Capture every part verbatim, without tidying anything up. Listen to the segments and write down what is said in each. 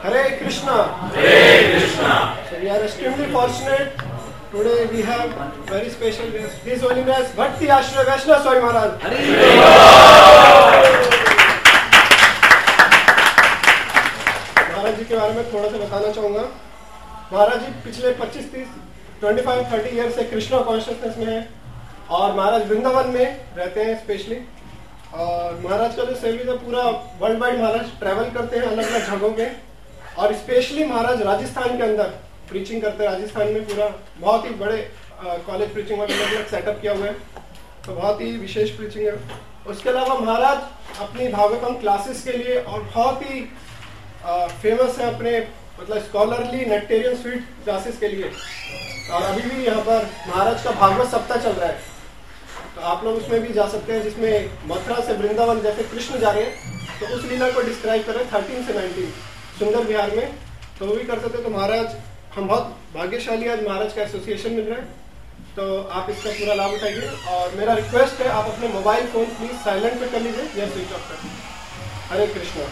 Hare Krishna. Hare Krishna. So we are extremely fortunate. Today we have very special guest. His Holiness Bhakti Ashray Vaishnav Swami Maharaj. महाराज जी के बारे में थोड़ा सा बताना चाहूँगा। महाराज जी पिछले पच्चीस तीस पच्चीस तीस ईयर से कृष्णा कॉन्शियसनेस में है और महाराज वृंदावन में रहते हैं स्पेशली। और महाराज का जो सर्विस है पूरा वर्ल्ड वाइड महाराज ट्रैवल करते हैं अलग अलग जगहों पे और स्पेशली महाराज राजस्थान के अंदर प्रीचिंग करते हैं। राजस्थान में पूरा बहुत ही बड़े कॉलेज प्रीचिंग अलग अलग सेटअप किया हुआ है, तो बहुत ही विशेष प्रीचिंग है। उसके अलावा महाराज अपनी भागवतम क्लासेस के लिए और बहुत ही फेमस है अपने मतलब स्कॉलरली नेक्टेरियन स्वीट क्लासेस के लिए। और अभी भी यहाँ पर महाराज का भागवत सप्ताह चल रहा है, तो आप लोग उसमें भी जा सकते हैं, जिसमें मथुरा से वृंदावन जैसे कृष्ण जा रहे हैं तो उस लीला को डिस्क्राइब कर रहे हैं थर्टीन से नाइनटीन सुंदर विहार में, तो वो भी कर सकते हैं। तो महाराज हम बहुत भाग्यशाली आज महाराज का एसोसिएशन मिल रहा है, तो आप इसका पूरा लाभ उठाइए। और मेरा रिक्वेस्ट है आप अपने मोबाइल फोन प्लीज साइलेंट पे कर लीजिए या स्विच ऑफ कर लीजिए। हरे कृष्णा।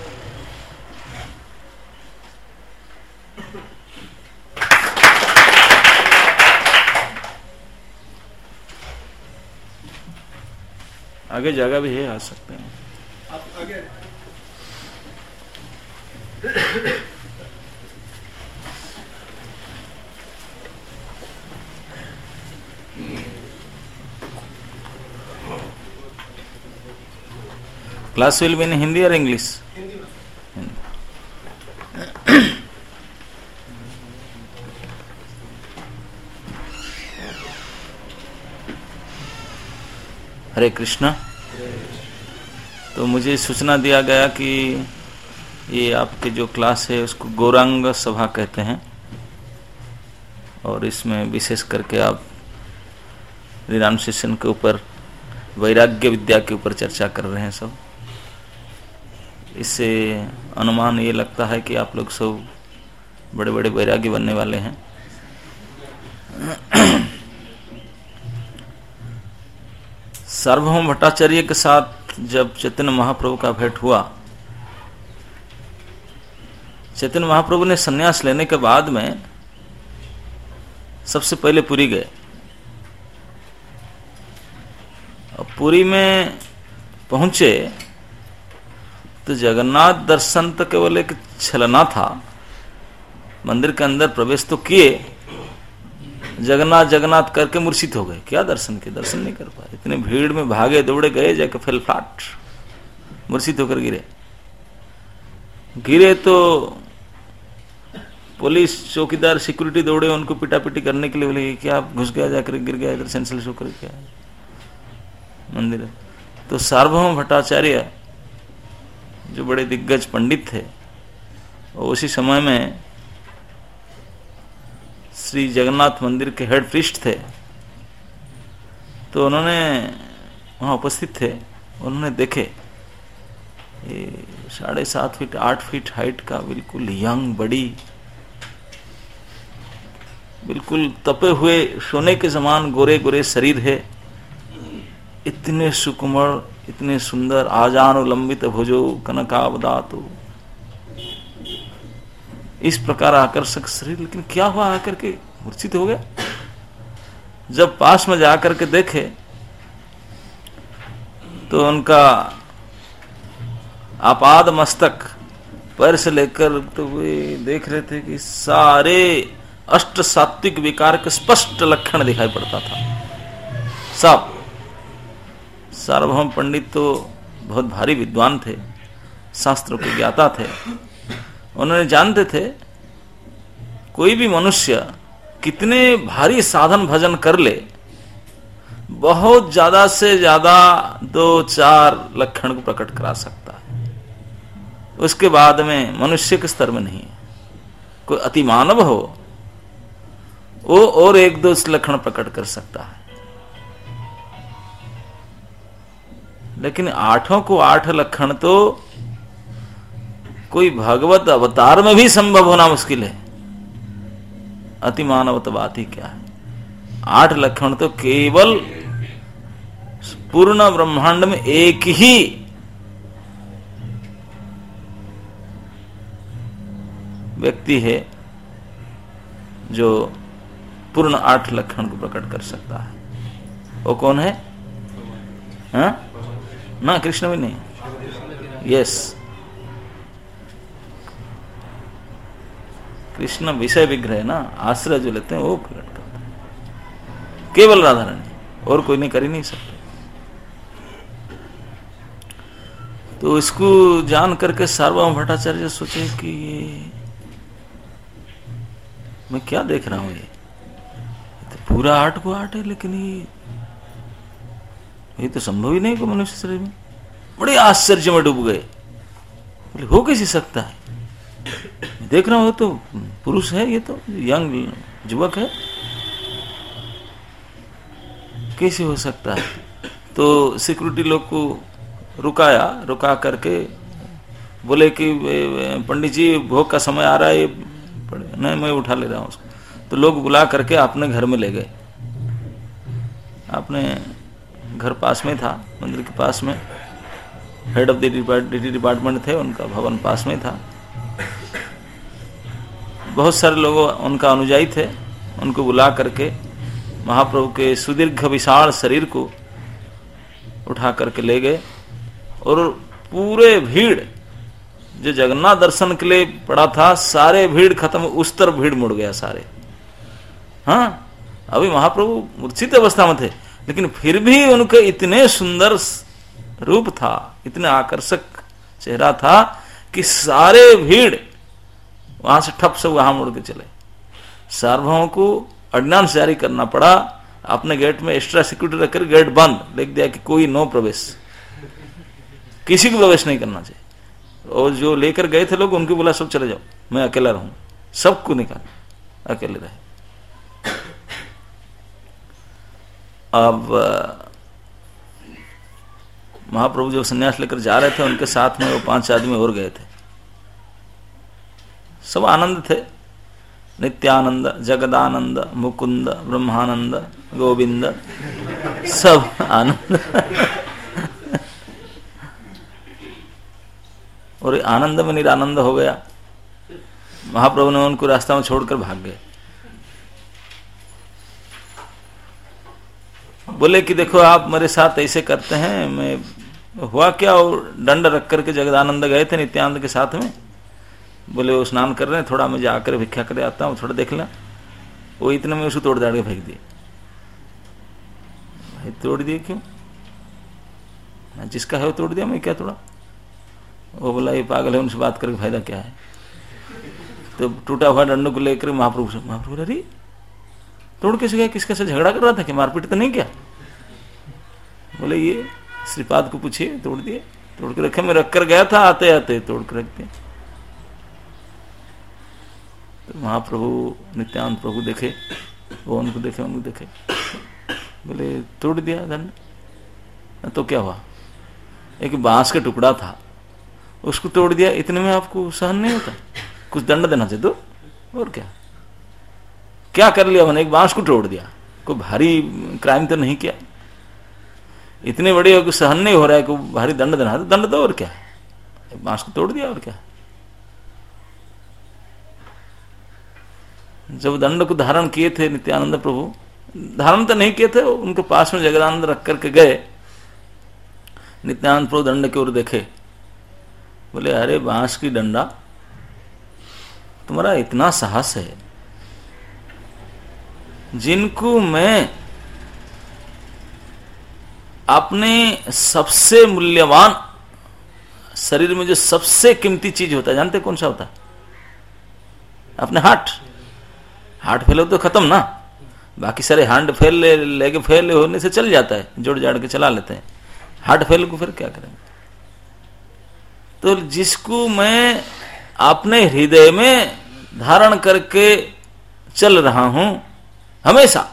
आगे जगह भी है, आ सकते हैं आप आगे। Class will be in Hindi और इंग्लिश? हरे कृष्णा। तो मुझे सूचना दिया गया कि ये आपके जो क्लास है उसको गौरांग सभा कहते हैं और इसमें विशेष करके आप रिनाउंसिएशन के ऊपर, वैराग्य विद्या के ऊपर चर्चा कर रहे हैं सब। इससे अनुमान ये लगता है कि आप लोग सब बड़े बड़े वैरागी बनने वाले हैं। सार्वभौम भट्टाचार्य के साथ जब चैतन्य महाप्रभु का भेंट हुआ, चैतन्य महाप्रभु ने संन्यास लेने के बाद में सबसे पहले पुरी गए और पुरी में पहुंचे तो जगन्नाथ दर्शन तो केवल एक छलना था। मंदिर के अंदर प्रवेश तो किए, जगन्नाथ जगन्नाथ करके मूर्छित हो गए। क्या दर्शन के दर्शन नहीं कर पाए, इतने भीड़ में भागे दौड़े गए, जाके फेल फ्लैट मूर्छित होकर गिरे। गिरे तो पुलिस चौकीदार सिक्योरिटी दौड़े उनको पिटा पिटी करने के लिए, बोले क्या घुस गया, जाकर गिर गया इधर सेंसलेस होकर क्या मंदिर। तो सार्वभौम भट्टाचार्य जो बड़े दिग्गज पंडित थे और उसी समय में श्री जगन्नाथ मंदिर के हेड प्रीस्ट थे, तो उन्होंने वहां उपस्थित थे। उन्होंने देखे साढ़े सात फीट आठ फीट हाइट का बिल्कुल यंग बड़ी, बिल्कुल तपे हुए सोने के समान गोरे गोरे शरीर है, इतने सुकुमार, इतने सुंदर, आजानुलंबित भुजो कनकावदातु, इस प्रकार आकर्षक शरीर। लेकिन क्या हुआ, आकर के मूर्छित हो गया। जब पास में जाकर के देखे तो उनका आपाद मस्तक पैर से लेकर तो वे देख रहे थे कि सारे अष्ट सात्विक विकार के स्पष्ट लक्षण दिखाई पड़ता था सब। सार्वभौम पंडित तो बहुत भारी विद्वान थे, शास्त्रों के ज्ञाता थे। उन्होंने जानते थे कोई भी मनुष्य कितने भारी साधन भजन कर ले, बहुत ज्यादा से ज्यादा दो चार लक्षण को प्रकट करा सकता है, उसके बाद में मनुष्य के स्तर में नहीं है। कोई अति मानव हो वो और एक दो लक्षण प्रकट कर सकता है, लेकिन आठों को आठ लक्षण तो कोई भगवत अवतार में भी संभव होना मुश्किल है। अति मानव तो बात ही क्या है। आठ लक्षण तो केवल पूर्ण ब्रह्मांड में एक ही व्यक्ति है जो पूर्ण आठ लक्षण को प्रकट कर सकता है। वो कौन है? हाँ? ना, कृष्ण भी नहीं। यस, कृष्ण विषय विग्रह ना, आश्रय जो लेते हैं वो प्रकट करता है, केवल राधा रानी, और कोई नहीं, कर ही नहीं सकते। तो इसको जान करके सार्वभौम भट्टाचार्य सोचे कि ये मैं क्या देख रहा हूं, ये तो पूरा आठ को आठ है, लेकिन ये ये तो संभव ही नहीं को मनुष्य शरीर में। बड़े आश्चर्य में डूब गए, बोले हो कैसे सकता है? मैं देख रहा हूं तो पुरुष है, ये तो यंग युवक है, कैसे हो सकता है? तो सिक्योरिटी लोग को रुकाया, रुका करके बोले कि पंडित जी भोग का समय आ रहा है, नहीं मैं उठा ले रहा हूं उसको। तो लोग बुला करके अपने घर में ले गए। अपने घर पास में था, मंदिर के पास में, हेड ऑफ द डिपार्टमेंट थे, उनका भवन पास में था। बहुत सारे लोग उनका अनुयायी थे, उनको बुला करके महाप्रभु के सुदीर्घ विशाल शरीर को उठा करके ले गए। और पूरे भीड़ जो जगन्नाथ दर्शन के लिए पड़ा था, सारे भीड़ खत्म, उस तरफ भीड़ मुड़ गया सारे। हाँ, अभी महाप्रभु मूर्छित अवस्था में थे, लेकिन फिर भी उनके इतने सुंदर रूप था, इतने आकर्षक चेहरा था कि सारे भीड़ वहां से ठप से वहां मुड़ के चले। सार्वभौम को ऑर्डिनेंस जारी करना पड़ा, अपने गेट में एक्स्ट्रा सिक्योरिटी रखकर गेट बंद लिख दिया कि कोई नो प्रवेश, किसी को प्रवेश नहीं करना चाहिए। और जो लेकर गए थे लोग, उनको बोला सब चले जाओ, मैं अकेला रहूंगा, सबको निकाल, अकेले रहे। अब महाप्रभु जब संन्यास लेकर जा रहे थे, उनके साथ में वो पांच आदमी और गए थे। सब आनंद थे, नित्यानंद, जगदानंद, मुकुंद, ब्रह्मानंद, गोविंद, सब आनंद। और आनंद में निरानंद हो गया। महाप्रभु ने उनको रास्ता में छोड़कर भाग गए। बोले कि देखो आप मेरे साथ ऐसे करते हैं, मैं हुआ क्या? और दंड रख करके जगदानंद गए थे नित्यानंद के साथ में। बोले वो स्नान कर रहे हैं, थोड़ा मैं जाकर भिक्षा कर आता हूँ, थोड़ा देख लें। वो इतने में उसको तोड़ दाड़ के फेंक दिए। भाई तोड़ दिए क्यों? जिसका है वो तोड़ दिया, मैं क्या तोड़ा? वो बोला ये पागल है, उनसे बात करके फायदा क्या है? तो टूटा हुआ दंड को लेकर महाप्रभु से, महाप्रभु अरे तोड़ कैसे गया? किसके से झगड़ा कर रहा था कि मारपीट तो नहीं क्या? बोले ये श्रीपाद को पूछिए, तोड़ दिए, तोड़ के रखे, मैं रख कर गया था, आते आते तोड़ के रख दिया। तो महाप्रभु नित्यानंद प्रभु देखे, वो उनको देखे, उनको देखे, बोले तोड़ दिया दंड, तो क्या हुआ? एक बांस का टुकड़ा था, उसको तोड़ दिया, इतने में आपको सहन नहीं होता? कुछ दंड देना चाहिए तो, और क्या क्या कर लिया मैंने? एक बांस को तोड़ दिया, कोई भारी क्राइम तो नहीं किया। इतने बड़े हो कि सहन नहीं हो रहा है, कोई भारी दंड देना है तो दंड दो, और क्या? एक बांस को तोड़ दिया, और क्या? जब दंड को धारण किए थे नित्यानंद प्रभु, धारण तो नहीं किए थे, उनके पास में जगदानंद रख करके गए। नित्यानंद प्रभु दंड की ओर देखे, बोले अरे बांस की डंडा, तुम्हारा इतना साहस है, जिनको मैं अपने सबसे मूल्यवान शरीर में जो सबसे कीमती चीज होता है, जानते कौन सा होता है? अपने हार्ट। हार्ट फेल हो तो खत्म ना, बाकी सारे हार्ट फेल लेके फेल होने से चल जाता है, जोड़ जाड़ के चला लेते हैं। हार्ट फेल को फिर क्या करेंगे? तो जिसको मैं अपने हृदय में धारण करके चल रहा हूं हमेशा,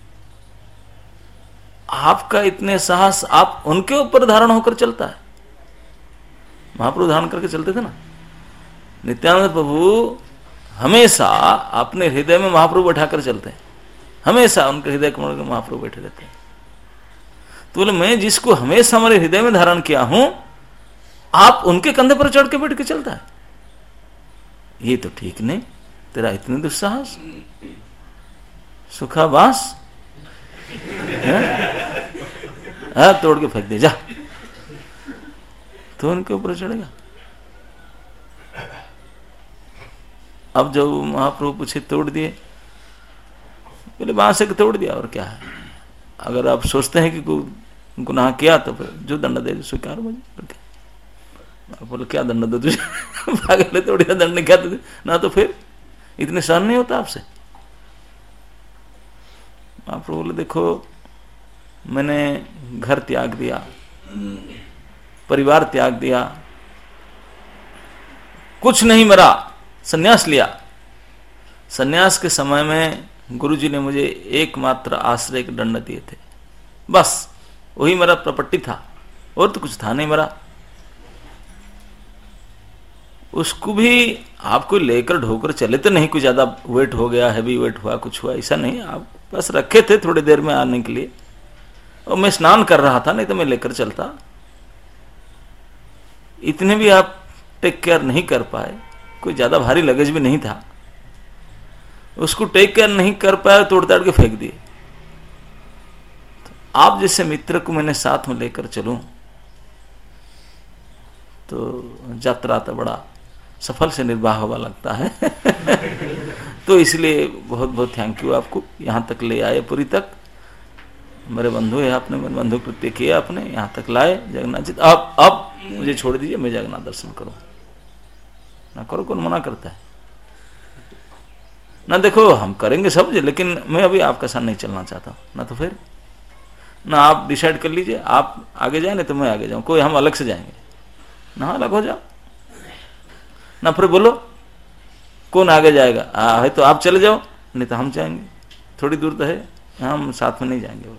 आपका इतने साहस, आप उनके ऊपर धारण होकर चलता है। महाप्रभु धारण करके चलते थे ना, नित्यानंद प्रभु हमेशा अपने हृदय में महाप्रभु बैठाकर चलते हैं, हमेशा उनके हृदय कमल में महाप्रभु बैठे रहते हैं। तो बोले मैं जिसको हमेशा हमारे हृदय में धारण किया हूं, आप उनके कंधे पर चढ़ के बैठ के चलता है। ये तो ठीक नहीं, तेरा इतने दुस्साहस, सुखावास, हाथ तोड़ के फेंक दे जा, तो उनके ऊपर चढ़ेगा। अब जब महाप्रभु पूछे तोड़ दिए, बोले बांस से तोड़ दिया, और क्या है, अगर आप सोचते हैं कि कोई गुनाह किया तो फिर जो दंड दे स्वीकार मुझे। आप बोले क्या दंड दो तुझे, पागल तोड़ दिया, दंड क्या तुझे ना, तो फिर इतने सहन नहीं होता आपसे। महाप्रभु बोले देखो, मैंने घर त्याग दिया, परिवार त्याग दिया, कुछ नहीं मरा, सन्यास लिया। सन्यास के समय में गुरुजी ने मुझे एकमात्र आश्रय के दंड दिए थे, बस वही मेरा प्रॉपर्टी था, और तो कुछ था नहीं मेरा। उसको भी आपको लेकर ढोकर चले तो नहीं, कुछ ज्यादा वेट हो गया, हैवी वेट हुआ, कुछ हुआ, ऐसा नहीं, आप बस रखे थे थोड़ी देर में आने के लिए, और मैं स्नान कर रहा था, नहीं तो मैं लेकर चलता। इतने भी आप टेक केयर नहीं कर पाए, कोई ज्यादा भारी लगेज भी नहीं था, उसको टेक केयर नहीं कर पाए, तोड़ ताड़ के फेंक दिए। तो आप जैसे मित्र को मैंने साथ में लेकर चलूं तो यात्रा तो बड़ा सफल से निर्वाह हुआ लगता है। तो इसलिए बहुत बहुत थैंक यू आपको, यहाँ तक ले आए, पुरी तक मेरे बंधु है, आपने मेरे बंधु कृत्य किया, आपने यहाँ तक लाए जगन्नाथ जी। अब अब मुझे छोड़ दीजिए, मैं जगन्नाथ दर्शन करूं ना, करो, कौन मना करता है ना। देखो हम करेंगे सब, लेकिन मैं अभी आपका साथ नहीं चलना चाहता ना, तो फिर ना आप डिसाइड कर लीजिए, आप आगे जाए, नहीं तो मैं आगे जाऊं, कोई हम अलग से जाएंगे ना, अलग हो जाओ ना, फिर बोलो कौन आगे जाएगा, आ, है तो आप चले जाओ, नहीं तो हम जाएंगे, थोड़ी दूर तो है, हम साथ में नहीं जाएंगे।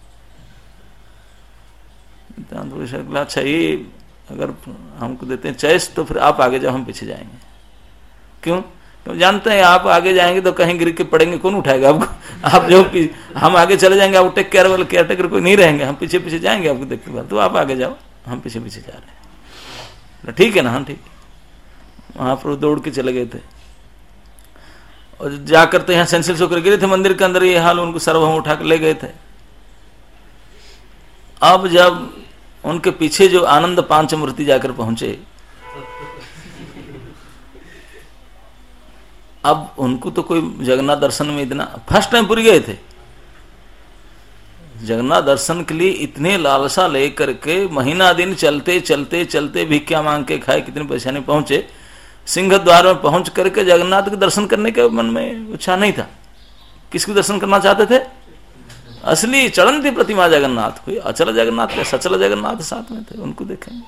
तो अच्छा, ये अगर हमको देते हैं चॉइस तो फिर आप आगे जाओ, हम पीछे जाएंगे। क्यों? तो जानते हैं आप आगे जाएंगे तो कहीं गिर के पड़ेंगे, कौन उठाएगा आपको? आप जो हम आगे चले जाएंगे, आप टेक केयर वाले केयर टेकर कोई नहीं रहेंगे, हम पीछे पीछे जाएंगे आपको देखते हुए, तो आप आगे जाओ, हम पीछे पीछे जा रहे हैं, ठीक है ना? हाँ ठीक। महाप्रभु दौड़ के चले गए थे, और जाकर तो यहाँ सेंसेस होकर गिरे थे मंदिर के अंदर, ये हाल, उनको सर्वभौम उठा कर ले गए थे। अब जब उनके पीछे जो आनंद पांचमूर्ति जाकर पहुंचे, अब उनको तो कोई जगन्नाथ दर्शन में इतना, फर्स्ट टाइम पुरी गए थे जगन्नाथ दर्शन के लिए, इतने लालसा लेकर के महीना दिन चलते चलते चलते भिक्षा मांग के खाए, कितने परेशानी, पहुंचे सिंह द्वार में, पहुंच करके जगन्नाथ के दर्शन करने के मन में इच्छा नहीं था। किसको दर्शन करना चाहते थे? असली चढ़ंती प्रतिमा जगन्नाथ, कोई अचल जगन्नाथ थे, सचल जगन्नाथ साथ में थे, उनको देखेंगे।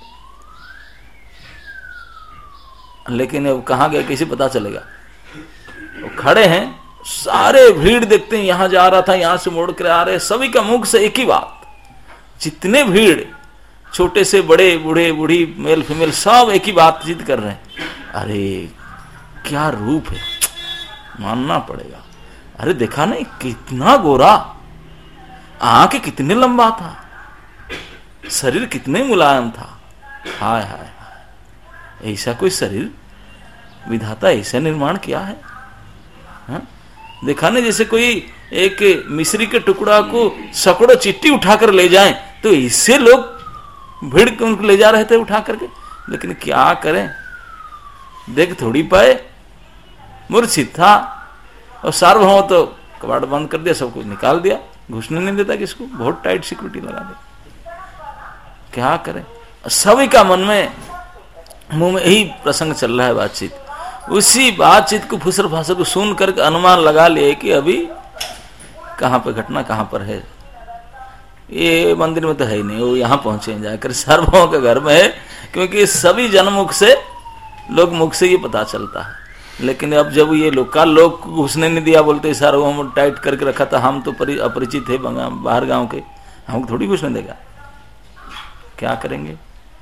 लेकिन अब कहाँ गए किसी पता चलेगा, वो खड़े हैं, सारे भीड़ देखते हैं, यहां जा रहा था, यहां से मोड़ कर आ रहे, सभी का मुख से एक ही बात, जितने भीड़, छोटे से बड़े, बूढ़े बूढ़ी, मेल फीमेल, सब एक ही बातचीत कर रहे हैं, अरे क्या रूप है, मानना पड़ेगा। अरे देखा नहीं कितना गोरा, आंख कितने लंबा था, शरीर कितने मुलायम था, हाय हाय हाय, ऐसा कोई शरीर विधाता ऐसा निर्माण किया है? हा? देखा नहीं जैसे कोई एक मिश्री के टुकड़ा को सैकड़ों चिट्ठी उठाकर ले जाएं, तो इससे लोग भीड़ के उनको ले जा रहे थे उठा करके, लेकिन क्या करें, देख थोड़ी पाए, मूर्छित था। और सार्वभौम तो कबाड़ बंद कर दिया, सब कुछ निकाल दिया, घुसने नहीं देता किसको, बहुत टाइट सिक्योरिटी लगा दे, क्या करें। सभी का मन में मुंह में यही प्रसंग चल रहा है, बातचीत, उसी बातचीत को फुसर फासर को सुन करके अनुमान लगा लिए कि अभी कहां पे घटना कहां पर है, ये मंदिर में तो है ही नहीं, वो यहां पहुंचे जाकर सार्वभौम के घर में है, क्योंकि सभी जनमुख से, लोग मुख से ये पता चलता है। लेकिन अब जब ये लोकल लोग घुसने नहीं दिया, बोलते सार्वभौम टाइट करके रखा था, हम तो अपरिचित है बाहर गांव के, हमको थोड़ी घुसने देगा, क्या करेंगे।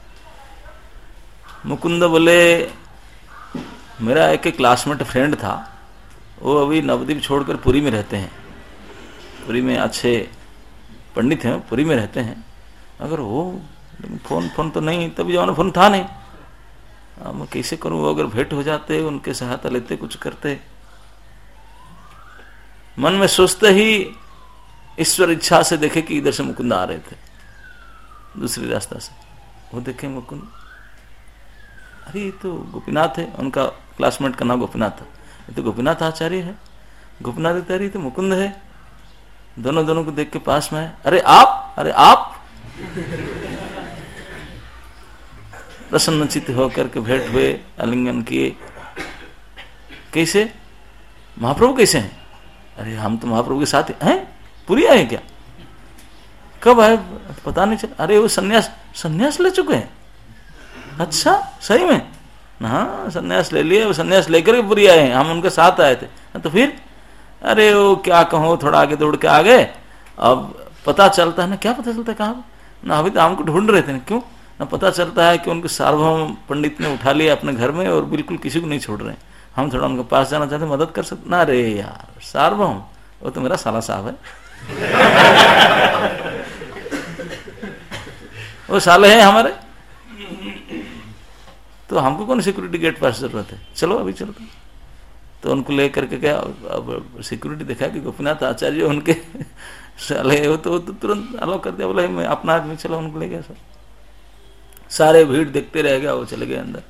मुकुंद बोले, मेरा एक क्लासमेट फ्रेंड था, वो अभी नवद्वीप छोड़कर पुरी में रहते हैं, पुरी में अच्छे पंडित हैं, पुरी में रहते हैं, अगर वो फोन फोन तो नहीं, तभी जमाना फोन था नहीं, अब मैं कैसे करूं, अगर भेंट हो जाते, उनके सहायता लेते, कुछ करते। मन में सोचते ही ईश्वर इच्छा से देखे कि इधर से मुकुंद आ रहे थे दूसरी रास्ता से, वो देखे मुकुंद, अरे ये तो गोपीनाथ है, उनका क्लासमेट का नाम गोपीनाथ था, ये तो गोपीनाथ आचार्य है। गोपीनाथ आचार्य तो मुकुंद है। दोनों दोनों को देख के पास में है, अरे आप, अरे आप प्रसन्नचित्त होकर के भेंट हुए, आलिंगन किए। कैसे महाप्रभु कैसे हैं? अरे हम तो महाप्रभु के साथ हैं, पूरी आए क्या? कब आए पता नहीं चला। अरे वो सन्यास सन्यास ले चुके हैं। अच्छा सही में? हाँ सन्यास ले लिए, वो सन्यास लेकर के पूरी आए हैं, हम उनके साथ आए थे। तो फिर अरे वो क्या कहूँ, थोड़ा आगे दौड़ के आ गए। अब पता चलता है ना, क्या पता चलता है कहाँ ना, अभी तो हमको ढूंढ रहे थे ना, क्यों ना पता चलता है कि उनको सार्वभौम पंडित ने उठा लिया अपने घर में और बिल्कुल किसी को नहीं छोड़ रहे हैं। हम थोड़ा उनके पास जाना चाहते, मदद कर सकते ना। अरे यार सार्वभौम, वो तो मेरा साला साहब है वो साले हैं हमारे, तो हमको कौन सिक्योरिटी गेट पास जरूरत है, चलो अभी चलो। तो उनको लेकर के क्या, अब सिक्योरिटी देखा कि गोपीनाथ आचार्य उनके साले, वो तो, तो तुरंत अलाउ कर दिया, बोला मैं अपना आदमी, चलो उनको ले गया। सब सारे भीड़ देखते रह गया, वो चले गए अंदर।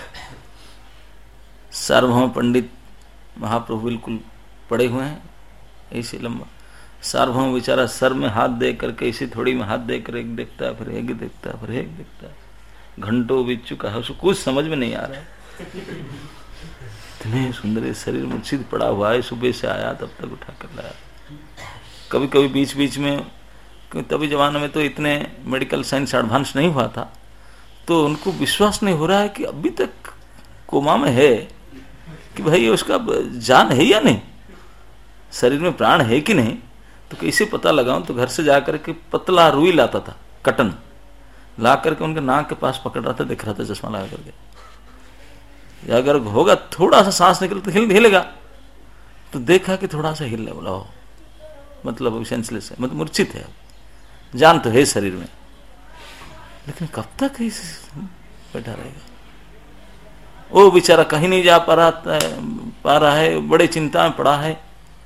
सार्वभौम पंडित महाप्रभु बिल्कुल पड़े हुए हैं ऐसे लंबा। सार्वभौम बेचारा सर में हाथ दे करके ऐसे थोड़ी में हाथ दे कर एक देखता, फिर एक देखता, फिर एक देखता। घंटों बीत चुका है, उसको कुछ समझ में नहीं आ रहा है। इतने सुंदर शरीर मूर्छित पड़ा हुआ है, सुबह से आया तब तक उठा कर लाया। कभी कभी बीच बीच में, तभी जमाने में तो इतने मेडिकल साइंस एडवांस नहीं हुआ था, तो उनको विश्वास नहीं हो रहा है कि अभी तक कोमा में है, कि भाई उसका जान है या नहीं, शरीर में प्राण है कि नहीं। तो कैसे पता लगाऊं, तो घर से जाकर के पतला रुई लाता था, कटन ला करके उनके नाक के पास पकड़ रहा था, देख रहा था चश्मा लगा करके। अगर होगा थोड़ा सा सांस निकल तो हिल हिलेगा, तो देखा कि थोड़ा सा हिल, बोला हो मतलब सेंसलेस है, मतलब मूर्छित है, जान तो है शरीर में, लेकिन कब तक ऐसे बैठा रहेगा। वो बेचारा कहीं नहीं जा पा रहा पा रहा है, बड़े चिंता में पड़ा है।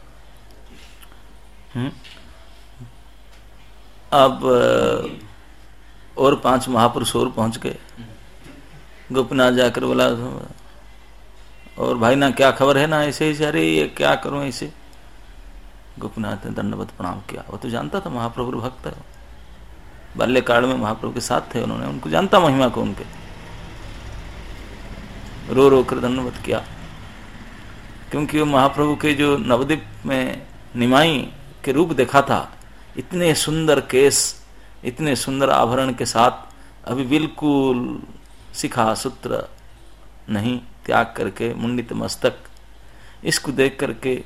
हुँ? अब और पांच महापुरुष और पहुंच गए। गोपीनाथ जाकर बोला, और भाई ना क्या खबर है ना, ऐसे ऐसे, अरे ये क्या करूं ऐसे। गोपीनाथ ने दंडवत प्रणाम किया। वो तो जानता था महाप्रभु भक्त है, बाल्यकाल में महाप्रभु के साथ थे, उन्होंने उनको जानता महिमा को उनके। रो रो कर दंडवत किया, क्योंकि वो महाप्रभु के जो नवद्वीप में निमाई के रूप देखा था, इतने सुंदर केस, इतने सुंदर आभरण के साथ, अभी बिल्कुल शिखा सूत्र नहीं, त्याग करके मुंडित मस्तक, इसको देख करके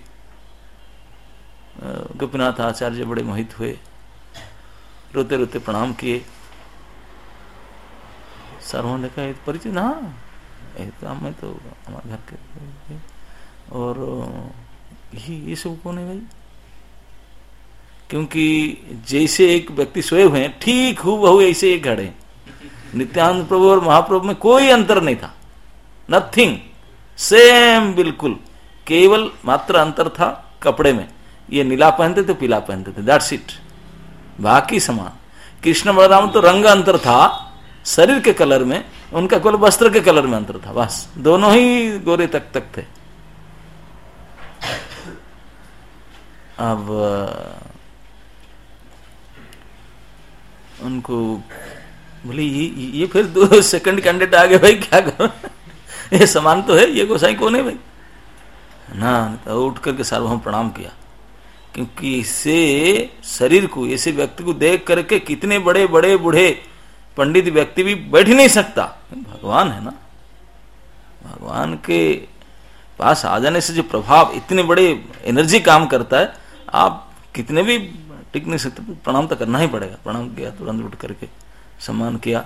गोपीनाथ आचार्य बड़े मोहित हुए, रोते रोते प्रणाम किए। सर्वों ने कहा परिचय ना, तो मैं तो हमारे घर के, और ये ये सब कौन है भाई? क्योंकि जैसे एक व्यक्ति सोए हुए हैं, ठीक हूबहू ऐसे एक खड़े। नित्यानंद प्रभु और महाप्रभु में कोई अंतर नहीं था, नथिंग, सेम बिल्कुल, केवल मात्र अंतर था कपड़े में, ये नीला पहनते थे, पीला पहनते थे, दैट्स इट, बाकी समान। कृष्ण बलराम तो रंग अंतर था शरीर के कलर में, उनका केवल वस्त्र के कलर में अंतर था, बस, दोनों ही गोरे तक तक थे। अब उनको बोले ये ये फिर दो सेकंड कैंडिडेट आ गए भाई, क्या करो, ये समान तो है, ये गोसाई कौन है भाई ना। तो उठ करके सार्वभौम प्रणाम किया, क्योंकि इसे शरीर को, ऐसे व्यक्ति को देख करके कितने बड़े बड़े बूढ़े पंडित व्यक्ति भी बैठ ही नहीं सकता। भगवान है ना, भगवान के पास आ जाने से जो प्रभाव, इतने बड़े एनर्जी काम करता है, आप कितने भी टिक नहीं सकते, प्रणाम तो करना ही पड़ेगा। प्रणाम किया, तुरंत उठ करके सम्मान किया।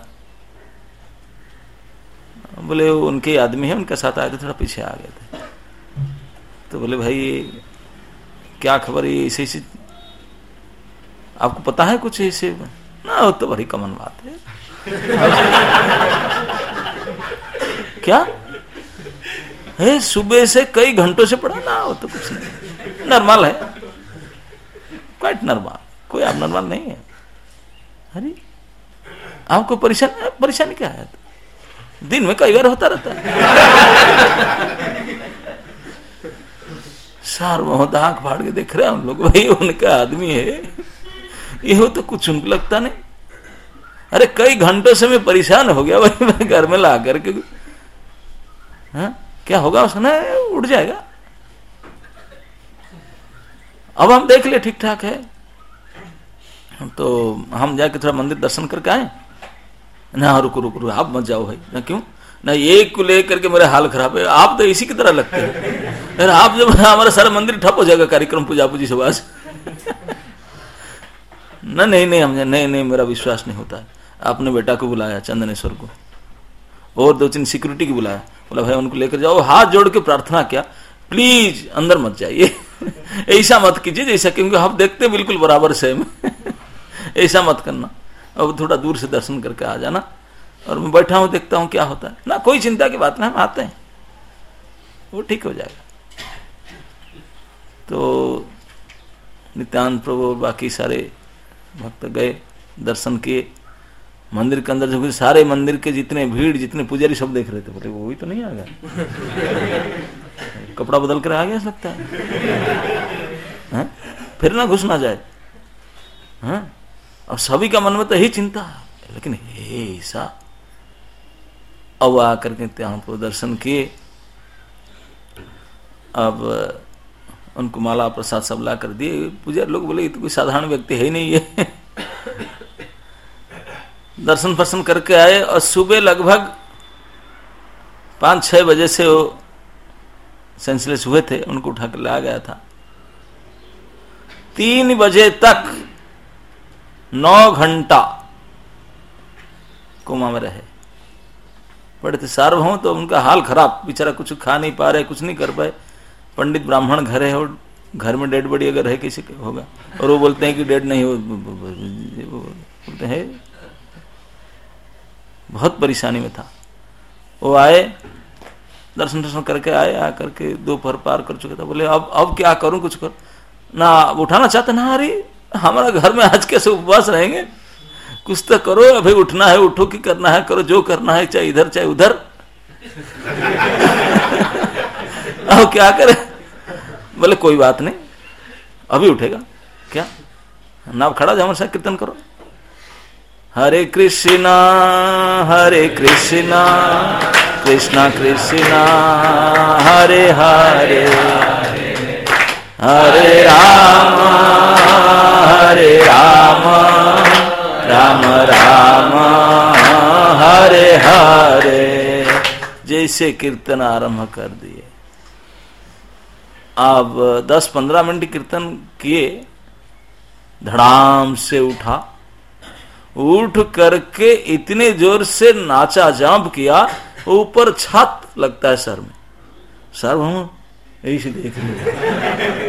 बोले वो उनके आदमी है, उनके साथ आए थे, थोड़ा पीछे आ गए थे। तो बोले भाई क्या खबर है, ऐसे ऐसे आपको पता है कुछ ऐसे ना? वो तो बड़ी कॉमन बात है क्या है? सुबह से कई घंटों से पढ़ा ना, वो तो कुछ नहीं, नॉर्मल है, क्वाइट नॉर्मल, कोई आप नॉर्मल नहीं है। अरे आपको परेशान परेशानी क्या है? दिन में कई बार होता रहता है। सार्वभौम आंख फाड़ के देख रहे हैं हम लोग, भाई उनका आदमी है ये, हो तो कुछ उनको लगता नहीं। अरे कई घंटों से मैं परेशान हो गया भाई, मैं घर में ला करके, हाँ क्या होगा उसने, उठ जाएगा। अब हम देख ले ठीक ठाक है, तो हम जाके थोड़ा मंदिर दर्शन करके आए ना। रुको रुको रुको, आप मत जाओ भाई ना, क्यों ना, एक को लेकर के मेरा हाल खराब है। आप तो इसी की तरह लगते हैं, अरे आप जब हमारा सारा मंदिर ठप हो जाएगा, कार्यक्रम पूजा पूजी से बाद ना। नहीं नहीं हम नहीं नहीं मेरा विश्वास नहीं होता है। आपने बेटा को बुलाया, चंदनेश्वर को, और दो तीन सिक्योरिटी को बुलाया, बोला भाई उनको लेकर जाओ। हाथ जोड़ के प्रार्थना किया, प्लीज अंदर मत जाइए, ऐसा मत कीजिए जैसा, क्योंकि हम देखते बिल्कुल बराबर से ऐसा मत करना, अब थोड़ा दूर से दर्शन करके आ जाना। और मैं बैठा हूं, देखता हूं क्या होता है ना, कोई चिंता की बात नहीं, हम आते हैं, वो ठीक हो जाएगा। तो नित्यानंद प्रभु बाकी सारे भक्त गए, दर्शन किए, मंदिर के अंदर जो सारे मंदिर के जितने भीड़, जितने पुजारी सब देख रहे थे, बोले वो भी तो नहीं आ गया, कपड़ा बदल कर आ गया लगता है, है? फिर ना घुस ना जाए, है? अब सभी का मन में तो यही चिंता है, लेकिन हे ऐसा। अब आकर के त्याग को दर्शन किए, अब उनको माला प्रसाद सब ला कर दिए। पुजारी लोग बोले ये तो कोई साधारण व्यक्ति है ही नहीं है। दर्शन फर्शन करके आए, और सुबह लगभग पांच छह बजे से वो सेंसलेस हुए थे, उनको उठा कर ला गया था। तीन बजे तक नौ घंटा कोमा में रहे पड़े थे। सार्वभौम तो उनका हाल खराब, बेचारा कुछ खा नहीं पा रहे, कुछ नहीं कर पाए। पंडित ब्राह्मण घर है, और घर में डेड बॉडी अगर है किसी का होगा, और वो बोलते हैं कि डेड नहीं हो, बोलते हैं बहुत परेशानी में था। वो आए, दर्शन दर्शन करके आए, आकर के दोपहर पार कर चुके थे। बोले अब अब क्या करूं, कुछ कर ना, उठाना चाहते ना, अरे हमारा घर में आज कैसे उपवास रहेंगे, कुछ तो करो, अभी उठना है उठो, कि करना है करो, जो करना है, चाहे इधर चाहे उधर। अब क्या करे, बोले कोई बात नहीं, अभी उठेगा क्या, ना खड़ा जाओ, हमारे साथ कीर्तन करो, हरे कृष्णा हरे कृष्णा कृष्णा कृष्णा हरे हरे, हरे राम हरे राम राम राम हरे हरे। जैसे कीर्तन आरंभ कर दिए, अब दस पंद्रह मिनट कीर्तन किए, धड़ाम से उठा, उठ करके इतने जोर से नाचा, जंप किया, ऊपर छत लगता है सर में, सर हम ऐसे देख रहे,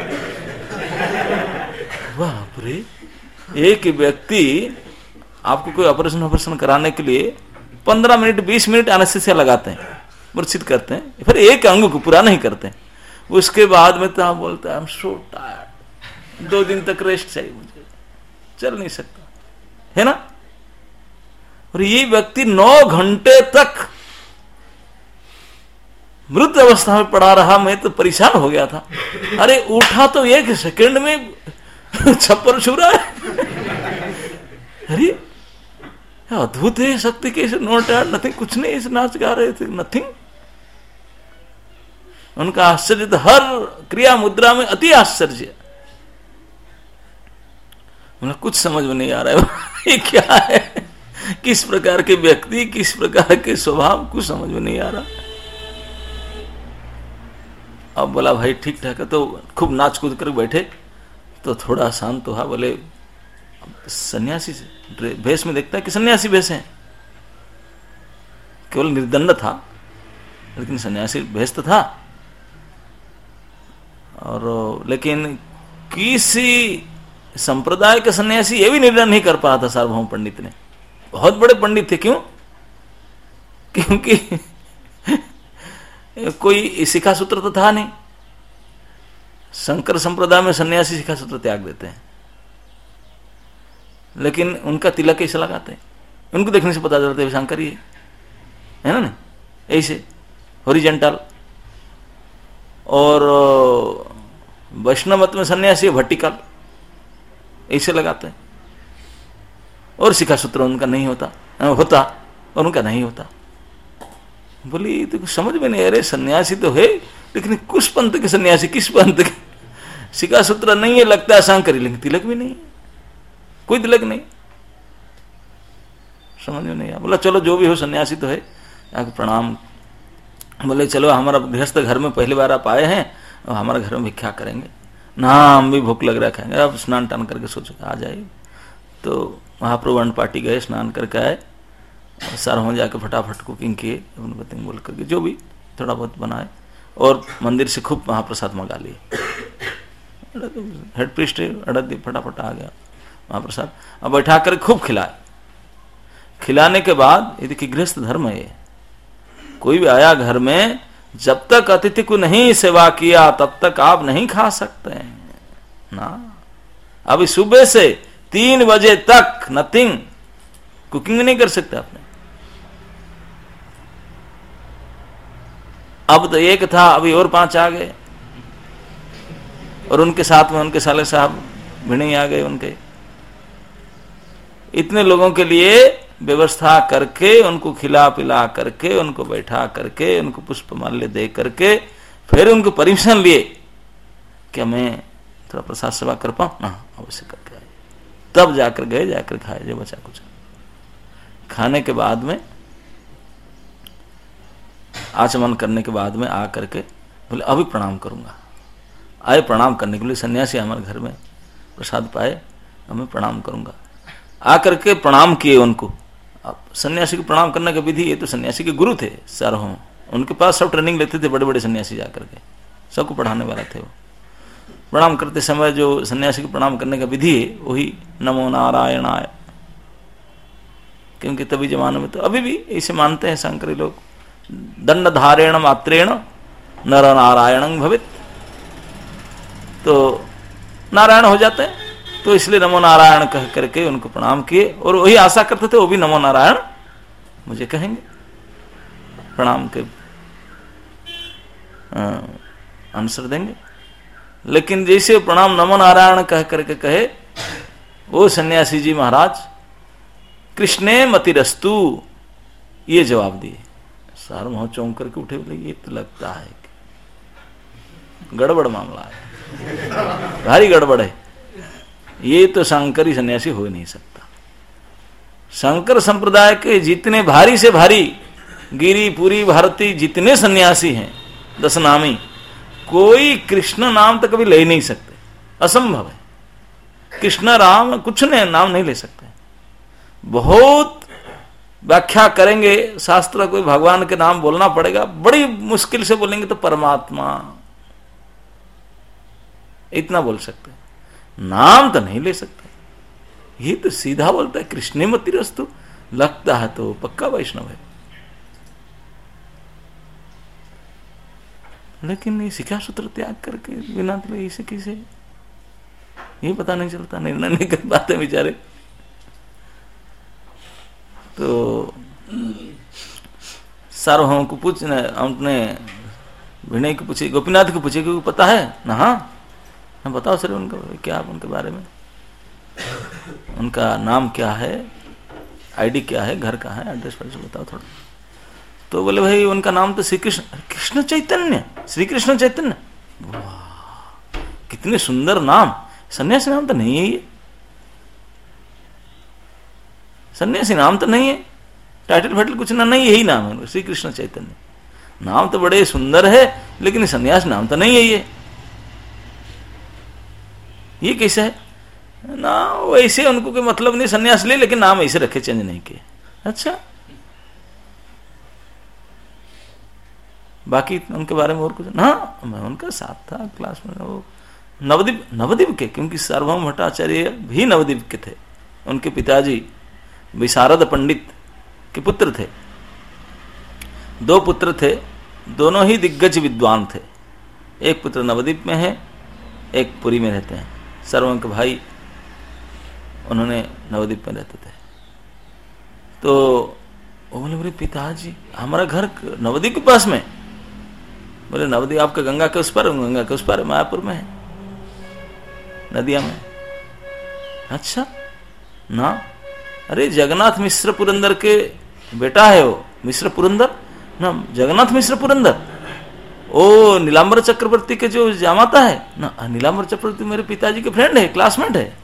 बाप रे। एक व्यक्ति आपको कोई ऑपरेशन ऑपरेशन कराने के लिए पंद्रह मिनट बीस मिनट एनेस्थीसिया लगाते हैं, मूर्छित करते हैं, फिर एक अंग को पूरा नहीं करते हैं। उसके बाद में तो बोलता है आई एम सो टायर्ड, दो दिन तक रेस्ट चाहिए मुझे, चल नहीं सकता, है ना। और ये व्यक्ति नौ घंटे तक मृत अवस्था में पड़ा रहा। मैं तो परेशान हो गया था, अरे उठा तो एक सेकंड में छप्पर छू रहा है। अरे अद्भुत है शक्ति, कैसे नो टायर्ड नथिंग, कुछ नहीं, इस नाच गा रहे थे, नथिंग। उनका आश्चर्य तो हर क्रिया मुद्रा में अति आश्चर्य, उन्हें कुछ समझ में नहीं आ रहा है ये क्या है, किस प्रकार के व्यक्ति, किस प्रकार के स्वभाव, कुछ समझ में नहीं आ रहा। अब बोला भाई ठीक ठाक है, तो खूब नाच कूद कर बैठे, तो थोड़ा शांत हुआ। बोले सन्यासी से भेष में देखता है कि सन्यासी भेष है, केवल निर्दंड था, लेकिन सन्यासी भेष तो था। और लेकिन किसी संप्रदाय के सन्यासी ये भी निर्णय नहीं कर पा था सार्वभौम पंडित ने। बहुत बड़े पंडित थे, क्यों? क्योंकि कोई शिखा सूत्र तो था नहीं। शंकर संप्रदाय में सन्यासी शिखा सूत्र त्याग देते हैं, लेकिन उनका तिलक कैसे लगाते हैं? उनको देखने से पता चलता है शंकर ही है ना, ऐसे हॉरिजॉन्टल। और वैष्णव मत में सन्यासी वर्टिकल ऐसे लगाते हैं, और शिखा सूत्र उनका नहीं होता होता और उनका नहीं होता। बोली तो कुछ समझ में नहीं आ रहे, सन्यासी तो है लेकिन कुछ पंथ के सन्यासी, किस पंथ के? शिखा सूत्र नहीं है, लगता है शंकरी, लेकिन तिलक भी नहीं है, कोई तिलक नहीं, समझ में नहीं आया। बोला चलो जो भी हो सन्यासी तो है, आगे प्रणाम। बोले चलो हमारा गृहस्थ घर में पहली बार आप आए हैं और हमारे घर में भिक्षा करेंगे ना, हम भी भूख लग रहा है खाएंगे। अब स्नान टान करके सोचो आ जाए। तो महाप्रभु वन पार्टी गए, स्नान करके आए, सर हो जाके फटाफट कुकिंग किए, अपने पति बोल करके जो भी थोड़ा बहुत बनाए, और मंदिर से खूब महाप्रसाद मंगा लिए। हेड प्रीस्ट अड़द फटाफट आ गया महाप्रसाद, अब बैठा कर खूब खिलाए। खिलाने के बाद ये देखिए गृहस्थ धर्म है, कोई भी आया घर में, जब तक अतिथि को नहीं सेवा किया तब तक आप नहीं खा सकते हैं ना। अभी सुबह से तीन बजे तक नथिंग, कुकिंग नहीं कर सकते आपने। अब तो एक था, अभी और पांच आ गए, और उनके साथ में उनके साले साहब भिड़े आ गए उनके। इतने लोगों के लिए व्यवस्था करके, उनको खिला पिला करके, उनको बैठा करके, उनको पुष्पमाल्य दे करके, फिर उनको परमिशन लिए क्या मैं थोड़ा प्रसाद सेवा कर पाऊं ना, अवश्य करके आए। तब जाकर गए, जाकर खाए जो बचा कुछ। खाने के बाद में आचमन करने के बाद में आ करके बोले अभी प्रणाम करूंगा। आए प्रणाम करने के लिए, सन्यासी हमारे घर में प्रसाद पाए, हमें प्रणाम करूंगा। आकर के प्रणाम किए उनको। अब सन्यासी को प्रणाम करने का विधि, ये तो सन्यासी के गुरु थे सर हो, उनके पास सब ट्रेनिंग लेते थे बड़े बड़े सन्यासी जाकर के, सबको पढ़ाने वाला थे वो। प्रणाम करते समय जो सन्यासी को प्रणाम करने का विधि है वही नमो नारायणाय, क्योंकि तभी जमाने में, तो अभी भी ऐसे मानते हैं शंकरी लोग, दंड धारेण मात्रेण नर नारायणं भवित, तो नारायण हो जाते हैं। तो इसलिए नमो नारायण कह करके उनको प्रणाम किए, और वही आशा करते थे वो भी नमो नारायण मुझे कहेंगे, प्रणाम के आंसर देंगे। लेकिन जैसे प्रणाम नमो नारायण कह करके कहे, वो सन्यासी जी महाराज कृष्णे मतिरस्तु ये जवाब दिए। सार वहां चौंक करके उठे, बोले ये तो लगता है कि गड़बड़ मामला है, भारी गड़बड़ है, ये तो शंकरी सन्यासी हो ही नहीं सकता। शंकर संप्रदाय के जितने भारी से भारी गिरी पुरी भारती जितने सन्यासी हैं दस नामी, कोई कृष्ण नाम तो कभी ले ही नहीं सकते, असंभव है। कृष्ण राम कुछ ने नाम नहीं ले सकते। बहुत व्याख्या करेंगे शास्त्र, कोई भगवान के नाम बोलना पड़ेगा, बड़ी मुश्किल से बोलेंगे तो परमात्मा इतना बोल सकते, नाम तो नहीं ले सकते। ये तो सीधा बोलता है कृष्णे मतिरस्तु, लगता है तो पक्का वैष्णव है। लेकिन ये शिक्षा सूत्र त्याग करके बिना तो इसे किसे ये पता नहीं चलता, निर्णय नहीं कर पाते बेचारे। तो सार्वभौम को पूछने, अपने विनय को पूछे, गोपीनाथ को पूछे क्योंकि पता है ना, हाँ हम बताओ सर उनका क्या, उनके बारे में, उनका नाम क्या है, आईडी क्या है, घर कहाँ है, एड्रेस पर बताओ थोड़ा। तो बोले भाई उनका नाम तो श्री कृष्ण, कृष्ण चैतन्य, श्री कृष्ण चैतन्य। वाह कितने सुंदर नाम, सन्यासी नाम तो नहीं है ये, सन्यासी नाम तो नहीं है, टाइटल फाइटल कुछ ना नहीं, यही नाम है श्री कृष्ण चैतन्य। नाम तो बड़े सुंदर है लेकिन सन्यास नाम तो नहीं है ये ये कैसा है ना। वैसे उनको कोई मतलब नहीं, सन्यास ले लेकिन नाम ऐसे रखे, चेंज नहीं किए। अच्छा बाकी उनके बारे में और कुछ ना, मैं उनका साथ था क्लास में, वो नवदीप नवदीप के, क्योंकि सार्वभौम भट्टाचार्य भी नवदीप के थे। उनके पिताजी विशारद पंडित के पुत्र थे, दो पुत्र थे, दोनों ही दिग्गज विद्वान थे। एक पुत्र नवद्वीप में है, एक पुरी में रहते हैं। सर्वंक भाई उन्होंने नवद्वीप में रहते थे। तो वो बोले बोले पिताजी हमारा घर नवद्वीप के पास में। बोले नवद्वीप आपका गंगा के उस पर, गंगा के उस पर मायापुर में है, नदिया में। अच्छा ना, अरे जगन्नाथ मिश्र पुरंदर के बेटा है वो, मिश्र पुरंदर ना, जगन्नाथ मिश्र पुरंदर, ओ नीलांबर चक्रवर्ती के जो जामाता है ना। नीलांबर चक्रवर्ती मेरे पिताजी के फ्रेंड है, क्लासमेट है।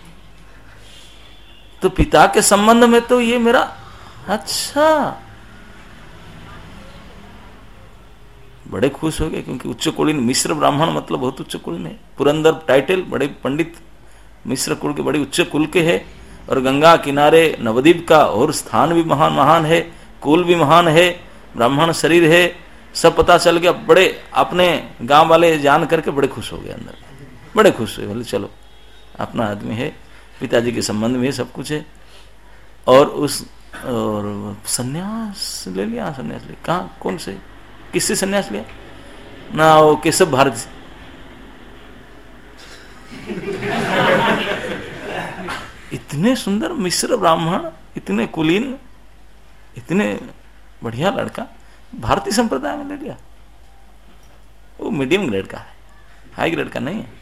तो पिता के संबंध में तो ये मेरा, अच्छा, बड़े खुश हो गए क्योंकि उच्च कुलीन मिश्र ब्राह्मण मतलब बहुत उच्च कुलीन है। पुरंदर टाइटल, बड़े पंडित मिश्र कुल के, बड़ी उच्च कुल के है। और गंगा किनारे नवद्वीप का और स्थान भी महान महान है, कुल भी महान है, ब्राह्मण शरीर है, सब पता चल गया। बड़े अपने गांव वाले जान करके बड़े खुश हो गए, अंदर बड़े खुश हुए। बोले चलो अपना आदमी है, पिताजी के संबंध में सब कुछ है। और उस और सन्यास ले लिया, सन्यास ले कहाँ, कौन से, किससे सन्यास लिया ना, वो केशव भारती। इतने सुंदर मिश्र ब्राह्मण, इतने कुलीन, इतने बढ़िया लड़का भारतीय संप्रदाय में ले लिया। वो मीडियम ग्रेड का है, हाई ग्रेड का नहीं है।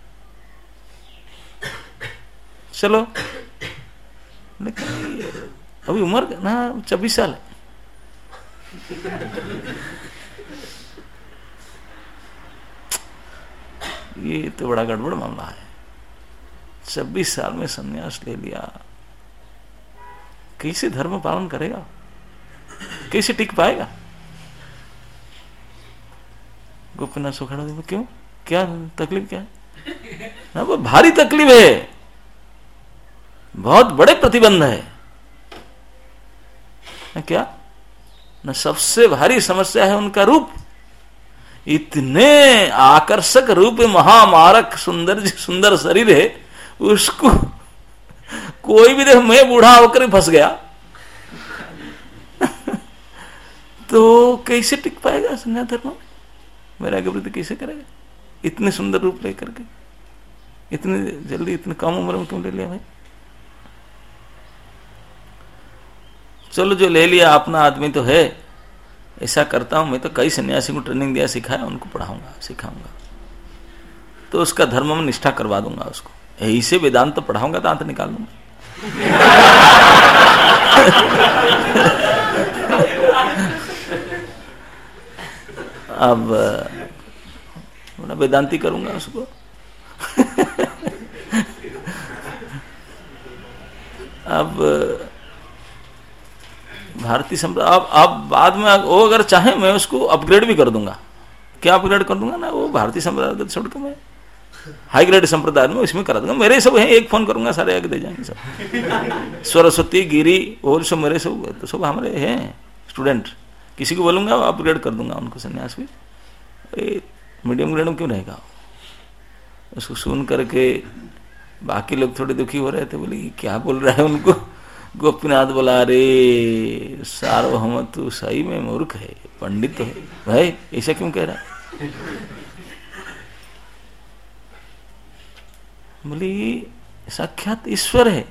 चलो, लेकिन अभी उम्र ना चौबीस साल है। ये तो बड़ा गड़बड़ मामला है। छब्बीस साल में संन्यास ले लिया, कैसे धर्म पालन करेगा, कैसे टिक पाएगा? गोपीनाथ सोखाड़ा देखो, क्यों, क्या तकलीफ, क्या है ना? वो भारी तकलीफ है, बहुत बड़े प्रतिबंध है ना। क्या ना, सबसे भारी समस्या है उनका रूप। इतने आकर्षक रूप, महामारक सुंदर सुंदर शरीर है, उसको कोई भी देख, मैं बूढ़ा होकर फंस गया तो कैसे टिक पाएगा संन्यास धर्म में? मेरा गृहस्थ कैसे करेगा इतने सुंदर रूप लेकर के? इतने जल्दी, इतने कम उम्र में क्यों ले लिया भाई? चलो, जो ले लिया अपना आदमी तो है। ऐसा करता हूं मैं तो, कई सन्यासी को ट्रेनिंग दिया, सिखाया, उनको पढ़ाऊंगा, सिखाऊंगा, तो उसका धर्म में निष्ठा करवा दूंगा उसको। यही से वेदांत तो पढ़ाऊंगा, दांत निकाल दूंगा। अब बड़ा वेदांती करूंगा उसको। अब भारतीय संप्रदाय, अब अब बाद में वो अगर चाहे मैं उसको अपग्रेड भी कर दूंगा। क्या अपग्रेड कर दूंगा ना, वो भारतीय संप्रदाय छोड़ के मैं हाई ग्रेड संप्रदाय में इसमें करा दूंगा। मेरे सब हैं, एक फोन करूंगा सारे आगे दे जाएंगे सब। सरस्वती, गिरी और सब मेरे सब, तो सब हमारे हैं स्टूडेंट। किसी को बोलूंगा अपग्रेड कर दूंगा उनको सन्यास भी। मीडियम ग्रेड में क्यों रहेगा? उसको सुन करके बाकी लोग थोड़े दुखी हो रहे थे, बोले क्या बोल रहा है उनको। गोपीनाथ बोला, अरे सार्वभौम तू सही में मूर्ख है, पंडित तो है भाई, ऐसा क्यों कह रहा? बोली साक्षात ईश्वर है,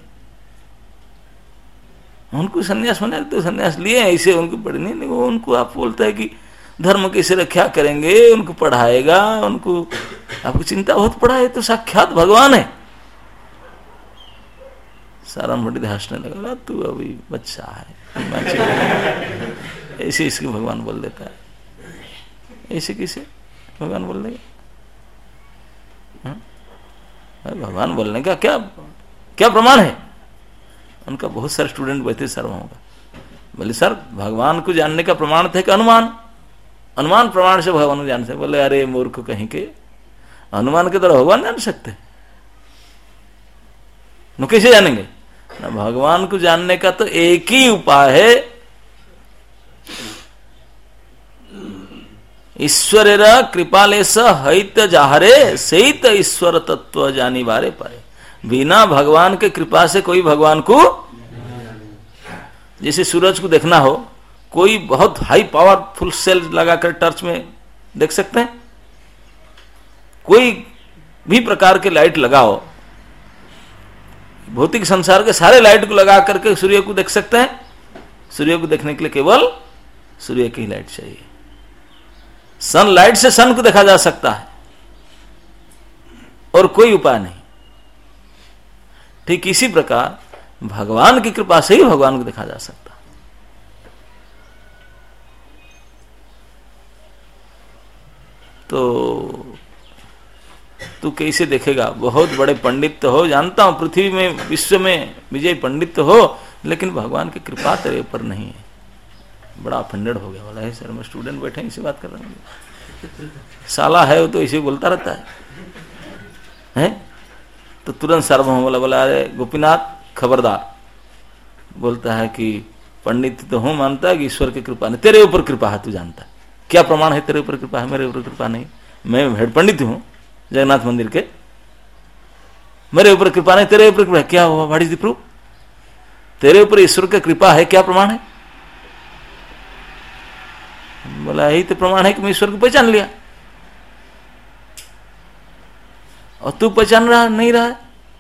उनको सन्यास होना तो सन्यास लिए ऐसे उनको पढ़ने नहीं। वो उनको आप बोलता है कि धर्म कैसे रक्षा करेंगे, उनको पढ़ाएगा, उनको आपको चिंता बहुत पड़ा है, तो साक्षात भगवान है। सारा पंडित हंसने लगा, तू अभी बच्चा है, ऐसे इसके भगवान बोल देता है। ऐसे कैसे भगवान बोल देगा? भगवान बोलने का क्या क्या प्रमाण है? उनका बहुत सारे स्टूडेंट बैठे सर वहां का, बोले सर भगवान को जानने का प्रमाण थे कि अनुमान, अनुमान प्रमाण से भगवान को जान सकते। बोले अरे मूर्ख कहीं के, अनुमान के तरह भगवान जान सकते न, कैसे जानेंगे ना? भगवान को जानने का तो एक ही उपाय है, ईश्वर कृपालेश हित जाहरे सहित ईश्वर तत्व जानी बारे पाए। बिना भगवान के कृपा से कोई भगवान को, जैसे सूरज को देखना हो कोई बहुत हाई पावरफुल सेल लगाकर टर्च में देख सकते हैं? कोई भी प्रकार के लाइट लगाओ, भौतिक संसार के सारे लाइट को लगा करके सूर्य को देख सकते हैं? सूर्य को देखने के लिए केवल सूर्य की लाइट चाहिए। सनलाइट से सन को देखा जा सकता है और कोई उपाय नहीं। ठीक इसी प्रकार भगवान की कृपा से ही भगवान को देखा जा सकता है। तो तू कैसे देखेगा? बहुत बड़े पंडित तो हो, जानता हूं पृथ्वी में विश्व में विजय पंडित तो हो, लेकिन भगवान की कृपा तेरे ऊपर नहीं है। बड़ा अफेंडेड हो गया बोला है सर, मैं स्टूडेंट बैठे इसी बात कर रहा हूँ, साला है वो तो इसे बोलता रहता है, है? तो तुरंत सार्वभौम बोला बोला अरे गोपीनाथ खबरदार, बोलता है कि पंडित तो हूं, मानता है कि ईश्वर की कृपा नहीं, तेरे ऊपर कृपा है, तू जानता है क्या प्रमाण है तेरे ऊपर कृपा है? मेरे ऊपर कृपा नहीं, मैं हेड पंडित हूं जगन्नाथ मंदिर के, मेरे ऊपर कृपा नहीं, तेरे ऊपर कृपा है, क्या हुआ? What is the proof? तेरे ऊपर ईश्वर की कृपा है, क्या प्रमाण है? बोला यही तो प्रमाण है कि मैं ईश्वर को पहचान लिया, और तू पहचान रहा नहीं रहा है?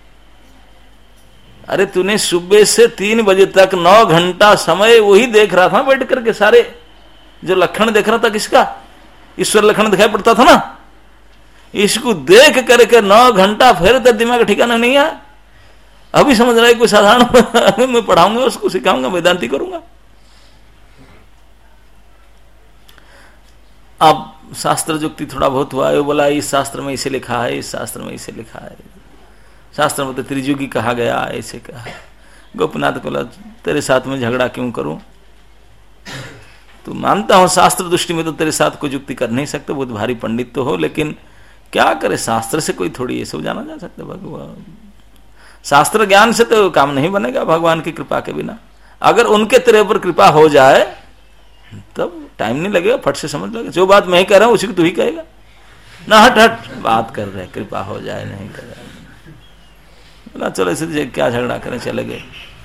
अरे तूने सुबह से तीन बजे तक नौ घंटा समय वही देख रहा था बैठ करके, सारे जो लक्षण देख रहा था किसका? ईश्वर लक्षण दिखाई पड़ता था ना, इसको देख करके नौ घंटा फिर तो दिमाग ठिकाना नहीं है। अभी समझ रहा है कोई साधारण मैं पढ़ाऊंगा, उसको सिखाऊंगा, वेदांती करूंगा। अब शास्त्र जुक्ति थोड़ा बहुत हुआ, वो बोला इस शास्त्र में इसे लिखा है, इस शास्त्र में इसे लिखा है, शास्त्र में तो त्रिजुगी कहा गया, ऐसे कहा। गोपीनाथ बोला तेरे साथ में झगड़ा क्यों करूं? तो मानता हूं शास्त्र दृष्टि में तो तेरे साथ कोई युक्ति कर नहीं सकते, बहुत भारी पंडित तो हो, लेकिन क्या करे, शास्त्र से कोई थोड़ी ये सब जाना जा सकता। भगवान शास्त्र ज्ञान से तो काम नहीं बनेगा भगवान की कृपा के बिना। अगर उनके तेरे ऊपर कृपा हो जाए तब टाइम नहीं लगेगा, फट से समझ लोगे। जो बात मैं ही कह रहा हूं उसी को तू ही कहेगा ना, हट हट बात कर रहे, कृपा हो जाए नहीं कर रहे ना, चलो इसे क्या झगड़ा करें, चले गए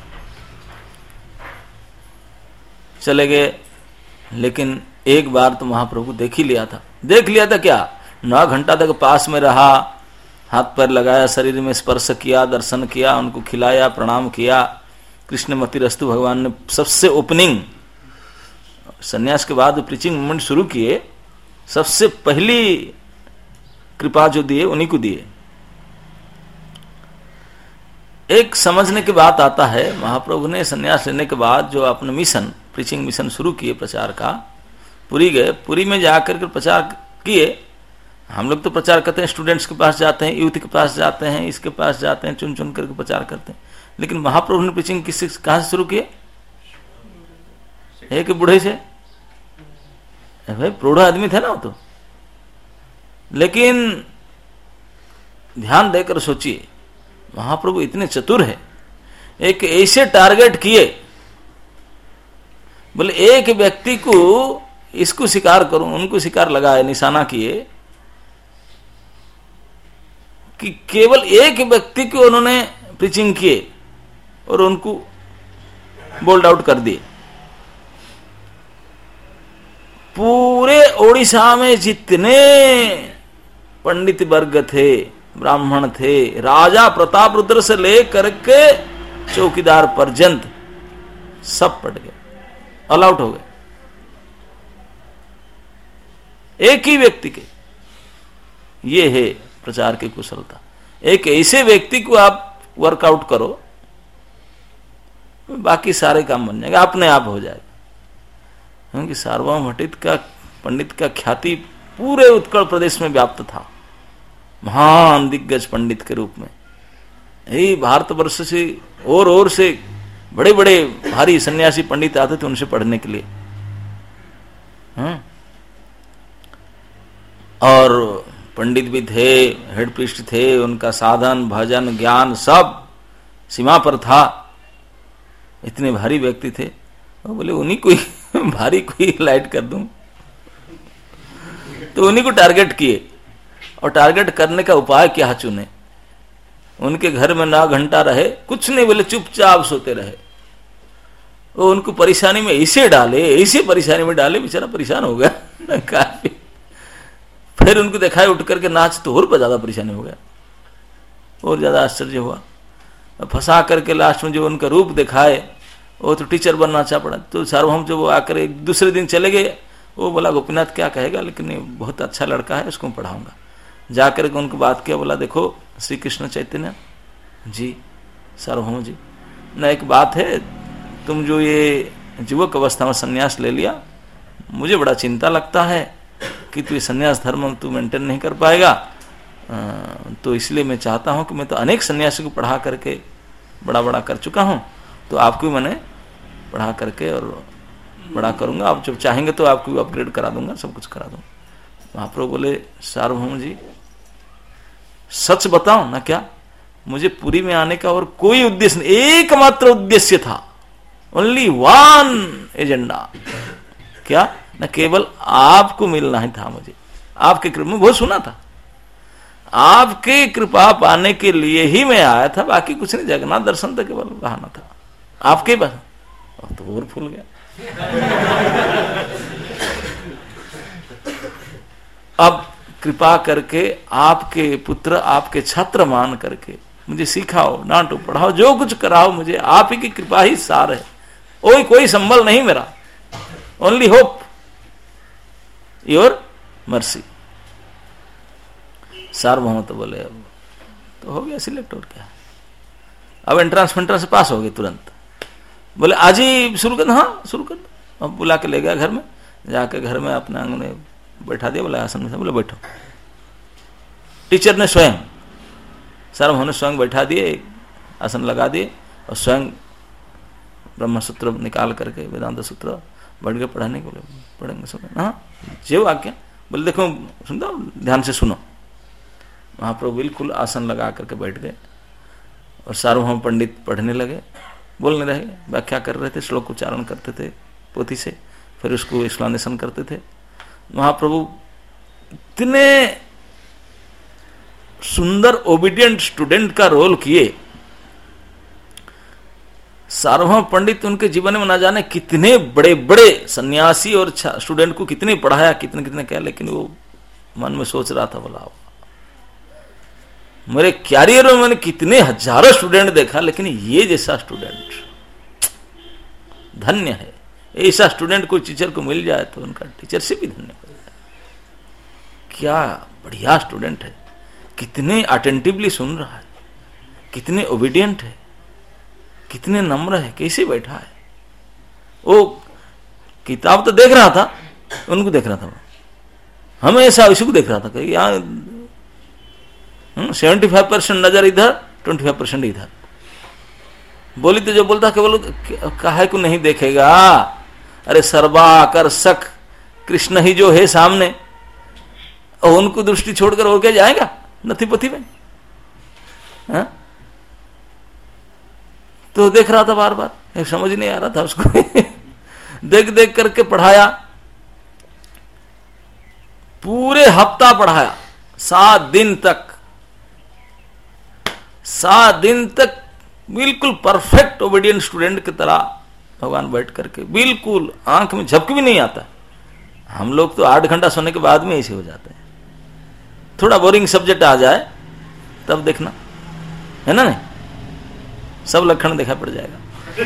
चले गए लेकिन एक बार तो महाप्रभु देख ही लिया था। देख लिया था क्या? नौ घंटा तक पास में रहा, हाथ पैर लगाया, शरीर में स्पर्श किया, दर्शन किया, उनको खिलाया, प्रणाम किया। कृष्णमति रस्तु भगवान ने सबसे ओपनिंग सन्यास के बाद प्रीचिंग मूवमेंट शुरू किए, सबसे पहली कृपा जो दिए उन्हीं को दिए। एक समझने की बात आता है, महाप्रभु ने सन्यास लेने के बाद जो अपने मिशन प्रीचिंग मिशन शुरू किए प्रचार का, पुरी गए, पुरी में जाकर के प्रचार किए। हम लोग तो प्रचार करते हैं, स्टूडेंट्स के पास जाते हैं, यूथ के पास जाते हैं, इसके पास जाते हैं, चुन चुन करके प्रचार करते हैं। लेकिन महाप्रभु ने प्रीचिंग किससे कहां से शुरू किए? एक बूढ़े से, भाई प्रौढ़ आदमी थे ना वो तो। लेकिन ध्यान देकर सोचिए, महाप्रभु इतने चतुर है, एक ऐसे टारगेट किए, बोले एक व्यक्ति को इसको शिकार करूं, उनको शिकार लगाए, निशाना किए कि केवल एक व्यक्ति को उन्होंने प्रीचिंग किए और उनको बोल्ड आउट कर दिए। पूरे ओडिशा में जितने पंडित वर्ग थे, ब्राह्मण थे, राजा प्रताप रुद्र से लेकर के चौकीदार पर्यंत सब पट गए, ऑल आउट हो गए एक ही व्यक्ति के। ये है प्रचार की कुशलता। एक ऐसे व्यक्ति को आप वर्कआउट करो, बाकी सारे काम बन जाएगा, अपने आप हो जाएगा। क्योंकि सार्वभौम भट्टित का पंडित का ख्याति पूरे उत्कल प्रदेश में व्याप्त था, महान दिग्गज पंडित के रूप में। यही भारतवर्ष से और और से बड़े बड़े भारी सन्यासी पंडित आते थे उनसे पढ़ने के लिए। हाँ? और पंडित भी थे, हेड प्रीस्ट थे, उनका साधन भजन ज्ञान सब सीमा पर था। इतने भारी व्यक्ति थे, वो बोले उन्हीं को भारी कोई लाइट कर दूं, तो उन्हीं को टारगेट किए। और टारगेट करने का उपाय क्या चुने? उनके घर में नौ घंटा रहे, कुछ नहीं बोले, चुपचाप सोते रहे। वो उनको परेशानी में ऐसे डाले, ऐसे परेशानी में डाले, बेचारा परेशान हो गया काफी। फिर उनको दिखाए उठ करके नाच, तो और ज्यादा परेशानी हो गया, और ज्यादा आश्चर्य हुआ। फंसा करके लास्ट में जो उनका रूप दिखाए, वो तो टीचर बनना चाह पड़ा। तो सार्वभौम जब वो आकर एक दूसरे दिन चले गए, वो बोला गोपीनाथ क्या कहेगा, लेकिन ये बहुत अच्छा लड़का है, उसको पढ़ाऊंगा। जाकर के उनको बात किया, बोला देखो श्री कृष्ण चैतन्य जी, सार्वभौम जी, न एक बात है, तुम जो ये युवक अवस्था में संन्यास ले लिया, मुझे बड़ा चिंता लगता है कि तू ये संन्यास धर्म तू मेंटेन नहीं कर पाएगा। तो इसलिए मैं चाहता हूं कि मैं तो अनेक सन्यासी को पढ़ा करके बड़ा बड़ा कर चुका हूं, तो आपको मैंने पढ़ा करके और बड़ा करूंगा, आप जब चाहेंगे तो आपको अपग्रेड करा दूंगा, सब कुछ करा दूंगा। महाप्रभु बोले सार्वभौम जी सच बताओ ना, क्या मुझे पुरी में आने का और कोई उद्देश्य नहीं, एकमात्र उद्देश्य था, ओनली वन एजेंडा, क्या न केवल आपको मिलना ही था। मुझे आपके कृपा में बहुत सुना था, आपके कृपा पाने के लिए ही मैं आया था, बाकी कुछ नहीं, जगन्नाथ दर्शन तो केवल बहाना था आपके बस। तो और फूल गया। अब कृपा करके आपके पुत्र, आपके छात्र मान करके मुझे सिखाओ, डांटो, पढ़ाओ, जो कुछ कराओ, मुझे आप ही की कृपा ही सार है, कोई कोई संबल नहीं मेरा, ओनली होप योर मर्सी। सार्वभौम तो बोले अब तो हो गया सिलेक्ट, और क्या, अब एंट्रांस एंट्रांस पास हो गए तुरंत। बोले आज ही शुरू कर, हाँ शुरू कर। अब बुला के ले गया घर में, जाके घर में अपने आंगन में बैठा दिया, बोला आसन में, बोले बैठो। टीचर ने स्वयं, सार्वभौम ने स्वयं बैठा दिए, आसन लगा दिए, और स्वयं ब्रह्म सूत्र निकाल करके वेदांत सूत्र बैठ के पढ़ाने के, बोले पढ़ेंगे सुनो, हाँ जो आज्ञा। बोले देखो सुनता, ध्यान से सुनो। महाप्रभु बिल्कुल आसन लगा करके बैठ गए, और सार्वभौम पंडित पढ़ने लगे, बोलने रहे, व्याख्या कर रहे थे, श्लोक उच्चारण करते थे पोथी से, फिर उसको एक्सप्लेनेशन करते थे। महाप्रभु इतने सुंदर ओबीडियंट स्टूडेंट का रोल किए। सार्वभौम पंडित उनके जीवन में ना जाने कितने बड़े बड़े सन्यासी और स्टूडेंट को कितने पढ़ाया, कितने कितने क्या, लेकिन वो मन में सोच रहा था, बोला मेरे कैरियर में मैंने कितने हजारों स्टूडेंट देखा, लेकिन ये जैसा स्टूडेंट धन्य है। ऐसा स्टूडेंट कोई टीचर को मिल जाए तो उनका टीचरशिप भी धन्य हो जाए। क्या बढ़िया स्टूडेंट है, कितने अटेंटिवली सुन रहा है, कितने ओबीडियंट है, कितने नम्र है, कैसे बैठा है। वो किताब तो देख रहा था, उनको देख रहा था, हमेशा इसी को देख रहा था कि यहाँ सेवेंटी फाइव परसेंट नजर इधर, ट्वेंटी फाइव परसेंट इधर। बोली तो जो बोलता केवल काहे को नहीं देखेगा, अरे सर्वाकर्षक कृष्ण ही जो है सामने, और उनको दृष्टि छोड़कर और क्या जाएगा नथी पथी में, हा? तो देख रहा था बार बार, समझ नहीं आ रहा था उसको देख देख करके पढ़ाया, पूरे हफ्ता पढ़ाया, सात दिन तक, सात दिन तक बिल्कुल परफेक्ट ओबीडियंट स्टूडेंट की तरह भगवान बैठ करके, बिल्कुल आंख में झपक भी नहीं आता। हम लोग तो आठ घंटा सोने के बाद में ऐसे हो जाते हैं, थोड़ा बोरिंग सब्जेक्ट आ जाए तब देखना, है ना, नहीं सब लक्षण देखा पड़ जाएगा।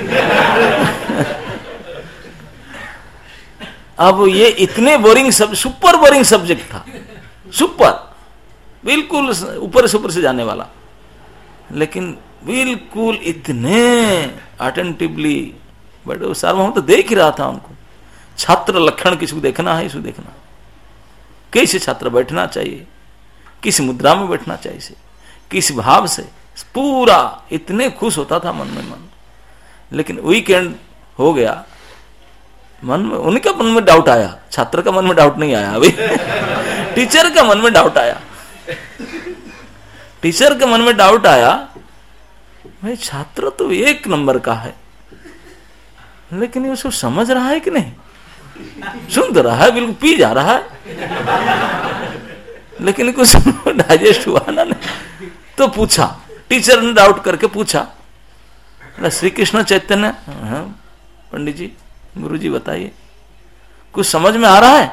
अब ये इतने बोरिंग सब, सुपर बोरिंग सब्जेक्ट था, सुपर, बिल्कुल ऊपर से ऊपर से जाने वाला, लेकिन बिल्कुल इतने अटेंटिवली बट सार्वभौम तो देख ही रहा था उनको। छात्र लक्षण किसको देखना है, इसको देखना, कैसे छात्र बैठना चाहिए, किस मुद्रा में बैठना चाहिए, किस भाव से, पूरा इतने खुश होता था मन में मन। लेकिन वीकेंड हो गया, मन में उनका मन में डाउट आया, छात्र का मन में डाउट नहीं आया अभी टीचर का मन में डाउट आया, टीचर के मन में डाउट आया, भाई छात्र तो एक नंबर का है, लेकिन ये उसको समझ रहा है कि नहीं, सुन तो रहा है, बिल्कुल पी जा रहा है, लेकिन कुछ डाइजेस्ट हुआ ना नहीं। तो पूछा, टीचर ने डाउट करके पूछा, श्री कृष्ण चैतन्य, हाँ, पंडित जी, गुरु जी बताइए, कुछ समझ में आ रहा है?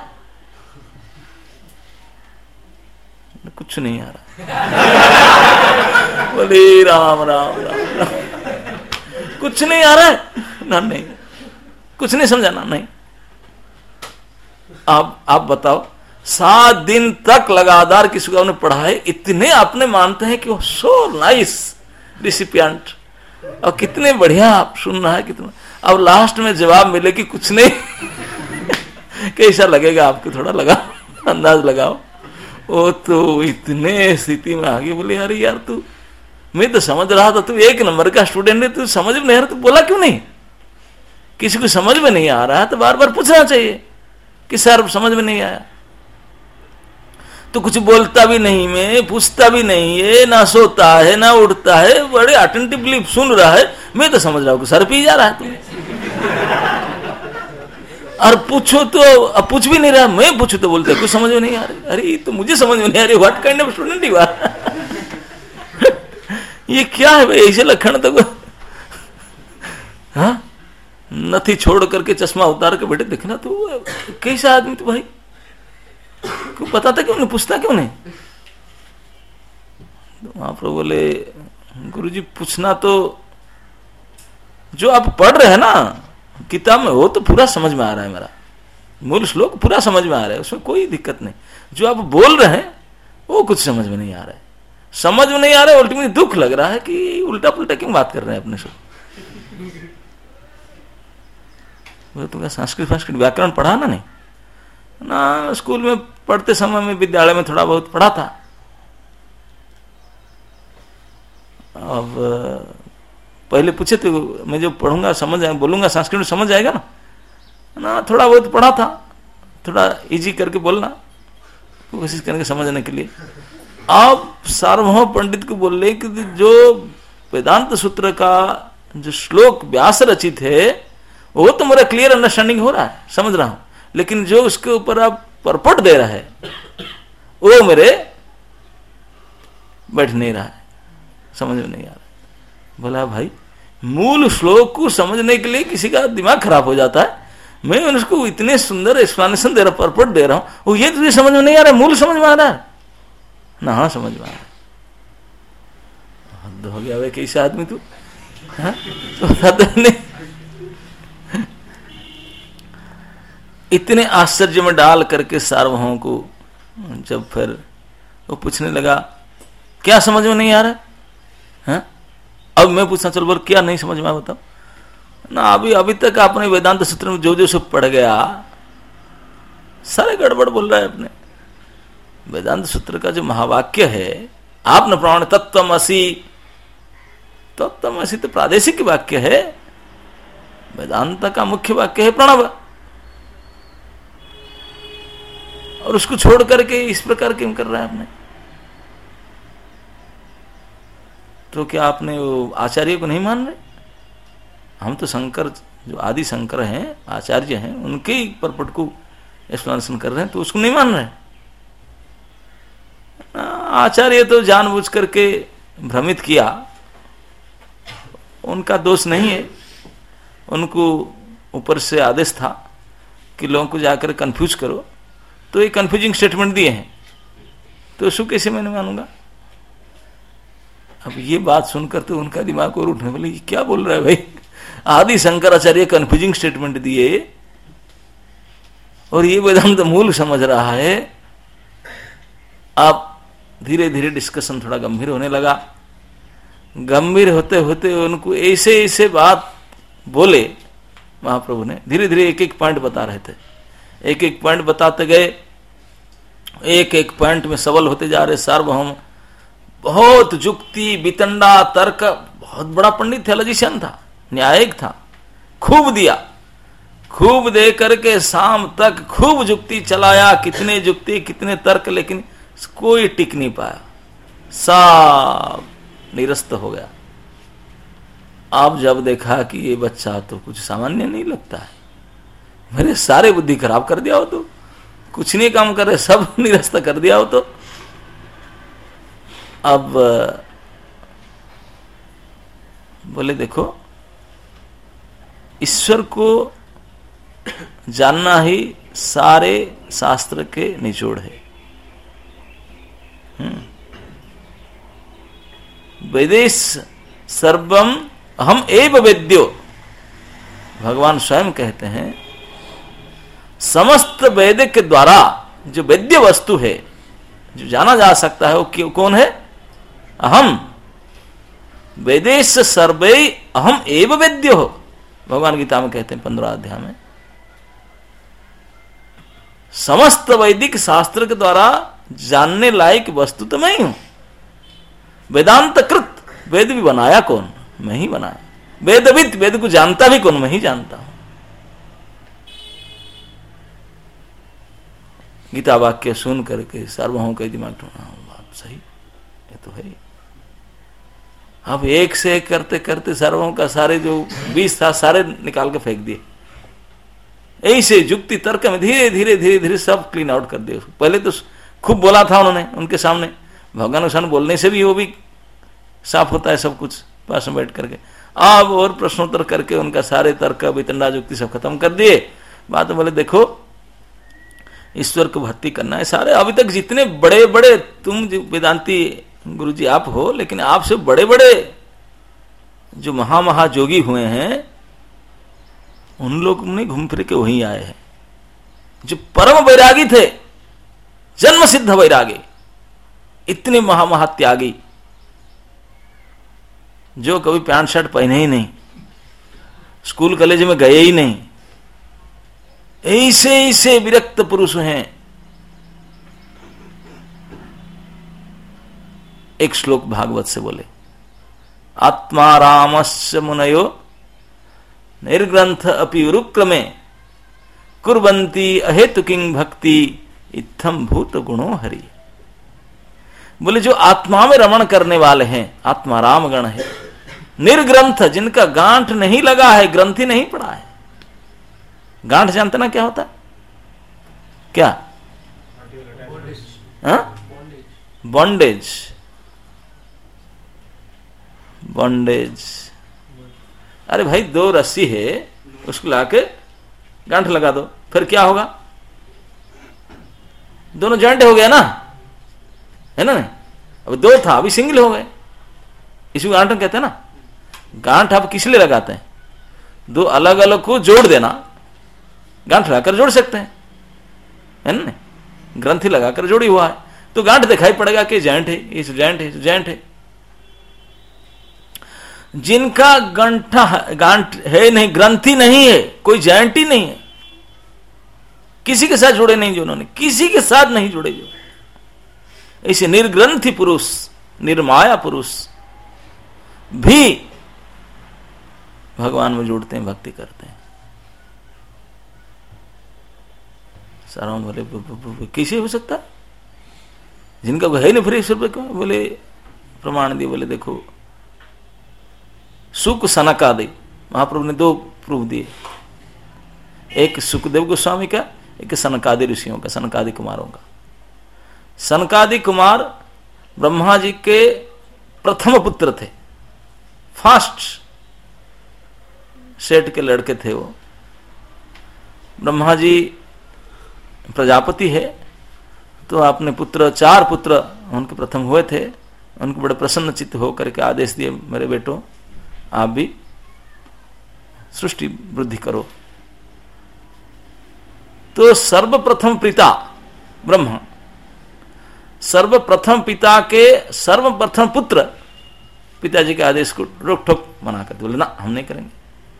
कुछ नहीं आ रहा। बोले राम राम राम राम, कुछ नहीं आ रहा है ना? नहीं, कुछ नहीं समझाना। नहीं, आप आप बताओ, सात दिन तक लगातार किसी को आपने पढ़ाए, इतने आपने मानते हैं कि वो सो नाइस रिसिपिएंट, और कितने बढ़िया आप सुन रहा है, कितना, अब लास्ट में जवाब मिले कि कुछ नहीं। कैसा लगेगा आपको? थोड़ा लगा अंदाज लगाओ। वो तो इतने स्थिति में आगे बोले, अरे यार तू, मैं तो समझ रहा था तू एक नंबर का स्टूडेंट है, तू समझ में नहीं आ रहा, तू बोला क्यों नहीं? किसी को समझ में नहीं आ रहा है तो बार बार पूछना चाहिए कि सर समझ में नहीं आया। तो कुछ बोलता भी नहीं, मैं पूछता भी नहीं है, ना सोता है ना उठता है, बड़े अटेंटिवली सुन रहा है, मैं तो समझ रहा हूं कि सर पी जा रहा है तुम्हें। और पूछो तो, अब पूछ भी नहीं रहा, मैं पूछू तो बोलते कुछ समझ में नहीं आ रही। अरे तो मुझे समझ में नहीं आ रही, what kind of student you are? ये क्या है भाई, ऐसे लक्षण तो हाँ, नथी छोड़ करके चश्मा उतार के बेटे देखना, तो कैसा आदमी तो भाई, क्यों बताता क्यों नहीं, पूछता क्यों नहीं? तो महाप्रभु बोले, गुरुजी पूछना तो, जो आप पढ़ रहे हैं ना किताब में, वो तो पूरा समझ में आ रहा है, मेरा मूल श्लोक पूरा समझ में आ रहा है, उसमें कोई दिक्कत नहीं। जो आप बोल रहे हैं वो कुछ समझ में नहीं आ रहा है, समझ में नहीं आ रहा है, अल्टीमेटली दुख लग रहा है कि उल्टा पुल्टा क्यों बात कर रहे हैं अपने से। तुमने संस्कृत संस्कृत व्याकरण पढ़ा ना? नहीं ना, स्कूल में पढ़ते समय में, विद्यालय में थोड़ा बहुत पढ़ा था। अब पहले पूछे थे, मैं जो पढ़ूंगा समझ आए, बोलूंगा संस्कृत में समझ आएगा ना? ना, थोड़ा बहुत पढ़ा था, थोड़ा इजी करके बोलना, कोशिश करके समझने के लिए। आप सार्वभौम पंडित को बोल रहे कि जो वेदांत सूत्र का जो श्लोक व्यास रचित है, वो तो मेरा क्लियर अंडरस्टैंडिंग हो रहा है, समझ रहा हूं, लेकिन जो उसके ऊपर आप परपट दे रहा है वो मेरे बैठ नहीं रहा है, समझ में नहीं आ रहा। बोला भाई, मूल श्लोक को समझने के लिए किसी का दिमाग खराब हो जाता है, मैं उसको इतने सुंदर एक्सप्लेनेशन दे रहा, परपट दे रहा हूं, वो ये तुझे समझ में नहीं आ रहा है, मूल समझ में आ रहा है ना? हाँ समझ में आ रहा है। हद हो गया भाई, कैसे आदमी तू, हाँ तो बताते नहीं। इतने आश्चर्य में डाल करके सार्वभौम को जब फिर वो पूछने लगा, क्या समझ में नहीं आ रहा है? हाँ? अब मैं पूछना, चल बोल क्या नहीं समझ में आया बताओ ना। अभी अभी तक आपने वेदांत सूत्र में जो जो सब पढ़ गया, सारे गड़बड़ बोल रहा है अपने। वेदांत सूत्र का जो महावाक्य है, आपने प्रमाण तत्त्वमसि, तत्त्वमसि तो प्रादेशिक वाक्य है, वेदांत का मुख्य वाक्य है प्रणव, और उसको छोड़ करके इस प्रकार क्यों कर रहा है आपने? तो क्या आपने वो आचार्य को नहीं मान रहे? हम तो शंकर, जो आदि शंकर हैं, आचार्य हैं, उनके ही परपट को एक्सप्लेनेशन कर रहे हैं, तो उसको नहीं मान रहे? आचार्य तो जानबूझ करके भ्रमित किया, उनका दोष नहीं है, उनको ऊपर से आदेश था कि लोगों को जाकर कंफ्यूज करो, तो ये कंफ्यूजिंग स्टेटमेंट दिए हैं, तो उसको कैसे मैंने मानूंगा? अब ये बात सुनकर तो उनका दिमाग और उठने वाले, क्या बोल रहा है भाई, आदि शंकराचार्य कंफ्यूजिंग स्टेटमेंट दिए और ये वेदांत मूल समझ रहा है। अब धीरे धीरे डिस्कशन थोड़ा गंभीर होने लगा। गंभीर होते होते उनको ऐसे ऐसे बात बोले महाप्रभु ने, धीरे धीरे एक एक पॉइंट बता रहे थे, एक एक पॉइंट बताते गए, एक एक पॉइंट में सबल होते जा रहे सार्वभौम। बहुत जुक्ति वितंडा तर्क, बहुत बड़ा पंडित थे, लजिशियन था, न्यायिक था, खूब दिया, खूब दे करके शाम तक खूब जुक्ति चलाया, कितने जुक्ति कितने तर्क, लेकिन कोई टिक नहीं पाया, सब निरस्त हो गया। अब जब देखा कि ये बच्चा तो कुछ सामान्य नहीं लगता है, मेरे सारे बुद्धि खराब कर दिया हो, तो कुछ नहीं काम कर रहे, सब निरस्त कर दिया हो, तो अब बोले देखो ईश्वर को जानना ही सारे शास्त्र के निचोड़ है। वेदेश सर्वम अहम एव वेद्यो, भगवान स्वयं कहते हैं समस्त वेद के द्वारा जो वेद्य वस्तु है, जो जाना जा सकता है, वो क्यों कौन है? अहम। वेदेश सर्वे अहम एव वेद्यो हो, भगवान गीता में कहते हैं पंद्रह अध्याय में। समस्त वैदिक शास्त्र के द्वारा जानने लायक वस्तु तो मैं ही हूं। वेदांत कृत, वेद भी बनाया कौन? मैं ही बनाया। वेदविद, वेद को जानता भी कौन? मैं ही जानता हूं। गीता वाक्य सुन करके सार्वभौम के दिमाग में बात सही, ये तो है। अब एक से एक करते करते सार्वभौम का सारे जो बीस था सारे निकाल के फेंक दिए। ऐसे युक्ति तर्क में धीरे धीरे धीरे धीरे सब क्लीन आउट कर दिए। पहले तो खूब बोला था उन्होंने उनके सामने, भगवान के सामने बोलने से भी वो भी साफ होता है सब कुछ, पास में बैठ करके। अब और प्रश्नोत्तर करके उनका सारे तर्क वितंडा युक्ति सब खत्म कर दिए। बात बोले देखो ईश्वर को भक्ति करना है। सारे अभी तक जितने बड़े बड़े तुम जो वेदांती गुरुजी आप हो, लेकिन आपसे बड़े बड़े जो महा महा जोगी हुए हैं उन लोग ने घूम फिर के वहीं आए हैं। जो परम वैरागी थे, जन्म सिद्ध वैरागी, इतने महा महा त्यागी, जो कभी पैंट शर्ट पहने ही नहीं, स्कूल कॉलेज में गए ही नहीं, ऐसे ऐसे विरक्त पुरुष हैं। एक श्लोक भागवत से बोले, आत्मा रामस्य मुनयो निर्ग्रंथ अपि उरुक्रमे कुर्वन्ति अहेतुकिं भक्ति इत्थम भूत गुणो हरि। बोले जो आत्मा में रमण करने वाले हैं, आत्मा राम गण है, निर्ग्रंथ, जिनका गांठ नहीं लगा है, ग्रंथि नहीं पड़ा है। गांठ जानते ना क्या होता है? क्या? बॉन्डेज। बॉन्डेज। अरे भाई दो रस्सी है, उसको लाके गांठ लगा दो, फिर क्या होगा? दोनों जॉइंट हो गया ना, है ना? नहीं, अब दो था, अभी सिंगल हो गए। इसी गांठ कहते हैं ना। गांठ आप किस लिए लगाते हैं? दो अलग अलग को जोड़ देना, गांठ लगाकर जोड़ सकते हैं, है ना? ग्रंथि लगाकर जोड़ी हुआ है तो गांठ दिखाई पड़ेगा कि जॉइंट है, इस जॉइंट है, जॉइंट है। जिनका गंठा गांठ है नहीं, ग्रंथि नहीं है, कोई जॉइंट ही नहीं है, किसी के साथ जुड़े नहीं, जो उन्होंने किसी के साथ नहीं जुड़े, जो ऐसे निर्ग्रंथि पुरुष, निर्माया पुरुष भी भगवान में जुड़ते हैं, भक्ति करते हैं। सारा बोले कैसे हो सकता? जिनका है नहीं फिर ईश्वर पे क्यों? बोले प्रमाण दिए। बोले देखो सुख सनकादि, महाप्रभु ने दो प्रूफ दिए, एक सुखदेव गोस्वामी का, एक सनकादि ऋषियों का, सनकादि कुमारों का। सनकादि कुमार ब्रह्मा जी के प्रथम पुत्र थे, फर्स्ट सेठ के लड़के थे वो। ब्रह्मा जी प्रजापति है तो आपने पुत्र, चार पुत्र उनके प्रथम हुए थे। उनको बड़े प्रसन्न चित्त होकर के आदेश दिए, मेरे बेटो आप भी सृष्टि वृद्धि करो। तो सर्वप्रथम पिता ब्रह्मा, सर्वप्रथम पिता के सर्वप्रथम पुत्र पिताजी के आदेश को रोक ठोक मना कर बोले ना, हम नहीं करेंगे।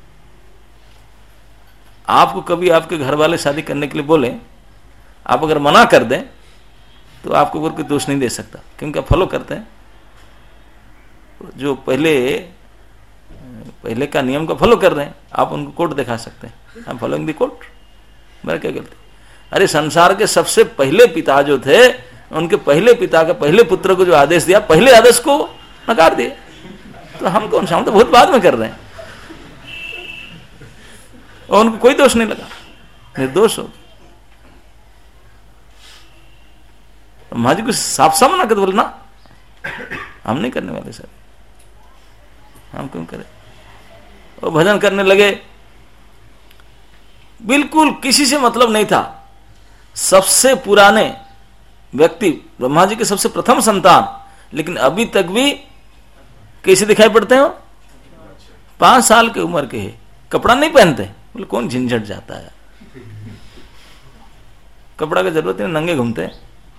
आपको कभी आपके घर वाले शादी करने के लिए बोले, आप अगर मना कर दें तो आपको ऊपर कोई दोष नहीं दे सकता, क्योंकि आप फॉलो करते हैं। जो पहले पहले का नियम का फॉलो कर रहे हैं, आप उनको कोर्ट दिखा सकते हैं, आप फॉलोइंग द कोर्ट। मेरा क्या गलती? अरे संसार के सबसे पहले पिता जो थे, उनके पहले पिता के पहले पुत्र को जो आदेश दिया, पहले आदेश को नकार दिए। तो हम कौन सा, हम तो बहुत बाद में कर रहे हैं, और उनको कोई दोष नहीं लगा, निर्दोष हो। महाजी को साफ साफ मना कर बोले ना, हम नहीं करने वाले सर, हम क्यों करें। और भजन करने लगे, बिल्कुल किसी से मतलब नहीं था। सबसे पुराने व्यक्ति, ब्रह्मा जी के सबसे प्रथम संतान, लेकिन अभी तक भी कैसे दिखाई पड़ते हो? पांच साल की उम्र के है, कपड़ा नहीं पहनते। बोले कौन झंझट जाता है, कपड़ा की जरूरत नहीं, नंगे घूमते हैं।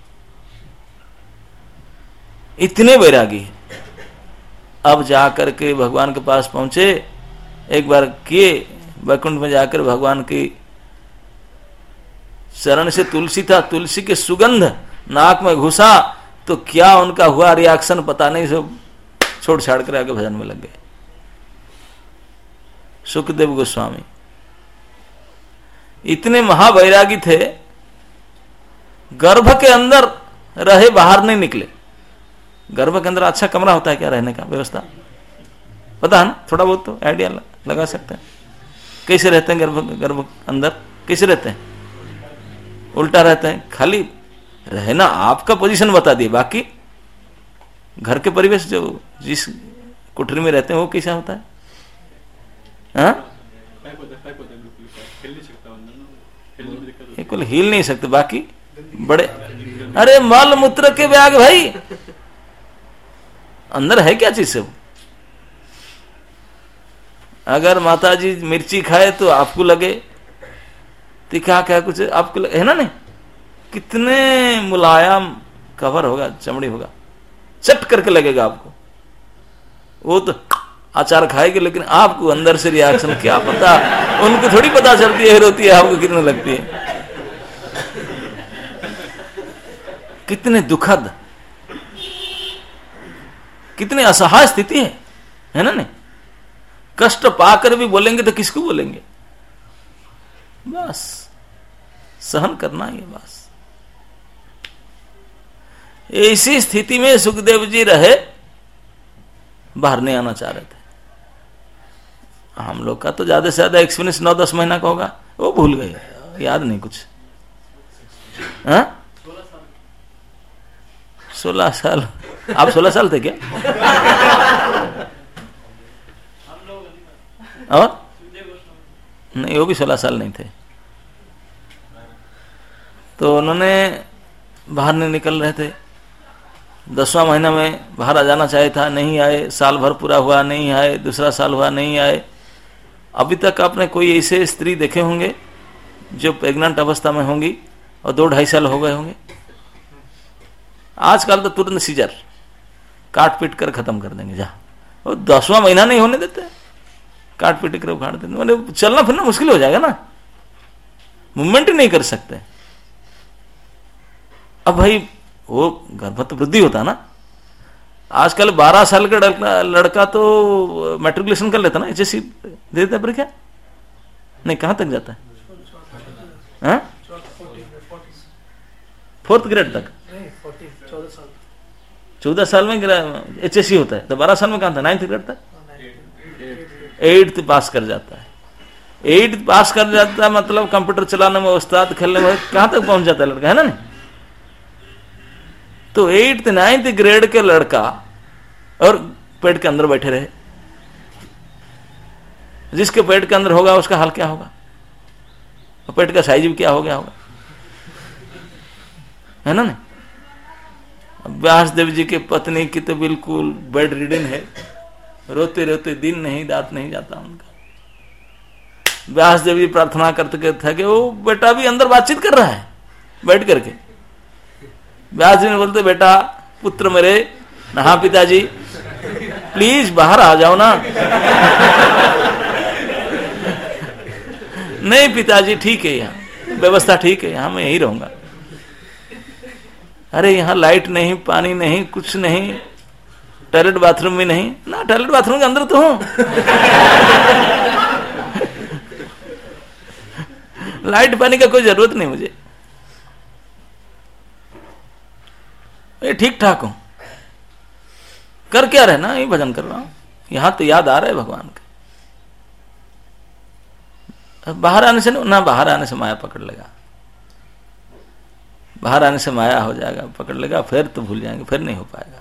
इतने वैरागी। अब जाकर के भगवान के पास पहुंचे, एक बार किए वैकुंठ में जाकर भगवान की शरण से तुलसी था, तुलसी के सुगंध नाक में घुसा तो क्या उनका हुआ रिएक्शन पता नहीं, सब छोड़ छाड़ कर आगे भजन में लग गए। सुखदेव गोस्वामी इतने महावैरागी थे, गर्भ के अंदर रहे, बाहर नहीं निकले। गर्भ के अंदर अच्छा कमरा होता है क्या रहने का व्यवस्था? पता है ना, थोड़ा बहुत तो आइडिया लगा सकते हैं। कैसे रहते हैं गर्भ गर्भ अंदर, कैसे रहते हैं? उल्टा रहते हैं। खाली रहना आपका पोजीशन बता दिए, बाकी घर के परिवेश जो जिस कुठरी में रहते हैं वो कैसा होता है? हाँ, बिल्कुल हिल नहीं सकते, बाकी बड़े, अरे मल मूत्र के बैग भाई, अंदर है क्या चीज सब? अगर माताजी मिर्ची खाए तो आपको लगे तीखा, क्या कुछ आपको लगे, है ना? नहीं, कितने मुलायम कवर होगा, चमड़ी होगा, चट करके लगेगा आपको। वो तो अचार खाएगी, लेकिन आपको अंदर से रिएक्शन क्या पता, उनको थोड़ी पता चलती है रोती है आपको कितने लगती है। कितने दुखद, कितने असहाय स्थिति है, है ना? नहीं, कष्ट पाकर भी बोलेंगे तो किसको बोलेंगे? बस सहन करना ही है बस। ऐसी स्थिति में सुखदेव जी रहे, बाहर नहीं आना चाह रहे थे। हम लोग का तो ज्यादा से ज्यादा एक्सपीरियंस नौ दस महीना का होगा, वो भूल गए, याद नहीं कुछ। हाँ, सोलह साल। आप सोलह साल थे क्या? और नहीं, वो भी सोलह साल नहीं थे। तो उन्होंने बाहर नहीं निकल रहे थे। दसवां महीना में बाहर आ जाना चाहिए था, नहीं आए। साल भर पूरा हुआ, नहीं आए। दूसरा साल हुआ, नहीं आए। अभी तक आपने कोई ऐसे स्त्री देखे होंगे जो प्रेग्नेंट अवस्था में होंगी और दो ढाई साल हो गए होंगे? आजकल तो तुरंत सीजर काट पीट कर खत्म कर देंगे। जहाँ वो दसवां महीना नहीं होने देते, काट पीट कर उखाड़ देते। मतलब चलना फिरना मुश्किल हो जाएगा ना, मूवमेंट ही नहीं कर सकते। अब भाई वो गर्भस्थ वृद्धि होता ना। आजकल बारह साल का लड़का, लड़का तो मैट्रिकुलेशन कर लेता ना, एचएससी दे देता परीक्षा। नहीं, कहां तक जाता है? हाँ, फोर्थ ग्रेड तक। चौदह साल में एचएससी होता है, तो बारह साल में कहां था? नाइन्थ ग्रेड तक, एट्थ पास कर जाता है। एट्थ पास कर जाता है मतलब कंप्यूटर चलाने में उस्ताद, खेलने में कहां तक पहुंच जाता है लड़का, है ना? नहीं, तो एट्थ नाइन्थ ग्रेड के लड़का और पेट के अंदर बैठे रहे। जिसके पेट के अंदर होगा उसका हाल क्या होगा, और पेट का साइज भी क्या हो गया होगा, है ना? नहीं, व्यासदेव जी के पत्नी की तो बिल्कुल बेड रिडन है, रोते रोते दिन नहीं रात नहीं जाता उनका। व्यासदेव जी प्रार्थना करते करते थे कि वो बेटा भी अंदर बातचीत कर रहा है बैठ करके। व्यास जी ने बोलते, बेटा पुत्र मेरे, हाँ पिताजी प्लीज बाहर आ जाओ ना। नहीं पिताजी ठीक है, यहाँ व्यवस्था ठीक है, यहाँ मैं यही रहूंगा। अरे यहाँ लाइट नहीं, पानी नहीं, कुछ नहीं, टॉयलेट बाथरूम भी नहीं ना। टॉयलेट बाथरूम के अंदर तो हूं। लाइट पानी का कोई जरूरत नहीं मुझे, ये ठीक ठाक हूं। कर क्या रहे ना, ये भजन कर रहा हूं। यहां तो याद आ रहा है भगवान का। बाहर आने से ना, बाहर आने से माया पकड़ लेगा, बाहर आने से माया हो जाएगा, पकड़ लेगा, फिर तो भूल जाएंगे, फिर नहीं हो पाएगा।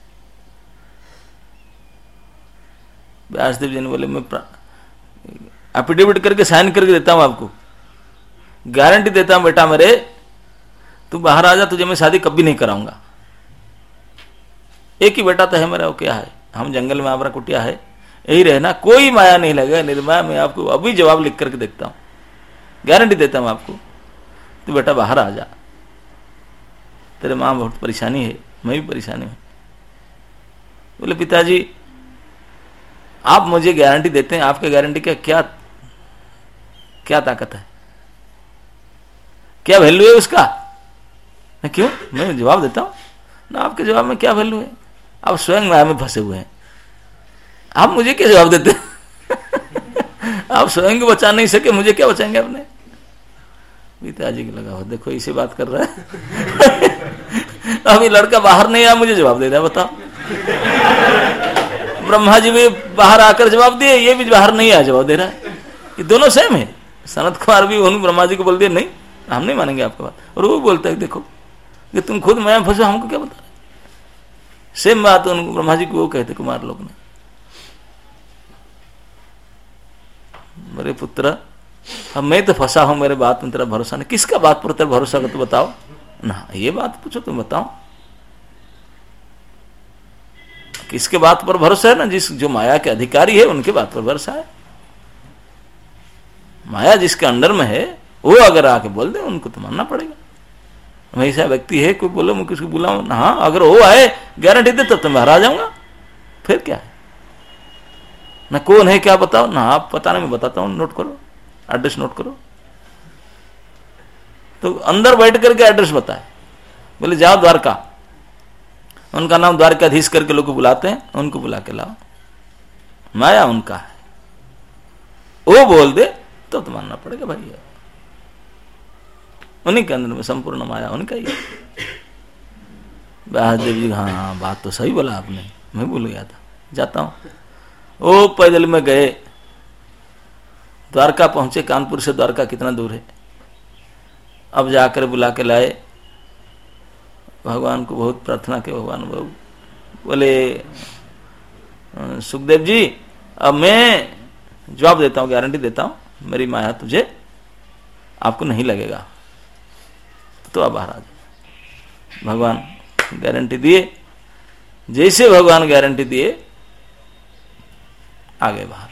व्यासदेव जी ने बोले, मैं एफिडेविट करके साइन करके देता हूं आपको, गारंटी देता हूं बेटा मेरे, तू बाहर आ जा, तुझे मैं शादी कभी नहीं कराऊंगा। एक ही बेटा तो है मेरा, वो क्या है, हम जंगल में आबरा कुटिया है, यही रहना, कोई माया नहीं लगेगा, निर्माया। मैं आपको अभी जवाब लिख करके देखता हूं, गारंटी देता हूं आपको, तू बेटा बाहर आ जा, तेरे मां बहुत परेशानी है, मैं भी परेशानी हूं। बोले पिताजी आप मुझे गारंटी देते हैं, आपके गारंटी का क्या क्या ताकत है, क्या वैल्यू है उसका? मैं क्यों, मैं जवाब देता हूं ना, आपके जवाब में क्या वैल्यू है, आप स्वयं माया में फंसे हुए हैं, आप मुझे क्या जवाब देते आप स्वयं को बचा नहीं सके, मुझे क्या बचाएंगे आपने? पिताजी को लगा देखो इसे बात कर रहा है अभी लड़का बाहर नहीं आया, मुझे जवाब दे रहा है, बताओ। ब्रह्मा जी भी बाहर आकर जवाब दिए, ये भी बाहर नहीं आया जवाब दे रहा है, ये दोनों सेम है। सनत कुमार भी उन्होंने ब्रह्मा जी को बोल दिया नहीं हम नहीं मानेंगे आपकी बात, और वो बोलता है देखो कि तुम खुद मैं फंसे, हमको क्या बता रहे। सेम बात उनको ब्रह्मा जी को वो कहते कुमार लोग ने, मेरे पुत्र अब मैं तो फंसा हूं, मेरे बात में तेरा भरोसा नहीं, किसका बात पर तेरा भरोसा कर तो बताओ ना, ये बात पूछो तुम बताओ, किसके बात पर भरोसा है? ना जिस जो माया के अधिकारी है उनके बात पर भरोसा है। माया जिसके अंडर में है वो अगर आके बोल दे उनको तो मानना पड़ेगा। ऐसा व्यक्ति है कोई बोलो मैं किसको बुलाऊं, हाँ अगर वो आए गारंटी दे तब तो मैं हरा जाऊंगा, फिर क्या है ना, कौन है क्या बताओ ना, आप पता नहीं मैं बताता हूं, नोट करो, एड्रेस नोट करो। तो अंदर बैठ करके एड्रेस बताए, बोले जाओ द्वारका, उनका नाम द्वारकाधीश करके लोग बुलाते हैं, उनको बुला के लाओ, माया उनका है, वो बोल दे तो तो मानना पड़ेगा भाई, उन्हीं के अंदर में संपूर्ण माया उनका ही है। बहादेव जी हाँ बात तो सही बोला आपने, मैं भूल गया था, जाता हूं। ओ पैदल में गए, द्वारका पहुंचे, कानपुर से द्वारका कितना दूर है, अब जाकर बुला के लाए, भगवान को बहुत प्रार्थना के, भगवान बाबू बोले सुखदेव जी अब मैं जवाब देता हूं, गारंटी देता हूं, मेरी माया तुझे आपको नहीं लगेगा, तो अब बाहर आ जाओ। भगवान गारंटी दिए, जैसे भगवान गारंटी दिए आ गए बाहर,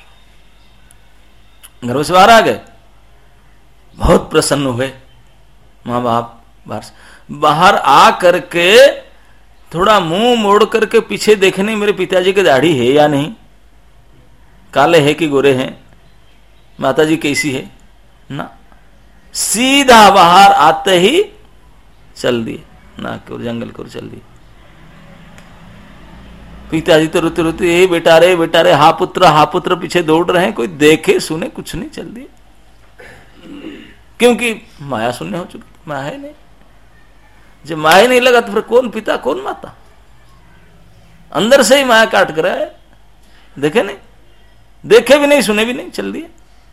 घर से बाहर आ गए, बहुत प्रसन्न हुए माँ बाप। बाहर बाहर आ करके थोड़ा मुंह मोड़ करके पीछे देखने मेरे पिताजी की दाढ़ी है या नहीं, काले है कि गोरे हैं, माताजी कैसी है ना, सीधा बाहर आते ही चल दिए, ना क्यों जंगल को चल दिए। पिताजी तो रोते रोते ये बेटा रे बेटा रे, हा पुत्र हा पुत्र पीछे दौड़ रहे हैं, कोई देखे सुने कुछ नहीं, चल दिए, क्योंकि माया शून्य हो चुकी, माया है नहीं। जब माया नहीं लगा तो फिर कौन पिता कौन माता, अंदर से ही माया काट कर है, देखे नहीं, देखे भी नहीं सुने भी नहीं, चल दिए।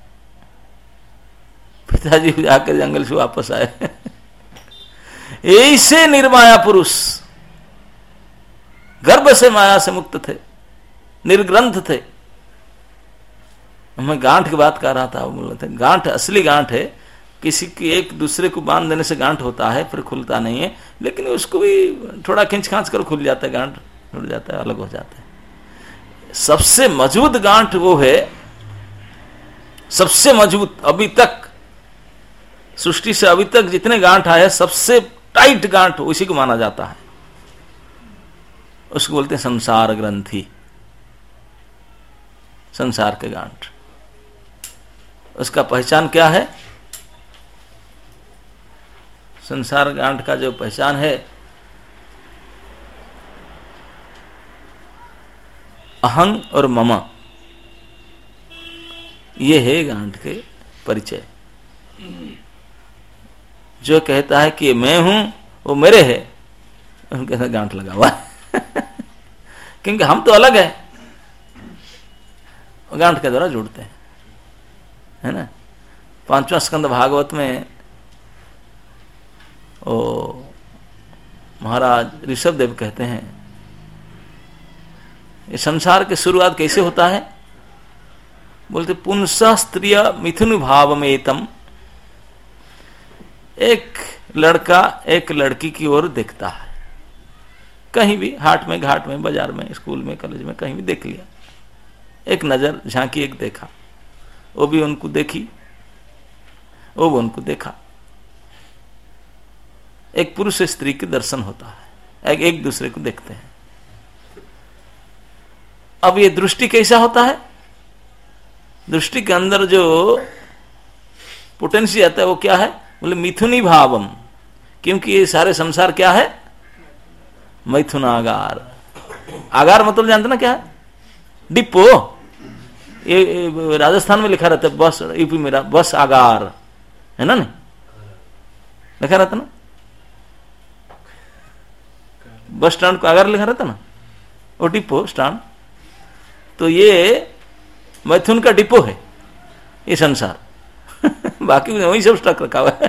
पिताजी जाकर जंगल से वापस आए ऐसे निर्माया पुरुष गर्भ से माया से मुक्त थे, निर्ग्रंथ थे। मैं गांठ की बात कर रहा था, वो बोल रहे थे गांठ असली गांठ है, किसी की एक दूसरे को बांध देने से गांठ होता है, फिर खुलता नहीं है, लेकिन उसको भी थोड़ा खींच खांच कर खुल जाता है, गांठ जुड़ जाता है, अलग हो जाता है। सबसे मजबूत गांठ वो है, सबसे मजबूत अभी तक सृष्टि से अभी तक जितने गांठ आए सबसे टाइट गांठ उसी को माना जाता है, उसको बोलते हैं संसार ग्रंथि, संसार के गांठ। उसका पहचान क्या है? संसार गांठ का जो पहचान है, अहं और मम, ये है गांठ के परिचय। जो कहता है कि मैं हूं वो मेरे है, उनके साथ गांठ लगा हुआ है क्योंकि हम तो अलग है, गांठ के द्वारा जुड़ते हैं, है ना। पांचवा स्कंद भागवत में ओ महाराज ऋषभ देव कहते हैं, ये संसार की शुरुआत कैसे होता है? बोलते पुंसा स्त्रिय मिथुन भावमेतम, एक लड़का एक लड़की की ओर देखता है, कहीं भी हाट में घाट में बाजार में स्कूल में कॉलेज में कहीं भी देख लिया, एक नजर झांकी, एक देखा, वो भी उनको देखी, वो भी उनको देखा, एक पुरुष स्त्री के दर्शन होता है, एक, एक दूसरे को देखते हैं। अब ये दृष्टि कैसा होता है? दृष्टि के अंदर जो पोटेंशियल आता है वो क्या है? बोले मिथुनी भावम, क्योंकि ये सारे संसार क्या है? मैथुनागार। आगार मतलब जानते ना क्या है? डिपो। ये राजस्थान में लिखा रहता है, बस यूपी मेरा बस आगार है ना, नहीं लिखा रहता ना, बस स्टैंड को आगार लिखा रहता ना, वो डिपो स्टैंड। तो ये मैथुन का डिपो है ये संसार बाकी वही सब स्टॉक रखा हुआ है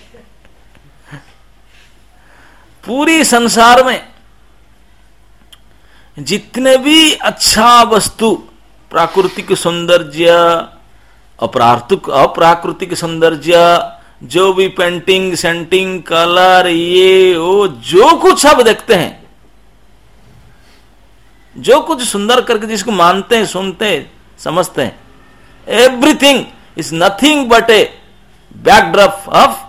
पूरी संसार में जितने भी अच्छा वस्तु, प्राकृतिक सौंदर्य, अप्राकृतिक अप्राकृतिक सौंदर्य, जो भी पेंटिंग सेंटिंग कलर ये वो जो कुछ आप देखते हैं, जो कुछ सुंदर करके जिसको मानते हैं, सुनते हैं, समझते हैं, everything is nothing but a backdrop of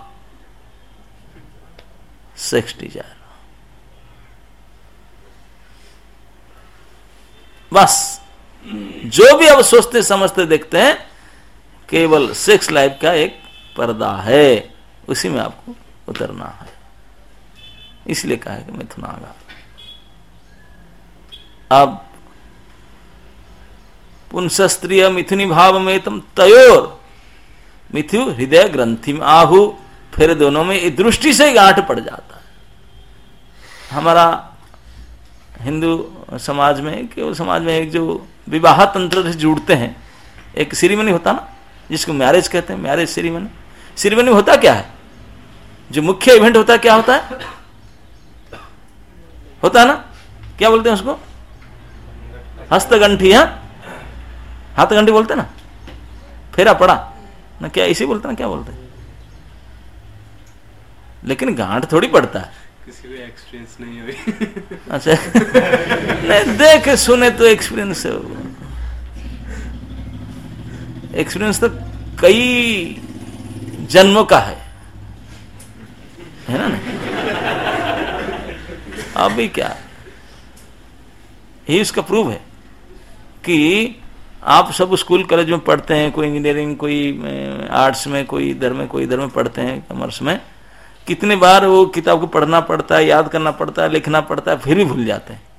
sex desire. बस जो भी अब सोचते समझते देखते हैं केवल सेक्स लाइफ का एक पर्दा है, उसी में आपको उतरना है। इसलिए कहा है कि मिथुनागार। अब पुंसस्त्रिय मिथुनी भाव में तम तयोर मिथु हृदय ग्रंथि में आहु, फिर दोनों में एक दृष्टि से गांठ पड़ जाता है। हमारा हिंदू समाज में, केवल समाज में एक जो विवाह तंत्र से जुड़ते हैं, एक सेरेमनी होता ना जिसको मैरिज कहते हैं, मैरिज सेरेमनी। सेरेमनी होता क्या है? जो मुख्य इवेंट होता है क्या होता है? होता है ना, क्या बोलते हैं उसको? हस्तगंठी। हाँ, हाथ गंठी बोलते ना, फेरा पड़ा ना, क्या इसी बोलते ना, क्या बोलते हैं? लेकिन गांठ थोड़ी पड़ता है। किसी को एक्सपीरियंस नहीं हुई अच्छा नहीं, देख सुने तो एक्सपीरियंस है। एक्सपीरियंस तो कई जन्मों का है, है ना नहीं? अभी क्या ही इसका प्रूव है कि आप सब स्कूल कॉलेज में पढ़ते हैं, कोई इंजीनियरिंग, कोई आर्ट्स में, कोई इधर में, कोई इधर में पढ़ते हैं, कॉमर्स में। कितने बार वो किताब को पढ़ना पड़ता है, याद करना पड़ता है, लिखना पड़ता है, फिर भी भूल जाते हैं।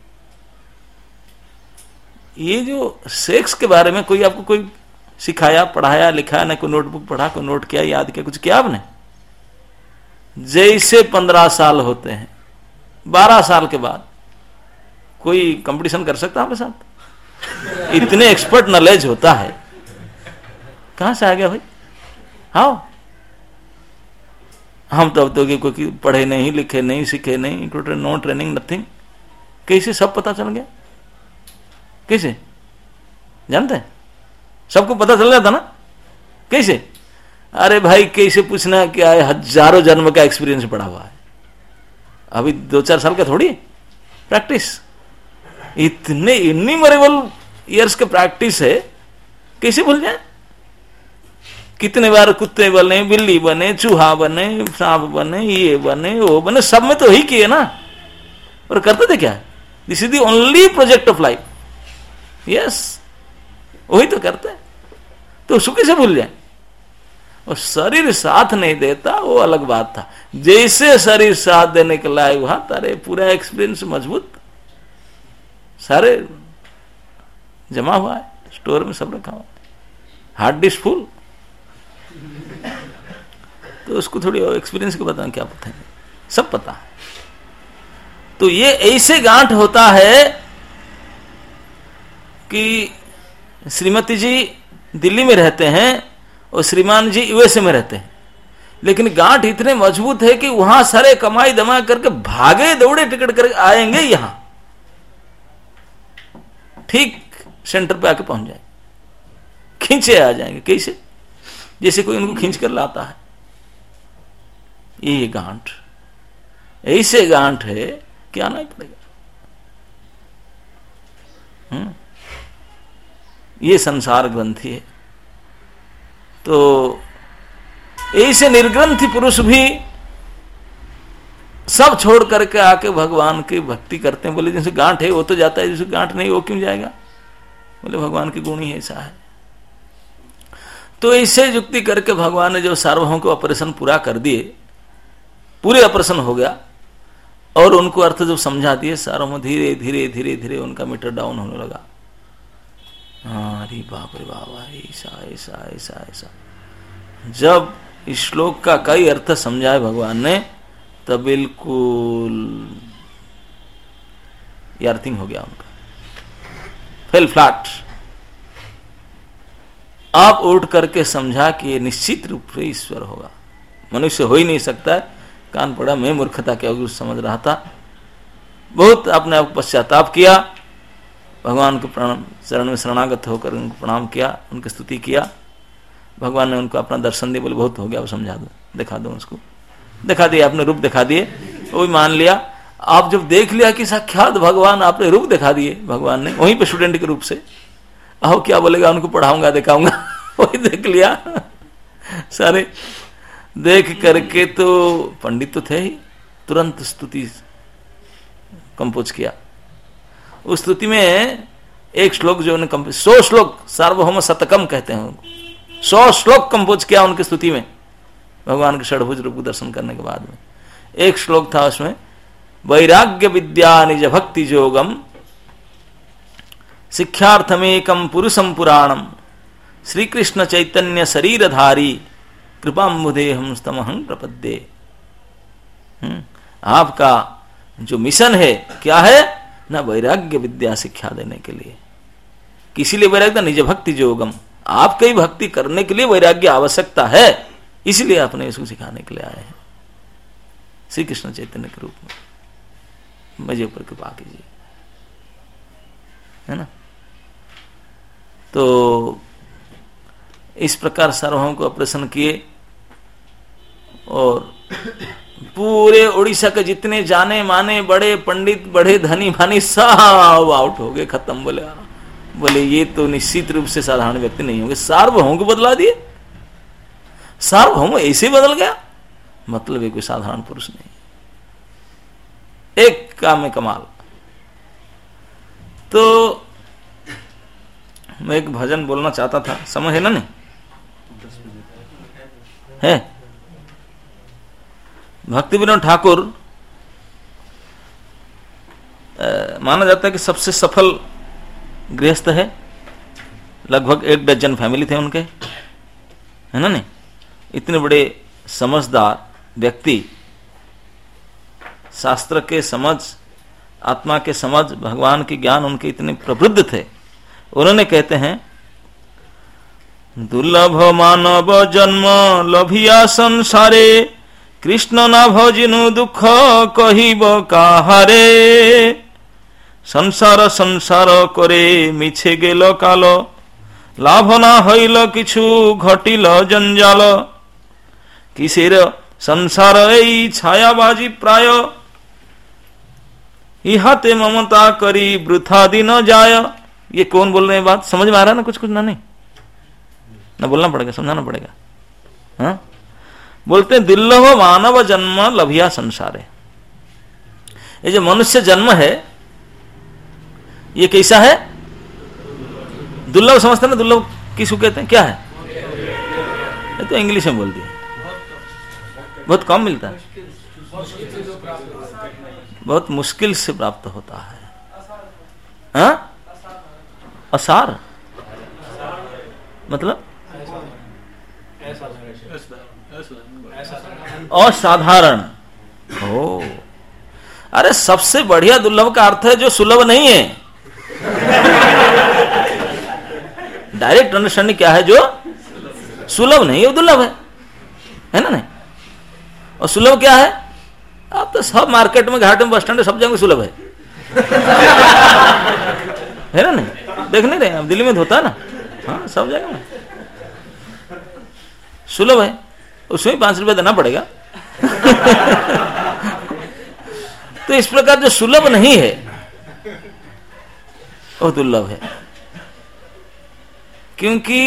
ये जो सेक्स के बारे में कोई आपको कोई सिखाया, पढ़ाया, लिखाया ना, कोई नोटबुक पढ़ा, कोई नोट किया, याद किया, कुछ किया आपने? जैसे पंद्रह साल होते हैं, बारह साल के बाद कोई कंपटीशन कर सकता है आपके साथ? इतने एक्सपर्ट नॉलेज होता है, कहां से आ गया भाई? हाँ, हम तो अब तो कोई पढ़े नहीं, लिखे नहीं, सीखे नहीं, नो ट्रेनिंग, नथिंग। कैसे सब पता चल गया? कैसे जानते हैं? सबको पता चल जाता ना? कैसे? अरे भाई कैसे पूछना क्या है, हजारों जन्म का एक्सपीरियंस पड़ा हुआ है, अभी दो चार साल का थोड़ी प्रैक्टिस। इतने इननिमरेबल ईयर्स के प्रैक्टिस है, कैसे भूल जाए? कितने बार कुत्ते बने, बिल्ली बने, चूहा बने, सांप बने, ये बने, वो बने, सब में तो ही किए ना। और करते थे क्या? This is the only project of life. Yes, वही तो करते हैं, तो उसको कैसे भूल जाए? और शरीर साथ नहीं देता वो अलग बात था। जैसे शरीर साथ देने के लायक हुआ, तारे पूरा एक्सपीरियंस मजबूत, सारे जमा हुआ है, स्टोर में सब रखा हुआ है, हार्ड डिस्क फुल। तो उसको थोड़ी एक्सपीरियंस के बताना, क्या पता है, सब पता है। तो ये ऐसे गांठ होता है कि श्रीमती जी दिल्ली में रहते हैं और श्रीमान जी यूएसए में रहते हैं, लेकिन गांठ इतने मजबूत है कि वहां सारे कमाई दमा करके भागे दौड़े टिकट करके आएंगे, यहां ठीक सेंटर पे आके पहुंच जाए। खींचे आ जाएंगे। कैसे? जैसे कोई उनको खींच कर लाता है। ये गांठ, ऐसे गांठ है कि आना ही पड़ेगा। हम्म ये संसार ग्रंथि है। तो ऐसे निर्ग्रंथि पुरुष भी सब छोड़ करके आके भगवान की भक्ति करते हैं। बोले जैसे गांठ है वो तो जाता है, जैसे गांठ नहीं वो क्यों जाएगा? बोले भगवान की गुण ही ऐसा है। तो ऐसे युक्ति करके भगवान ने जो सार्वभौम को ऑपरेशन पूरा कर दिए, पूरे ऑपरेशन हो गया और उनको अर्थ जब समझा दिए, सार्वभौम धीरे धीरे धीरे धीरे उनका मीटर डाउन होने लगा। हाँ, अरे बाप रे बाबा, ऐसा ऐसा ऐसा ऐसा। जब इस श्लोक का कई अर्थ समझाए भगवान ने, तब बिल्कुल अर्थिंग हो गया उनका, फेल फ्लैट। आप उठ करके समझा कि ये निश्चित रूप से ईश्वर होगा, मनुष्य हो ही नहीं सकता है। कान पड़ा, मैं मूर्खता क्या कुछ समझ रहा था। बहुत अपने आप पश्चाताप किया, भगवान के प्रणाम चरण में शरणागत होकर उनको प्रणाम किया, उनकी स्तुति किया। भगवान ने उनको अपना दर्शन दिया। बोले बहुत हो गया, अब समझा दो, दिखा दो उसको। दिखा दिया, अपने रूप दिखा दिए, वो भी मान लिया। आप जब देख लिया कि साक्षात भगवान, आपने रूप दिखा दिए भगवान ने, वहीं पे स्टूडेंट के रूप से, आओ क्या बोलेगा, उनको पढ़ाऊंगा दिखाऊंगा, वही देख लिया सारे। देख करके तो पंडित तो थे ही, तुरंत स्तुति कंपोज किया। उस स्तुति में एक श्लोक जो उन्होंने, सौ श्लोक, सार्वभौम शतकम कहते हैं, सौ श्लोक कंपोज किया उनकी स्तुति में, भगवान के षडभुज रूप को दर्शन करने के बाद में। एक श्लोक था उसमें, वैराग्य विद्या निज भक्ति जोगम शिक्षार्थमेकम पुरुषम पुराणम श्री कृष्ण चैतन्य शरीरधारी कृपाम्बुधे हम स्तमहं प्रपद्ये। आपका जो मिशन है क्या है ना, वैराग्य विद्या शिक्षा देने के लिए। किसी लिए वैराग्य? निज भक्ति जोगम, आपके ही भक्ति करने के लिए वैराग्य आवश्यकता है, इसलिए आपने इसको सिखाने के लिए आए हैं श्री कृष्ण चैतन्य के रूप में। मुझे ऊपर कृपा कीजिए, है ना। तो इस प्रकार सार्वभौम को ऑपरेशन किए और पूरे उड़ीसा के जितने जाने माने बड़े पंडित, बड़े धनी भानी सब आउट हो गए, खत्म। बोले बोले ये तो निश्चित रूप से साधारण व्यक्ति नहीं होंगे। सार्वभौम को बदला दिए, सार्वभौम ऐसे बदल गया, मतलब ये कोई साधारण पुरुष नहीं, एक काम में कमाल। तो मैं एक भजन बोलना चाहता था, समय है ना? नहीं है? भक्ति विनोद ठाकुर माना जाता है कि सबसे सफल गृहस्थ है। लगभग एक डजन फैमिली थे उनके, है ना। नहीं, इतने बड़े समझदार व्यक्ति, शास्त्र के समझ, आत्मा के समझ, भगवान के ज्ञान उनके इतने प्रबुद्ध थे। उन्होंने कहते हैं, दुर्लभ मानव जन्म लभिया संसारे कृष्ण ना भजिनु दुख कहिब काहारे संसार संसार करे मिछे गेल काल लाभ ना हईल किछु घटिल जंजाल किसेर संसार एई छायाबाजी प्राय इहाते ममता करी वृथा दिन जाय। ये कौन बोल रहे हैं? बात समझ में आ रहा है ना? कुछ कुछ ना, नहीं ना बोलना पड़ेगा, समझाना पड़ेगा। हाँ, बोलते हैं दुर्लभ मानव जन्म लभिया संसार है। ये जो मनुष्य जन्म है ये कैसा है? दुर्लभ समझते हैं ना? दुर्लभ किसको कहते हैं? क्या है? ये तो इंग्लिश में बोल दिया, बहुत कम मिलता है, बहुत मुश्किल से प्राप्त होता है। हाँ? असार मतलब असाधारण। ओ, अरे सबसे बढ़िया दुर्लभ का अर्थ है जो सुलभ नहीं है। डायरेक्ट अंडरस्टैंडिंग क्या है? जो सुलभ नहीं है वो दुर्लभ है, है ना। नहीं, और सुलभ क्या है? आप तो सब मार्केट में, घाट में, बस स्टैंड सब जगह सुलभ है, है ना। नहीं, देख नहीं रहे? अब दिल्ली में तो होता है ना, हाँ सब जाएगा ना, सुलभ है, उसमें पांच रुपए देना पड़ेगा। तो इस प्रकार जो सुलभ नहीं है वो दुर्लभ है, क्योंकि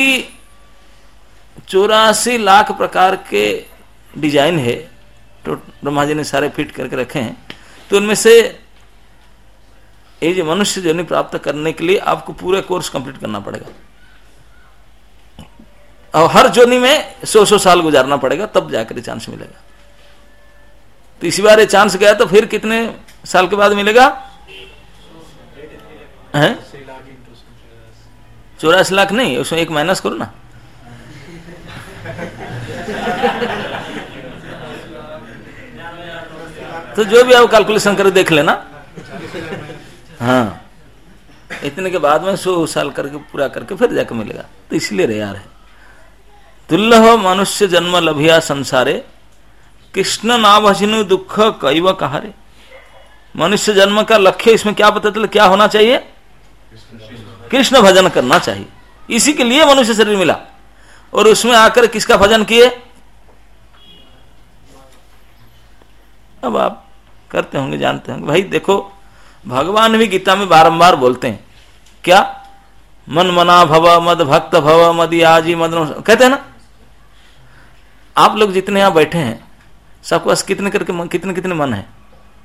चौरासी लाख प्रकार के डिजाइन है तो ब्रह्मा जी ने सारे फिट करके रखे हैं। तो उनमें से ये जो मनुष्य जोनि प्राप्त करने के लिए आपको पूरे कोर्स कंप्लीट करना पड़ेगा, और हर जोनी में सौ सौ साल गुजारना पड़ेगा, तब जाकर चांस मिलेगा। तो इसी बार ये चांस गया तो फिर कितने साल के बाद मिलेगा? हैं चौरासी लाख नहीं, उसमें एक माइनस करो ना। तो जो भी आप कैलकुलेशन करके देख लेना। हाँ, इतने के बाद में सौ साल करके पूरा करके फिर जाकर मिलेगा। तो इसलिए रे यार है, दुर्लभ मनुष्य जन्म लभिया संसारे, कृष्ण नाभजनु दुख कैव कहारे। मनुष्य जन्म का लक्ष्य इसमें क्या पता चला, क्या होना चाहिए? कृष्ण भजन करना चाहिए। इसी के लिए मनुष्य शरीर मिला, और उसमें आकर किसका भजन किए? अब आप करते होंगे, जानते होंगे। भाई देखो, भगवान भी गीता में बारंबार बोलते हैं, क्या? मन मना भव, मद भक्त भव, मद याजी मद, कहते हैं ना। आप लोग जितने यहां बैठे हैं, सबके पास कितने करके मन, कितने कितने मन है?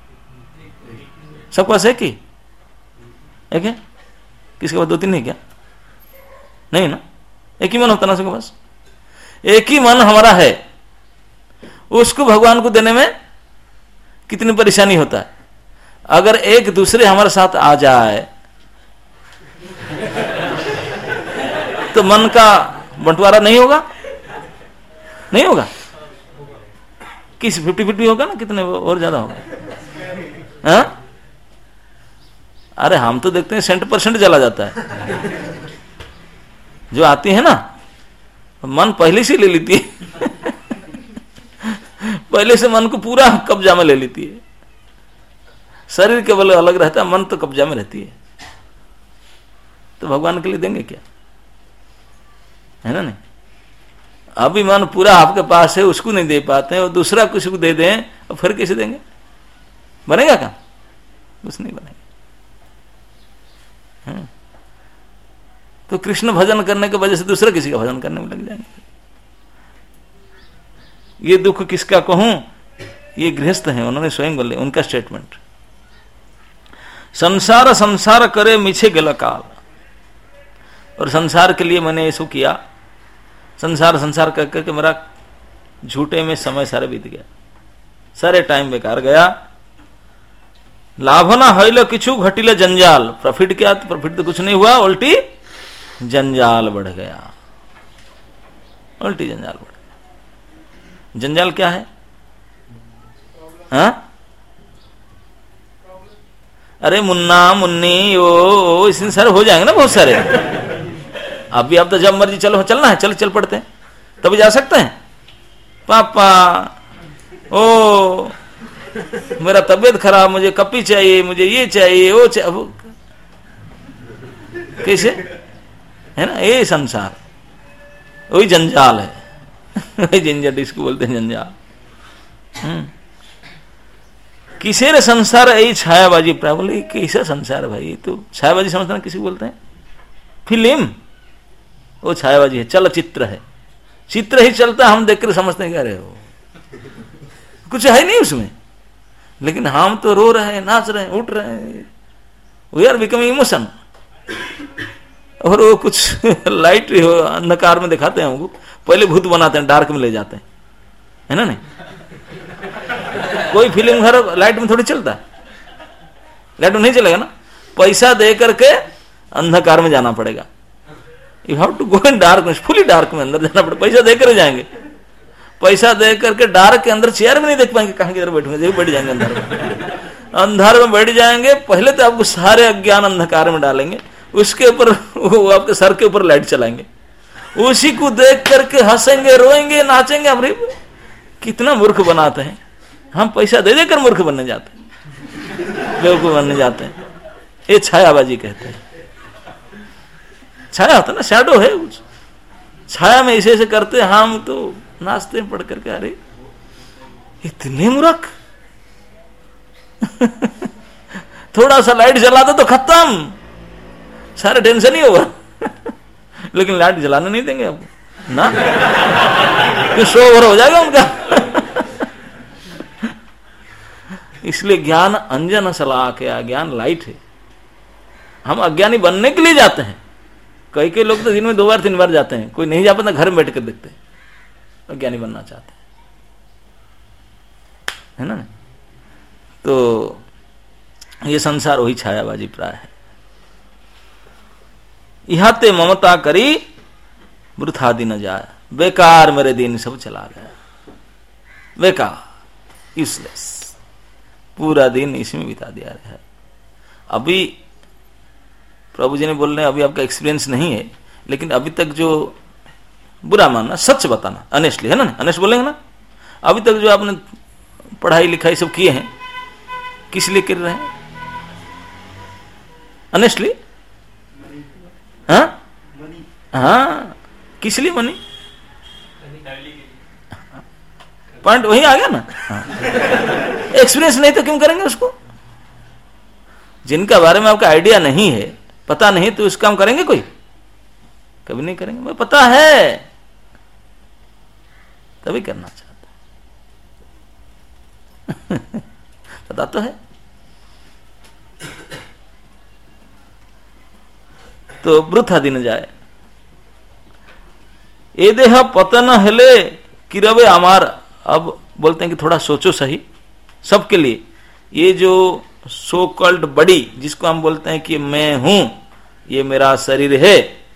सबके पास है कि एक है? किसके पास दो तीन नहीं? क्या नहीं ना, एक ही मन होता ना सबके पास। एक ही मन हमारा है, उसको भगवान को देने में कितनी परेशानी होता है। अगर एक दूसरे हमारे साथ आ जाए तो मन का बंटवारा नहीं होगा, नहीं होगा। किस फिफ्टी फिफ्टी होगा ना, कितने और ज्यादा होगा? हाँ? अरे हम तो देखते हैं सेंट परसेंट चला जाता है। जो आती है ना, मन पहले से ले लेती है। पहले से मन को पूरा कब्जा में ले लेती है। शरीर केवल अलग रहता है, मन तो कब्जा में रहती है। तो भगवान के लिए देंगे क्या? है ना नहीं? अभी मन पूरा आपके पास है, उसको नहीं दे पाते हैं, और दूसरा किसी को दे दें, और फिर कैसे देंगे? बनेगा क्या? कुछ नहीं बनेगा। तो कृष्ण भजन करने की वजह से दूसरा किसी का भजन करने में लग जाएंगे। ये दुख किसका कहूं? ये गृहस्थ हैं, उन्होंने स्वयं बोले, उनका स्टेटमेंट। संसार संसार करे मिछे गल काल, और संसार के लिए मैंने ऐसा किया, संसार संसार कर करके मेरा झूठे में समय सारे बीत गया, सारे टाइम बेकार गया। लाभ ना हईल किछु घटिले जंजाल, प्रॉफिट क्या? तो प्रॉफिट तो कुछ नहीं हुआ, उल्टी जंजाल बढ़ गया, उल्टी जंजाल बढ़ गया। जंजाल क्या है? हाँ? अरे मुन्ना मुन्नी ओ, ओ इसमें सारे हो जाएंगे ना बहुत सारे। अभी आप तो जब मर्जी चलो, चलना है चलो, चल पड़ते हैं, तभी जा सकते हैं। पापा ओ मेरा तबीयत खराब, मुझे कपी चाहिए, मुझे ये चाहिए वो चाहिए, कैसे? है ना, ये संसार वही जंजाल है। वही झंझट, इसको बोलते हैं जंजाल। हम्म किसे रे संसार यही छायाबाजी प्राय, बोले कैसा संसार भाई? तो छायाबाजी समझते ना, किसी बोलते हैं फिल्म, वो छायाबाजी है, चलचित्र है, चित्र ही चलता, हम देखकर समझते हैं क्या रहे हो, कुछ है नहीं उसमें, लेकिन हम तो रो रहे हैं, नाच रहे हैं, उठ रहे हैं, वी आर बिकमिंग इमोशन। और वो कुछ लाइट अंधकार में दिखाते हैं हमको, पहले भूत बनाते हैं, डार्क में ले जाते हैं, है ना नहीं? कोई फिल्म घर लाइट में थोड़ी चलता है, लाइट में नहीं चलेगा ना, पैसा दे करके अंधकार में जाना पड़ेगा। You have to go in dark में, फुली डार्क में अंदर जाना पड़ेगा, पैसा देकर जाएंगे, पैसा दे करके डार्क के अंदर चेयर में नहीं देख पाएंगे, कहां किधर बैठेंगे, बैठ जाएंगे अंदर में, अंधार में बैठ जाएंगे। पहले तो आपको सारे अज्ञान अंधकार में डालेंगे, उसके ऊपर वो आपके सर के ऊपर लाइट चलाएंगे, उसी को देख करके हंसेंगे, रोएंगे, नाचेंगे। अरे कितना मूर्ख बनाते हैं हम, पैसा दे देकर मूर्ख बनने जाते हैं, बेवकूफ बनने जाते हैं। ये छायाबाजी कहते हैं, छाया होता ना, शैडो है कुछ, छाया में ऐसे ऐसे करते, हम तो नाचते पढ़ करके, अरे इतने मूर्ख। थोड़ा सा लाइट जला दो तो खत्म, सारे टेंशन ही होगा। लेकिन लाइट जलाने नहीं देंगे आपको ना, कि शो ओवर हो जाएगा उनका। इसलिए ज्ञान अंजन सलाह के, ज्ञान लाइट है। हम अज्ञानी बनने के लिए जाते हैं। कई कई लोग तो दिन में दो बार तीन बार जाते हैं, कोई नहीं जा पाता, घर में बैठ कर देखते हैं, अज्ञानी बनना चाहते हैं, है ना। तो ये संसार वही छायाबाजी प्राय है। यहां ते ममता करी वृथा दिन जाए, बेकार मेरे दिन सब चला गया, बेकार, यूजलेस, पूरा दिन इसमें बिता दिया है। अभी प्रभु जी ने बोल रहे हैं अभी आपका एक्सपीरियंस नहीं है, लेकिन अभी तक जो बुरा मानना, सच बताना, ऑनेस्टली, है ना, ऑनेस्ट बोलेंगे ना, अभी तक जो आपने पढ़ाई लिखाई सब किए हैं, किस लिए कर रहे हैं? ऑनेस्टली, हाँ हाँ, किस लिए मनी? पॉइंट वही आ गया ना। हाँ। एक्सपीरियंस नहीं तो क्यों करेंगे उसको? जिनका बारे में आपका आइडिया नहीं है, पता नहीं, तो उस काम करेंगे कोई? कभी नहीं करेंगे। मैं पता है तभी करना चाहता। पता तो है। तो वृथा दिन जाए, ए देह पतन हेले किरवे आमार। अब बोलते हैं कि थोड़ा सोचो सही, सबके लिए। ये जो सो कॉल्ड बॉडी, जिसको हम बोलते हैं कि मैं हूं, ये मेरा शरीर है,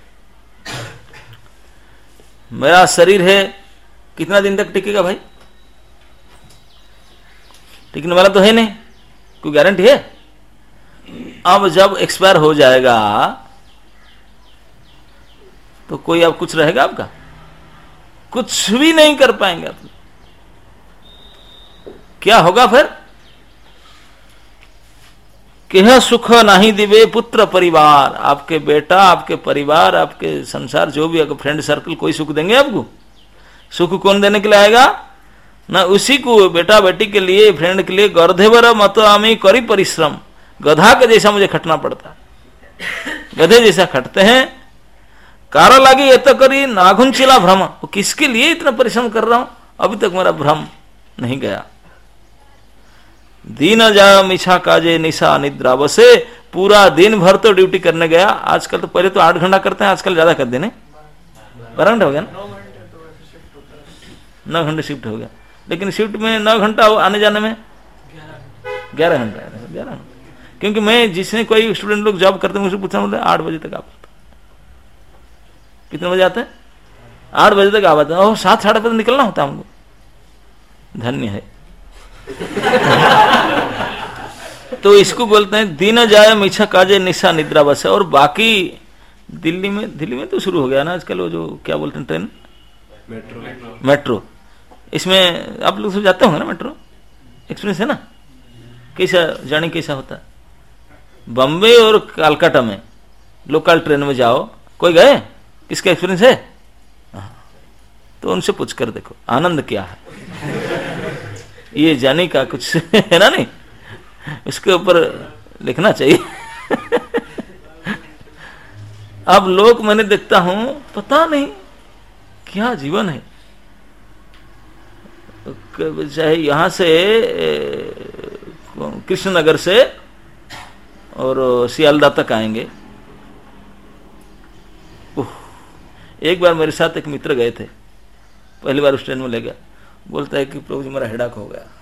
मेरा शरीर है, कितना दिन तक टिकेगा भाई? टिकने वाला तो है नहीं, कोई गारंटी है? अब जब एक्सपायर हो जाएगा तो कोई अब कुछ रहेगा आपका? कुछ भी नहीं कर पाएंगे आप। क्या होगा फिर? कि सुख नहीं दिवे पुत्र परिवार। आपके बेटा, आपके परिवार, आपके संसार, जो भी आपका फ्रेंड सर्कल, कोई सुख देंगे आपको? सुख कौन देने के लिए आएगा? ना उसी को, बेटा बेटी के लिए, फ्रेंड के लिए। गर्धेवर मत आमी करी परिश्रम। गधा के जैसा मुझे खटना पड़ता, गधे जैसा खटते हैं। कारा लागी ये तो करी नाघुंचिला भ्रम। वो किसके लिए इतना परिश्रम कर रहा हूं? अभी तक मेरा भ्रम नहीं गया। दीन जा मिछा काजे निशा निद्रा बसे। पूरा दिन भर तो ड्यूटी करने गया। आजकल तो, पहले तो आठ घंटा करते हैं, आजकल ज्यादा कर देने, बारह घंटा हो गया ना, नौ घंटे शिफ्ट हो गया। लेकिन शिफ्ट में नौ घंटा आने जाने में ग्यारह घंटा ग्यारह घंटा क्योंकि मैं, जिसने कोई स्टूडेंट लोग जॉब करते हैं, मुझसे पूछना, बोले आठ बजे तक आप कितने बजे आते हैं? आठ बजे तक आ पाते हैं। ओह, सात साढ़े बजे निकलना होता हमको। धन्य है। तो इसको बोलते हैं दिन जाए मिछा काजे निशा निद्रा बसे। और बाकी दिल्ली में, दिल्ली में तो शुरू हो गया ना आजकल वो जो क्या बोलते हैं, ट्रेन, मेट्रो, मेट्रो। इसमें आप लोग सब जाते होंगे ना, मेट्रो एक्सपीरियंस है ना? कैसा जाने, कैसा होता है? बम्बे और कलकत्ता में लोकल ट्रेन में जाओ, कोई गए? किसका एक्सपीरियंस है? तो उनसे पूछ कर देखो आनंद क्या है। ये जाने का कुछ है ना, नहीं, इसके ऊपर लिखना चाहिए। अब लोग, मैंने देखता हूं, पता नहीं क्या जीवन है। चाहे यहां से कृष्णनगर से और सियालदा तक आएंगे। एक बार मेरे साथ एक मित्र गए थे, पहली बार उस ट्रेन में ले गया। बोलता है कि प्रभु जी मेरा हेडाक हो गया।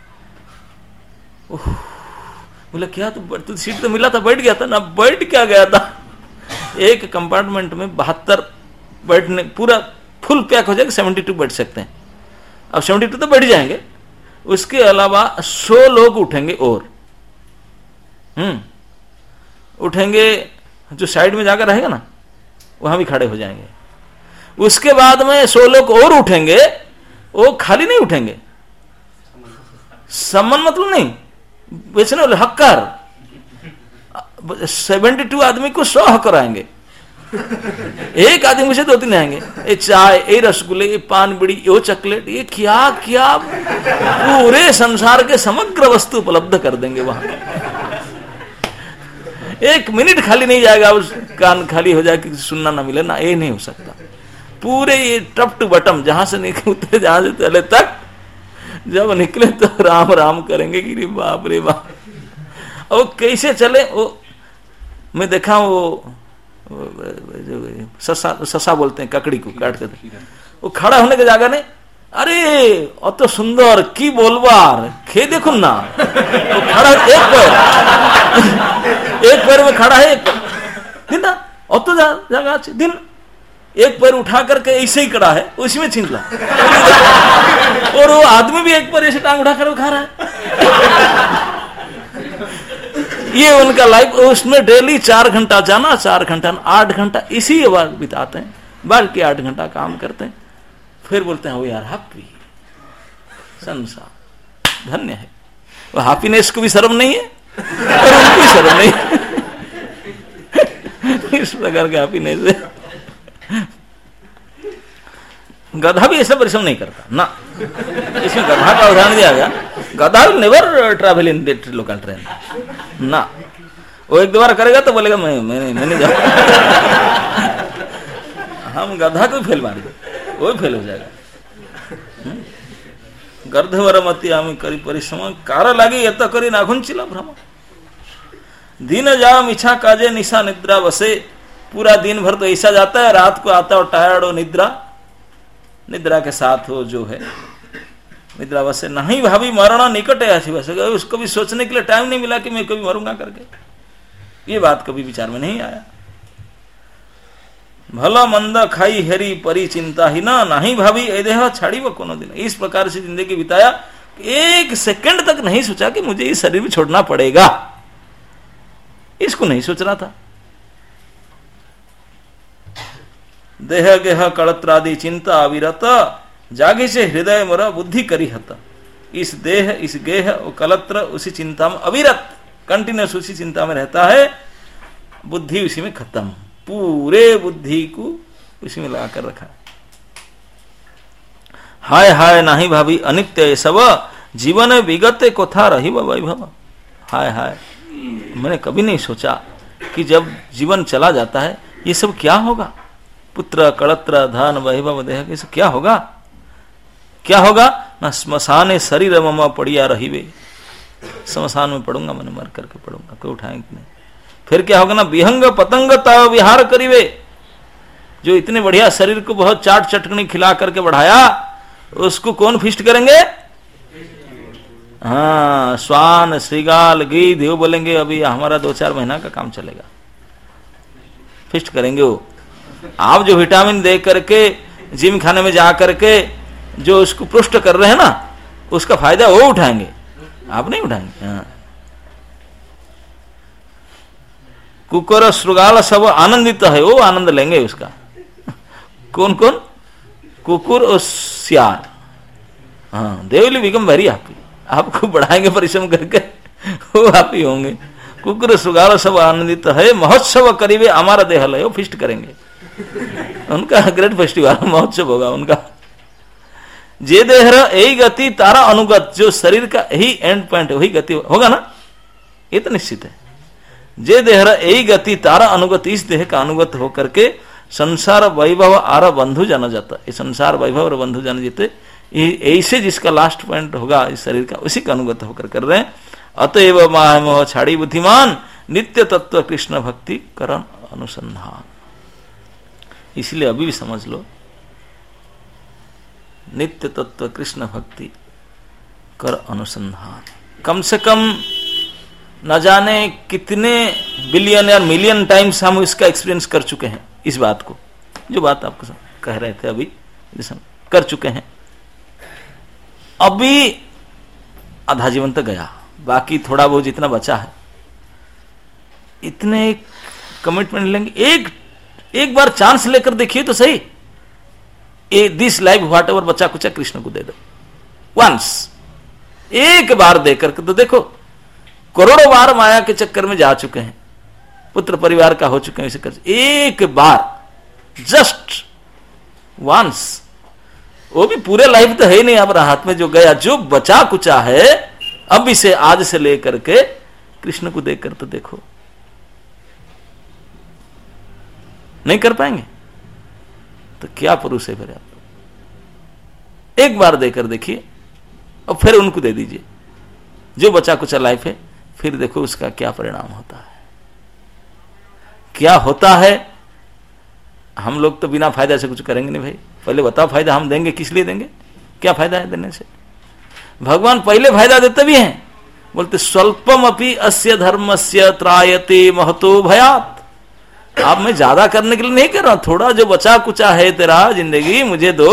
बोला क्या? तो, तो सीट तो मिला था, बैठ गया था ना। बैठ क्या गया था? एक कंपार्टमेंट में बहत्तर बैठने, पूरा फुल पैक हो जाएगा, सेवेंटी टू बैठ सकते हैं। अब सेवेंटी टू तो बैठ जाएंगे, उसके अलावा सौ लोग उठेंगे और हम्म उठेंगे। जो साइड में जाकर रहेगा ना, वहां भी खड़े हो जाएंगे। उसके बाद में सौ लोग और उठेंगे। वो खाली नहीं उठेंगे, सम्मान मतलब नहीं, वैसे ना हक्कर। सेवेंटी टू आदमी को सौ हक्कर आएंगे। एक आदमी से दो तीन आएंगे, ये चाय, ये रसगुल्ले, ये पान बीड़ी, ये चॉकलेट, ये क्या क्या पूरे संसार के समग्र वस्तु उपलब्ध कर देंगे वहां। एक मिनट खाली नहीं जाएगा, उस कान खाली हो जाए कि सुनना ना मिले ना, ये नहीं हो सकता। पूरे ये टप टू बटम, जहां से निकले उतरे, जहां से चले तक, जब निकले तो राम राम करेंगे कि रे बाप रे बाप। और कैसे चले वो, मैं देखा वो, वो ससा ससा बोलते हैं ककड़ी को काट कर, वो खड़ा होने के जागा नहीं, अरे अत सुंदर की बोलबार खे देखो ना, वो खड़ा एक पैर एक पैर में खड़ा है, एक दिन ना अत जगह दिन एक पैर उठा करके ऐसे ही खड़ा है, उसी में छीन ला, और वो आदमी भी एक पैर ऐसे टांग उठा कर खा रहा है। ये उनका लाइफ, उसमें डेली चार घंटा जाना, चार घंटा आठ घंटा इसी आवाज बिताते हैं, बाकी आठ घंटा काम करते हैं, फिर बोलते हैं वो यार हैप्पी संसार धन्य है। वो हैप्पीनेस को भी शर्म नहीं है और उनको भी शर्म नहीं है। इस प्रकार का हैप्पीनेस है। गधा भी ऐसा परिश्रम नहीं करता ना, इसमें गधा का उदाहरण दिया गया। गधा will never travel in that local train ना, वो एक दो बार करेगा तो बोलेगा मैं मैंने मैंने जा हम गधा को फेल मार दे, वो भी फेल हो जाएगा। गर्धवरमती आमी करी परिश्रम कार लागी यत करी नाघुंचिला भ्रम, दिन जा मिछा काजे निशा निद्रा बसे। पूरा दिन भर तो ऐसा जाता है, रात को आता हो टायर्ड हो, निद्रा निद्रा के साथ हो जो है निद्रा बसे। नहीं भाभी मरना निकट है ऐसी बस, उसको भी सोचने के लिए टाइम नहीं मिला कि मैं कभी मरूंगा करके, ये बात कभी विचार में नहीं आया। भला मंद खाई हेरी परी चिंता ही ना, नहीं भाभी ए देह छाड़ी वो कोनो दिन। इस प्रकार से जिंदगी बिताया, एक सेकंड तक नहीं सोचा कि मुझे इस शरीर में छोड़ना पड़ेगा, इसको नहीं सोच रहा था। देह गेह कड़त्रादि चिंता अविरत, जागे से हृदय मोरा बुद्धि करी हत। इस देह इस गेह और कलत्र उसी चिंता में अविरत, कंटिन्यूस उसी चिंता में रहता है, बुद्धि उसी में खत्म, पूरे बुद्धि को उसी में लगा कर रखा। हाय हाय नाही भाभी अनित्य सब, जीवन विगत कोथा रही वैभव। हाय हाय, मैंने कभी नहीं सोचा कि जब जीवन चला जाता है ये सब क्या होगा, पुत्र कड़त्र धन वैभव देह, ये सब क्या होगा, क्या होगा ना। स्मशान शरीर ममा पड़िया रही वे, स्मशान में पड़ूंगा, मैंने मर करके पड़ूंगा, कोई उठाएंगे नहीं। फिर क्या होगा ना, विहंग पतंग ताव विहार करीवे, जो इतने बढ़िया शरीर को बहुत चाट चटकनी खिला करके बढ़ाया, उसको कौन फिस्ट करेंगे। हाँ, स्वान श्रीगाल गिद्ध वो बोलेंगे अभी हमारा दो चार महीना का काम चलेगा, फिस्ट करेंगे वो। आप जो विटामिन दे करके जिम खाने में जा करके जो उसको पुष्ट कर रहे हैं ना, उसका फायदा वो उठाएंगे, आप नहीं उठाएंगे। हाँ, कुकर श्रुगाल सब आनंदित है, वो आनंद लेंगे उसका। कौन कौन, कुकुर और सियार। हाँ, they will become very happy, आपको बढ़ाएंगे परिश्रम करके, वो हैप्पी होंगे। कुकुर श्रुगाल सब आनंदित है, महोत्सव करीबे हमारा देह लय, वो फिस्ट करेंगे, उनका ग्रेट फेस्टिवल महोत्सव होगा उनका। जे देहर यही गति तारा अनुगत, जो शरीर का यही एंड पॉइंट वही गति होगा ना, ये तो निश्चित है। जे देहर यही गति तारा अनुगत, इस देह का अनुगत होकर के संसार वैभव आर बंधु जाना जाता है। संसार वैभव और बंधु जाने जाते, ऐसे जिसका लास्ट पॉइंट होगा इस शरीर का, उसी का अनुगत होकर कर रहे हैं। अतएव माह मोह छाड़ी बुद्धिमान, नित्य तत्व कृष्ण भक्ति करण अनुसंधान। इसलिए अभी भी समझ लो, नित्य तत्व कृष्ण भक्ति कर अनुसंधान। कम से कम न जाने कितने बिलियन या मिलियन टाइम्स हम इसका एक्सपीरियंस कर चुके हैं, इस बात को, जो बात आपको कह रहे थे अभी कर चुके हैं। अभी आधा जीवन तक गया, बाकी थोड़ा बहुत जितना बचा है, इतने कमिटमेंट लेंगे। एक एक बार चांस लेकर देखिए तो सही, a this life whatever बचा कुचा कृष्ण को दे दो वंस, एक बार देकर के तो देखो। करोड़ों बार माया के चक्कर में जा चुके हैं, पुत्र परिवार का हो चुके हैं, इसे कर एक बार जस्ट वंस, वो भी पूरे लाइफ तो है ही नहीं अब हाथ में, जो गया जो बचा कुचा है अब इसे आज से लेकर के कृष्ण को देखकर तो देखो, नहीं कर पाएंगे तो क्या पुरुष है फिर आप? एक बार देकर देखिए और फिर उनको दे दीजिए जो बचा कुचा लाइफ है, फिर देखो उसका क्या परिणाम होता है, क्या होता है। हम लोग तो बिना फायदा से कुछ करेंगे नहीं भाई, पहले बताओ फायदा हम देंगे, किस लिए देंगे, क्या फायदा है देने से? भगवान पहले फायदा देते भी हैं, बोलते स्वल्पम अपि अस्य धर्मस्य त्रायते महतो भयात। आप मैं ज्यादा करने के लिए नहीं कर रहा, थोड़ा जो बचा कुचा है तेरा जिंदगी मुझे दो,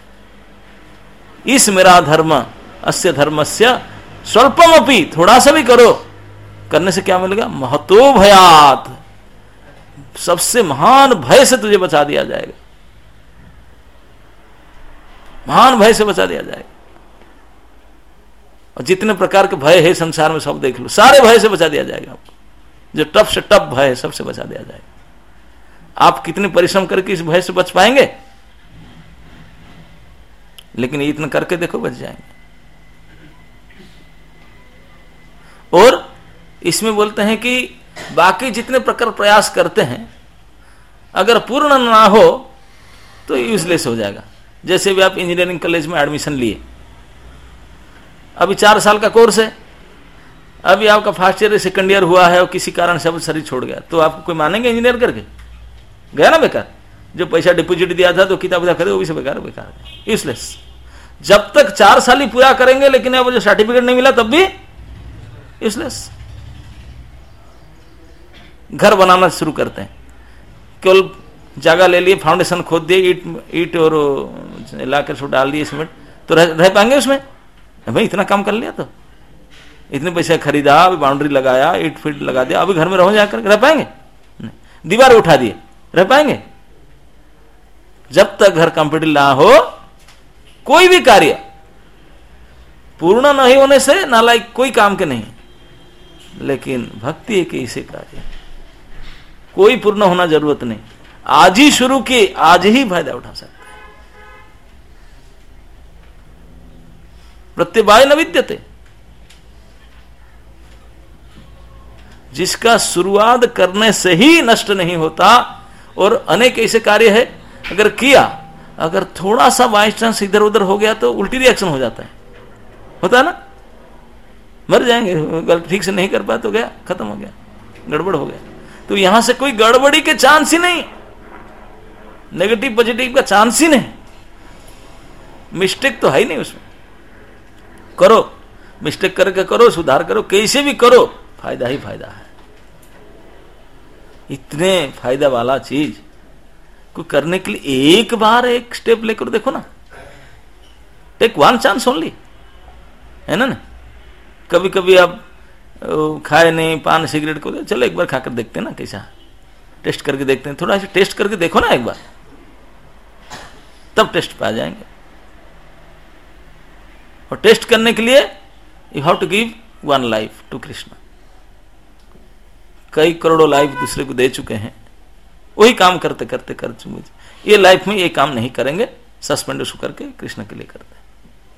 इस मेरा धर्म अस्य धर्मस्य स्वल्पम अपि, थोड़ा सा भी करो, करने से क्या मिलेगा? महतो भयात, सबसे महान भय से तुझे बचा दिया जाएगा, महान भय से बचा दिया जाएगा। और जितने प्रकार के भय है संसार में सब देख लो, सारे भय से बचा दिया जाएगा आपको, जो टफ से टफ भय है सबसे बचा दिया जाएगा। आप कितने परिश्रम करके इस भय से बच पाएंगे, लेकिन इतना करके देखो बच जाएंगे। और इसमें बोलते हैं कि बाकी जितने प्रकार प्रयास करते हैं अगर पूर्ण ना हो तो यूजलेस हो जाएगा। जैसे भी आप इंजीनियरिंग कॉलेज में एडमिशन लिए, अभी चार साल का कोर्स है, अभी आपका फर्स्ट ईयर सेकंड ईयर हुआ है और किसी कारण से अब शरीर छोड़ गया, तो आपको कोई मानेंगे इंजीनियर करके? गया ना बेकार। जो पैसा डिपॉजिट दिया था तो किताब खरीदे वो भी सब बेकार बेकार यूजलेस। जब तक चार साल ही पूरा करेंगे लेकिन अब जो सर्टिफिकेट नहीं मिला तब भी यूजलेस। घर बनाना शुरू करते हैं, केवल जगह ले लिए, फाउंडेशन खोद दिए, ईट ईट और लाकर सो डाल दिए सीमेंट, तो रह, रह पाएंगे उसमें? भाई इतना काम कर लिया तो इतने पैसे खरीदा, अभी बाउंड्री लगाया, ईट फीट लगा दिया, अभी घर में रहो जाकर रह पाएंगे? नहीं। दीवार उठा दिए, रह पाएंगे? जब तक घर कंप्लीट ना हो कोई भी कार्य पूर्ण नहीं होने से नालायक कोई काम के नहीं। लेकिन भक्ति एक ऐसे कार्य कोई पूर्ण होना जरूरत नहीं, आज ही शुरू किए आज ही फायदा उठा सकते हैं। प्रत्यवाय न विद्यते, जिसका शुरुआत करने से ही नष्ट नहीं होता। और अनेक ऐसे कार्य है अगर किया, अगर थोड़ा सा बाई चांस इधर उधर हो गया तो उल्टी रिएक्शन हो जाता है, होता है ना, मर जाएंगे। ठीक से नहीं कर पाया तो गया, खत्म हो गया, गड़बड़ हो गया। तो यहां से कोई गड़बड़ी के चांस ही नहीं, नेगेटिव पॉजिटिव का चांस ही नहीं, मिस्टेक तो है ही नहीं उसमें। करो, मिस्टेक करके करो, सुधार करो, कैसे भी करो, फायदा ही फायदा है। इतने फायदा वाला चीज को करने के लिए एक बार एक स्टेप लेकर देखो ना, टेक वन चांस ओनली, है ना ना। कभी कभी आप खाए नहीं पान सिगरेट को, चलो एक बार खाकर देखते हैं ना कैसा, टेस्ट करके देखते हैं, थोड़ा सा टेस्ट करके देखो ना एक बार, तब टेस्ट पा जाएंगे। और टेस्ट करने के लिए you have to give one life to Krishna. कई करोड़ों लाइफ दूसरे को दे चुके हैं, वही काम करते करते कर चुके। ये लाइफ में ये काम नहीं करेंगे, सस्पेंड उसको करके कृष्ण के लिए करते हैं।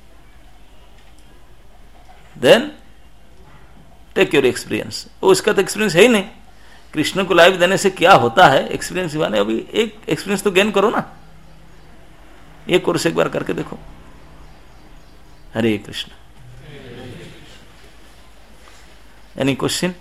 Then take your experience. उसका तो एक्सपीरियंस है ही नहीं, कृष्ण को लाइफ देने से क्या होता है एक्सपीरियंस हुआ नहीं। अभी एक एक्सपीरियंस तो गेन करो ना, ये कोर्स एक बार करके देखो। हरे कृष्ण। Any question?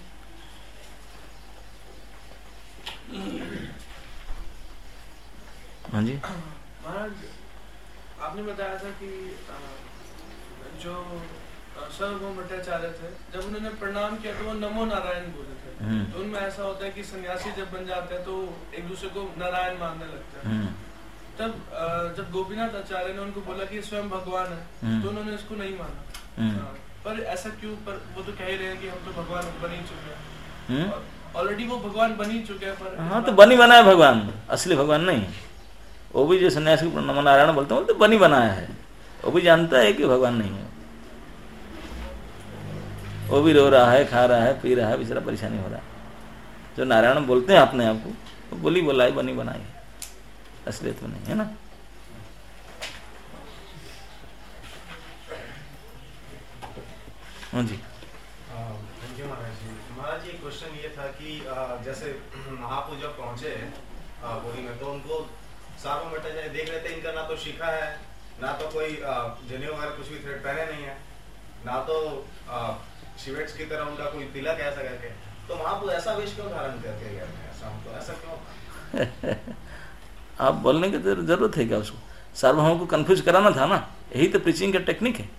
हाँ जी। महाराज, आपने बताया था कि जो सर्वभौम भट्टाचार्य थे, जब उन्होंने प्रणाम किया तो वो नमो नारायण बोले थे। तो उनमें ऐसा होता है कि सन्यासी जब बन जाते हैं तो एक दूसरे को नारायण मानने लगते हैं। तब जब गोपीनाथ आचार्य ने उनको बोला कि स्वयं भगवान है, तो उन्होंने इसको नहीं माना। पर ऐसा क्यों? पर वो तो कह रहे हैं कि हम तो भगवान बन ही चुके हैं, ऑलरेडी वो भगवान बन ही चुके हैं। पर हाँ, तो बनी बनाया भगवान, असली भगवान नहीं। वो भी जो सन्यासी को नमो नारायण बोलते हैं, तो बनी बनाया है, वो भी जानता है कि भगवान नहीं है। वो भी रो रहा है, खा रहा है, पी रहा है, बेचारा परेशानी हो रहा है, जो नारायण बोलते हैं अपने आप को, तो बोली बोलाई बनी बनाई है, असलियत में नहीं है ना। हाँ जी thank you Maharaj ji. Maharaj ji question ये था कि जैसे महाप्रभु जब पहुंचे पुरी में, तो उनको सार्वभौम भट्टाचार्य देख रहे थे, इनका ना तो शिखा है, ना तो कोई जनेऊ वगैरह कुछ भी थ्रेड पहने नहीं है, ना तो शिवेट्स की तरह उनका कोई तिलक ऐसा करके, तो महाप्रभु ऐसा वेश क्यों धारण करके गए थे? ऐसा हमको ऐसा क्यों? आप बोलने की जरूरत है क्या उसको? सार्वभौम को कंफ्यूज कराना था ना, यही तो प्रीचिंग का टेक्निक है।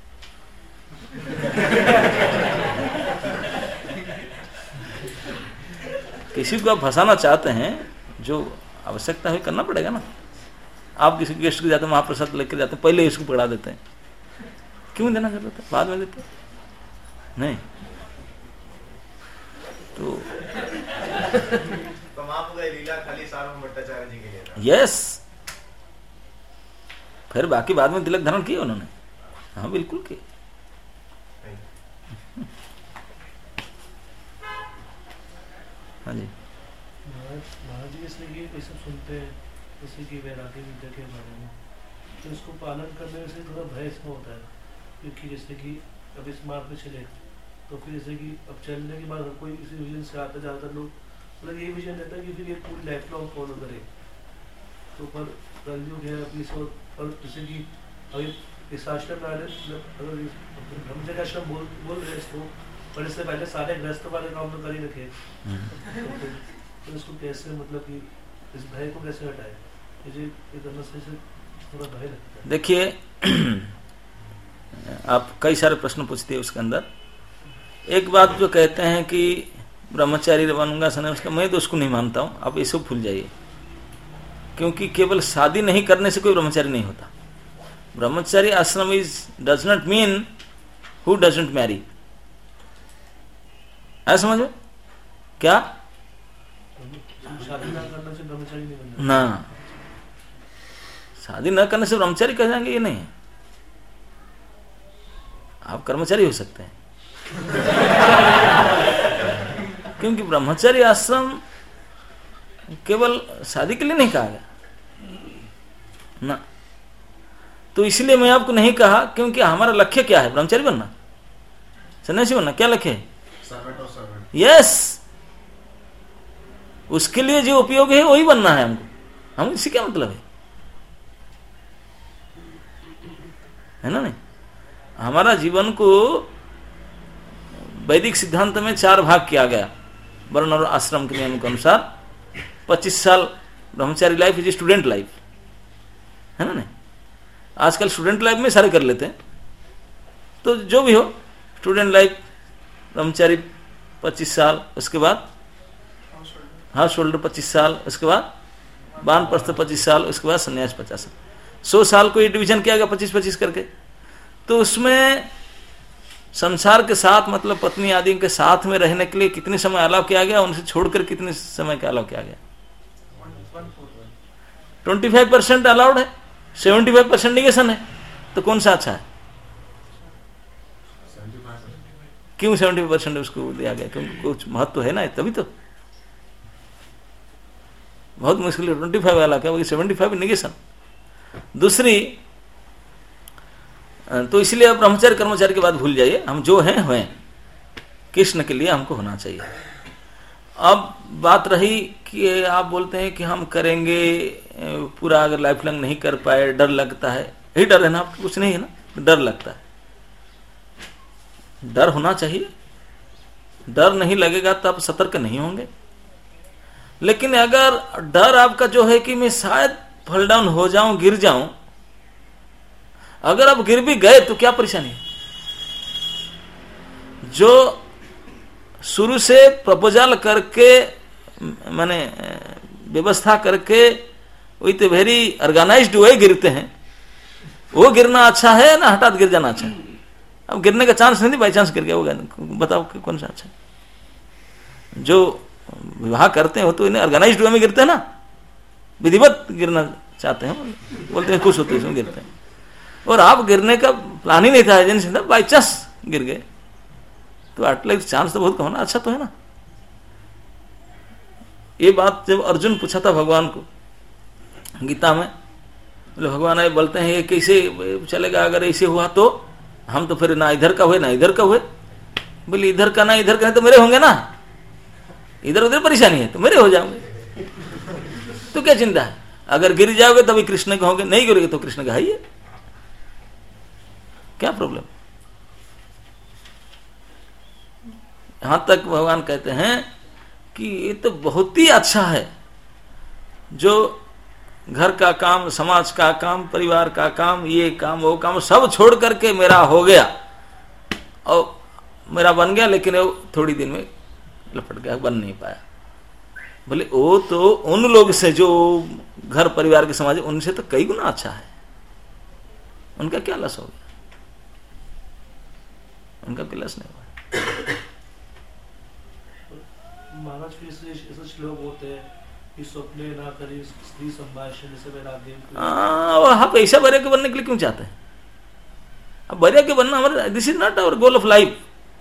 किसी को आप फंसाना चाहते हैं, जो आवश्यकता है करना पड़ेगा ना। आप किसी गेस्ट को जाते हैं, महाप्रसाद लेकर जाते हैं, पहले इसको पकड़ा देते हैं, क्यों देना जरूरत है? बाद में देते नहीं तो तो महाप्रभु लीला खाली सार्वभौम भट्टाचार्य जी के लिए था। यस, फिर बाकी बाद में तिलक धारण किया उन्होंने। हाँ बिल्कुल किया। हाँ जी महाराज जी, इसलिए ये सब सुनते हैं जैसे कि वैराग्य विद्या के बारे में, तो इसको पालन करने से थोड़ा भय इसमें होता है, क्योंकि जैसे कि अब इस मार्ग पे चले तो फिर जैसे कि अब चलने के बाद कोई किसी विजन से आता ज़्यादातर लोग मतलब ये विजन रहता है कि फिर ये पूरी लाइफ लॉन्ग फॉलो करे। तो पर कलयुग है अभी सो, और जैसे कि अभी इस आश्रम में अगर ब्रह्मचर्य आश्रम बोल बोल रहे इसको, पर इससे पहले सारे गृहस्थ वाले काम तो कर ही रखे, तो इसको कैसे मतलब कि इस भय को कैसे हटाए? मुझे ये करना से थोड़ा भय लगता है। देखिए, आप कई सारे प्रश्न पूछते हैं उसके अंदर। एक बात जो कहते हैं कि ब्रह्मचारी बनूंगा सन्यासी, मैं तो उसको नहीं मानता हूं। आप इसको भूल जाइए, क्योंकि केवल शादी नहीं करने से कोई ब्रह्मचारी नहीं होता। Brahmachari ashram is does not mean who doesn't marry. ऐसा समझ में क्या? शादी ना करने से ब्रह्मचारी नहीं बनना ना, शादी न करने से ब्रह्मचारी कह जाएंगे, ये नहीं है। आप कर्मचारी हो सकते हैं क्योंकि ब्रह्मचारी आश्रम केवल शादी के लिए नहीं कहा गया ना। तो इसलिए मैं आपको नहीं कहा, क्योंकि हमारा लक्ष्य क्या है? ब्रह्मचारी बनना, सन्यासी बनना। क्या लक्ष्य है? यस, उसके लिए जो उपयोग है वही बनना है हमको। हम इससे क्या मतलब है, है ना? नहीं, हमारा जीवन को वैदिक सिद्धांत में चार भाग किया गया वर्ण और आश्रम के नियम के अनुसार। पच्चीस साल ब्रह्मचारी लाइफ इज स्टूडेंट लाइफ, है ना? नहीं, आजकल स्टूडेंट लाइफ में सारे कर लेते हैं। तो जो भी हो, स्टूडेंट लाइफ, ब्रह्मचारी पच्चीस साल, उसके बाद हाउस होल्डर पच्चीस साल, उसके बाद वानप्रस्थ पच्चीस साल, उसके बाद सन्यास पचास साल। सौ साल को ये डिवीजन किया गया पच्चीस पच्चीस करके। तो उसमें संसार के साथ मतलब पत्नी आदि के साथ में रहने के लिए कितने समय अलाउ किया गया, उनसे छोड़कर कितने समय का अलाउ किया गया? ट्वेंटी फाइव परसेंट अलाउड है, सेवेंटी फाइव परसेंट निगेशन है। तो कौन सा अच्छा है? क्यों सेवेंटी फाइव परसेंट उसको दिया गया? क्योंकि कुछ महत्व तो है ना, तभी तो। बहुत मुश्किल है ट्वेंटी फाइव वाला क्या, सेवेंटी फाइव निगेशन। दूसरी, तो इसलिए आप ब्रह्मचारी कर्मचारी की बात भूल जाइए। हम जो हैं हुए, कृष्ण के लिए हमको होना चाहिए। अब बात रही कि आप बोलते हैं कि हम करेंगे पूरा, अगर लाइफ लॉन्ग नहीं कर पाए डर लगता है। यही डर है ना, आपको कुछ नहीं है ना, डर लगता है। डर होना चाहिए, डर नहीं लगेगा तो आप सतर्क नहीं होंगे। लेकिन अगर डर आपका जो है कि मैं शायद फॉल डाउन हो जाऊं, गिर जाऊं, अगर आप गिर भी गए तो क्या परेशानी है? जो शुरू से प्रपोजल करके, माने व्यवस्था करके विथ वेरी ऑर्गेनाइज्ड वे गिरते हैं, वो गिरना अच्छा है ना हठात गिर जाना अच्छा है? अब गिरने का चांस नहीं, बाई चांस गिर गया, वो बताओ कि कौन सा अच्छा है? जो विवाह करते हैं वो तो इन्हें ऑर्गेनाइज्ड वे में गिरते हैं ना, विधिवत गिरना चाहते हैं, बोलते हैं खुश होते हैं, गिरते हैं। और आप गिरने का प्लान ही नहीं था, एजेंसी था, बाई चांस गिर गए, तो एटलीस्ट चांस तो बहुत कम होना अच्छा तो है ना। ये बात जब अर्जुन पूछा था भगवान को गीता में, बोले भगवान ये बोलते हैं ये कैसे चलेगा, अगर ऐसे हुआ तो हम तो फिर ना इधर का हुए ना इधर का हुए। बोले इधर का ना इधर का है तो मेरे होंगे ना, इधर उधर परेशानी है तो मेरे हो जाओगे, तो क्या चिंता है, अगर गिर जाओगे तभी कृष्ण के होंगे, नहीं गिरोगे तो कृष्ण का है, क्या प्रॉब्लम। यहां तक भगवान कहते हैं कि ये तो बहुत ही अच्छा है जो घर का काम, समाज का काम, परिवार का काम, ये काम वो काम सब छोड़ करके मेरा हो गया और मेरा बन गया, लेकिन वो थोड़ी दिन में लपट गया, बन नहीं पाया। बोले वो तो उन लोग से जो घर परिवार के समाज उनसे तो कई गुना अच्छा है, उनका क्या लस हो गया, उनका कोई लस नहीं हुआ। महाराज फिर ऐसे श्लोक होते हैं कि स्वप्ने ना करी स्त्री संभाषण से वैराग्य। आप ऐसा बड़े के बनने के लिए क्यों चाहते हैं? अब बड़े के बनना हमारे, this is not our goal of life.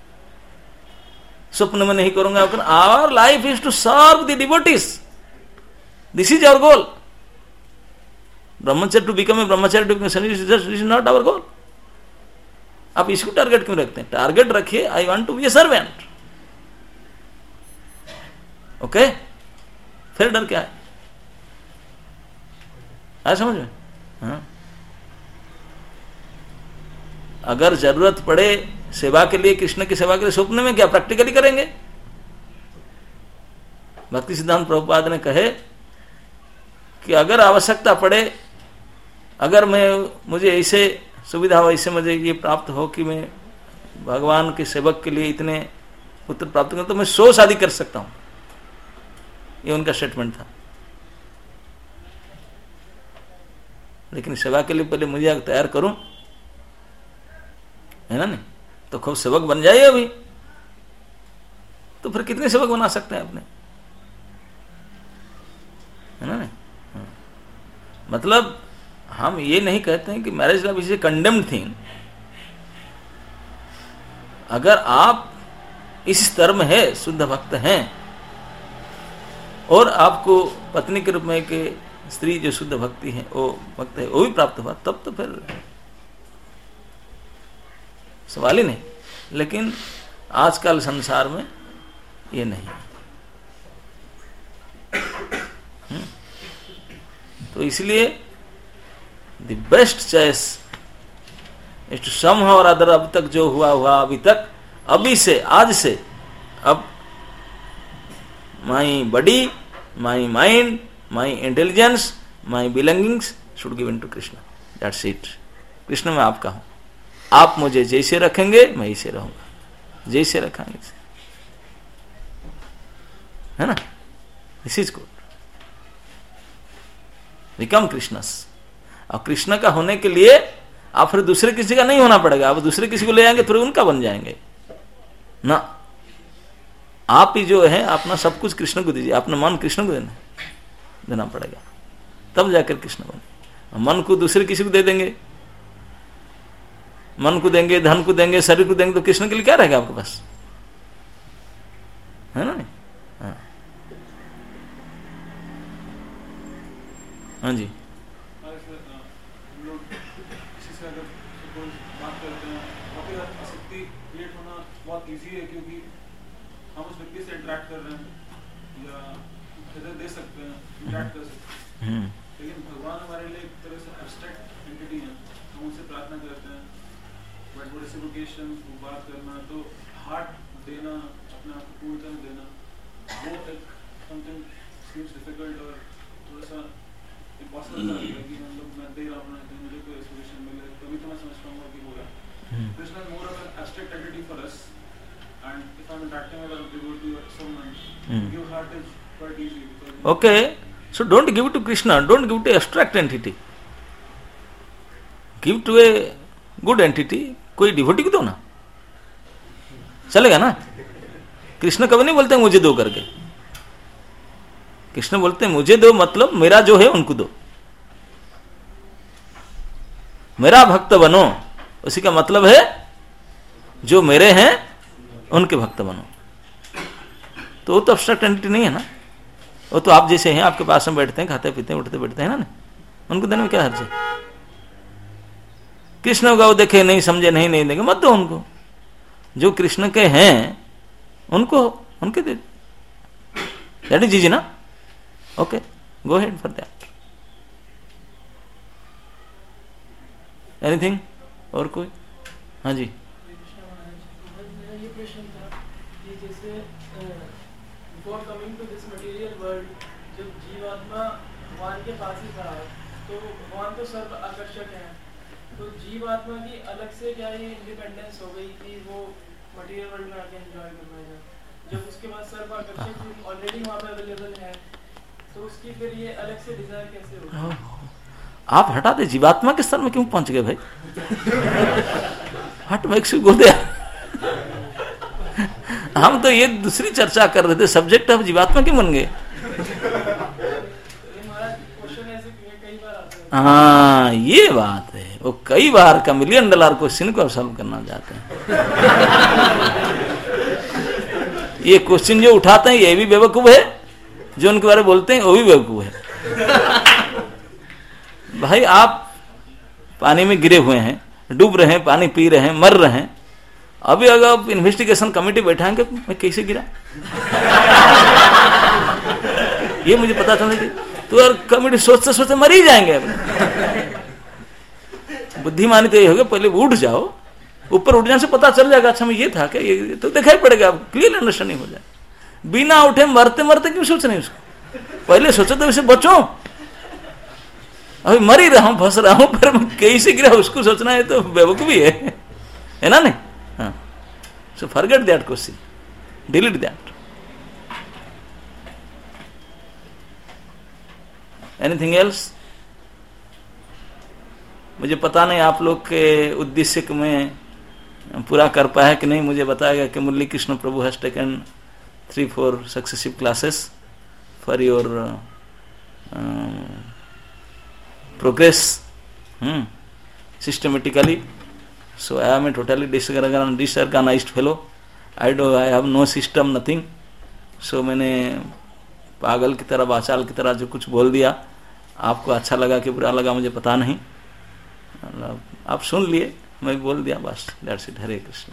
स्वप्न में नहीं करूंगा, our life is to serve the devotees, this is our goal. Brahmacharya to become a brahmacharya to become this is not our goal. आप इसको टारगेट क्यों रखते हैं? टारगेट रखिए I want to be a servant, okay okay? फिर डर क्या है, आया समझ में? हाँ? अगर जरूरत पड़े सेवा के लिए, कृष्ण की सेवा के लिए, स्वप्न में क्या प्रैक्टिकली करेंगे। भक्ति सिद्धांत प्रभुपाद ने कहे कि अगर आवश्यकता पड़े, अगर मैं मुझे ऐसे सुविधा हो, ऐसे मुझे ये प्राप्त हो कि मैं भगवान के सेवक के लिए इतने पुत्र प्राप्त करूं, तो मैं सौ शादी कर सकता हूं। ये उनका स्टेटमेंट था। लेकिन सेवा के लिए पहले मुझे तैयार करूं, है ना नहीं? तो खूब सेवक बन जाइए अभी, तो फिर कितने सेवक बना सकते हैं अपने, है ना नहीं? हाँ। मतलब हम ये नहीं कहते हैं कि marriage love is a condemned thing. अगर आप इस स्तर में है, शुद्ध भक्त हैं, और आपको पत्नी के रूप में के स्त्री जो शुद्ध भक्ति है, वो भक्त है, वो भी प्राप्त हुआ, तब तो फिर सवाल ही नहीं। लेकिन आजकल संसार में ये नहीं। तो इसलिए the best choice is to somehow or other, अब तक जो हुआ हुआ अभी तक, अभी से, आज से, अब my body, my mind, my intelligence, my belongings should given to Krishna. That's it. Krishna मैं आपका हूं, आप मुझे जैसे रखेंगे मैं ऐसे रहूंगा, जैसे रखेंगे, है ना? This is good. Become Krishnas. और कृष्ण का होने के लिए आप फिर दूसरे किसी का नहीं होना पड़ेगा। आप दूसरे किसी को ले आएंगे फिर उनका बन जाएंगे ना। आप ही जो है अपना सब कुछ कृष्ण को दीजिए, अपना मन कृष्ण को देना देना पड़ेगा, तब जाकर कृष्ण बने। मन को दूसरे किसी को दे देंगे, मन को देंगे, धन को देंगे, शरीर को देंगे, तो कृष्ण के लिए क्या रहेगा आपके पास, है ना? हाँ, हाँ जी। इंटरैक्ट कर रहे हैं या हृदय दे सकते हैं, इंटरैक्ट कर सकते हैं, लेकिन भगवान हमारे लिए एक तरह से एब्स्ट्रैक्ट एंटिटी है। हम उनसे प्रार्थना करते हैं, बट वो रेसिप्रोकेशन, वो बात करना, तो हार्ट देना, अपने आप को पूर्ण देना, वो एक समथिंग सीम्स डिफिकल्ट और थोड़ा सा इम्पॉसिबल सा लगता है कि मतलब मैं दे रहा हूँ, मुझे कोई रेसिप्रोकेशन मिले, तभी तो मैं समझ पाऊंगा कि होगा। Krishna is more of an abstract entity for us. And if I'm interacting with a devotee or someone, mm. give heart is quite easy. Okay, so don't give it to Krishna. Don't give it to abstract entity. Give to a good entity. कोई devotee को दो ना, चलेगा ना? कृष्ण कभी नहीं बोलते मुझे दो करके। कृष्ण बोलते मुझे दो मतलब मेरा जो है उनको दो, मेरा भक्त बनो। उसी का मतलब है जो मेरे हैं उनके भक्त बनो। तो वो तो अब्स्ट्रैक्ट एंटिटी नहीं है ना, वो तो आप जैसे हैं, आपके पास में बैठते हैं, खाते पीते हैं, उठते बैठते हैं ना, उनको देने में क्या हर्ज है? कृष्ण का वो देखे नहीं समझे नहीं नहीं देंगे, मत दो उनको। जो कृष्ण के हैं उनको उनके दे। दैट इज इजी ना? Okay, go ahead for that. Anything और कोई? हाँ जी। ये प्रश्न था कि जैसे before coming to this material world जब जीवात्मा भगवान के पास ही था तो भगवान तो सर्व आकर्षक है, तो जीवात्मा की अलग से क्या ये इंडिपेंडेंस हो गई कि वो मटेरियल वर्ल्ड में आके एंजॉय करना है, जब उसके बाद सर्व आकर्षक ऑलरेडी वहाँ पे अवेलेबल है तो उसकी फिर ये अलग से डिजायर कैसे होगी? आप हटा दे, जीवात्मा के स्तर में क्यों पहुंच गए भाई? हट मेक्स यू गो देयर। हम तो ये दूसरी चर्चा कर रहे थे, सब्जेक्ट अब जीवात्मा क्यों बन गए? हाँ ये बात है, वो कई बार का मिलियन डॉलर क्वेश्चन को सॉल्व करना चाहते हैं। ये क्वेश्चन जो उठाते हैं ये भी बेवकूफ है, जो उनके बारे में बोलते हैं वो भी बेवकूफ है। भाई आप पानी में गिरे हुए हैं, डूब रहे हैं, पानी पी रहे हैं, मर रहे हैं, अभी अगर आप इन्वेस्टिगेशन कमेटी बैठाएंगे मैं कैसे गिरा ये मुझे पता चलेगी तो यार कमेटी सोचते सोचते मर ही जाएंगे अपने। बुद्धिमानी तो ये होगा, पहले उठ जाओ, ऊपर उठ जाने से पता चल जाएगा अच्छा मैं ये था क्या, ये तो दिखाई पड़ेगा, क्लियर अंडरस्टैंडिंग हो जाए। बिना उठे मरते मरते क्यों सोच रहे उसको? पहले सोचो तो इसे बचो। अभी मर ही रहा हूं, फंस रहा हूं, पर मैं कैसे गिरा उसको सोचना है तो बेवकूफी है, है ना? नहीं, हाँ। So forget that question, delete that. Anything else? मुझे पता नहीं आप लोग के उद्देश्य को मैं पूरा कर पाया कि नहीं। मुझे बताया गया कि Murli Krishna Prabhu has taken three four successive classes for your progress hmm. systematically. So I am a totally disorganized, disorganized fellow. I do I have no system, nothing. So मैंने पागल की तरह, बाचाल की तरह जो कुछ बोल दिया, आपको अच्छा लगा कि बुरा लगा मुझे पता नहीं, आप सुन लिए, मैं बोल दिया बस, that's it. Hare Krishna.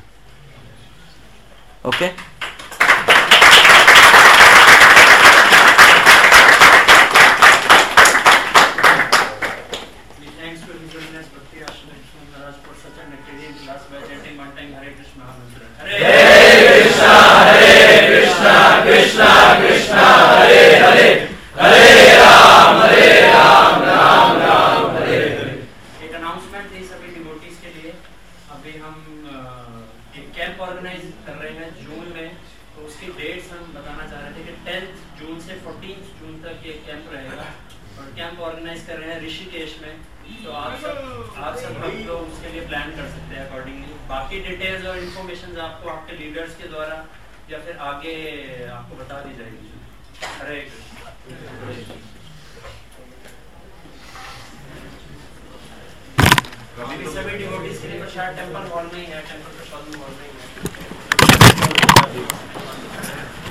Okay okay? Krishna Krishna Hare Hare, Hare Ram Hare Ram Ram Ram Hare Hare. एक अनाउंसमेंट थी सभी डिवोटीज के लिए। अभी हम एक कैंप ऑर्गेनाइज कर रहे हैं जून में, तो उसकी डेट्स हम बताना चाह रहे थे कि टेंथ जून से फोर्टीन्थ जून तक ये कैंप रहेगा, और कैंप ऑर्गेनाइज कर रहे हैं ऋषिकेश में। तो आप सब आप सब हम लोग उसके लिए प्लान कर सकते हैं अकॉर्डिंगली। बाकी डिटेल्स और इन्फॉर्मेशन आपको आपके लीडर्स के द्वारा या फिर आगे आपको बता दी जाएगी। हरे कृष्ण। अभी सभी डिवोटीज के लिए प्रसाद टेंपल हॉल में ही है, टेंपल प्रसाद हॉल में ही है।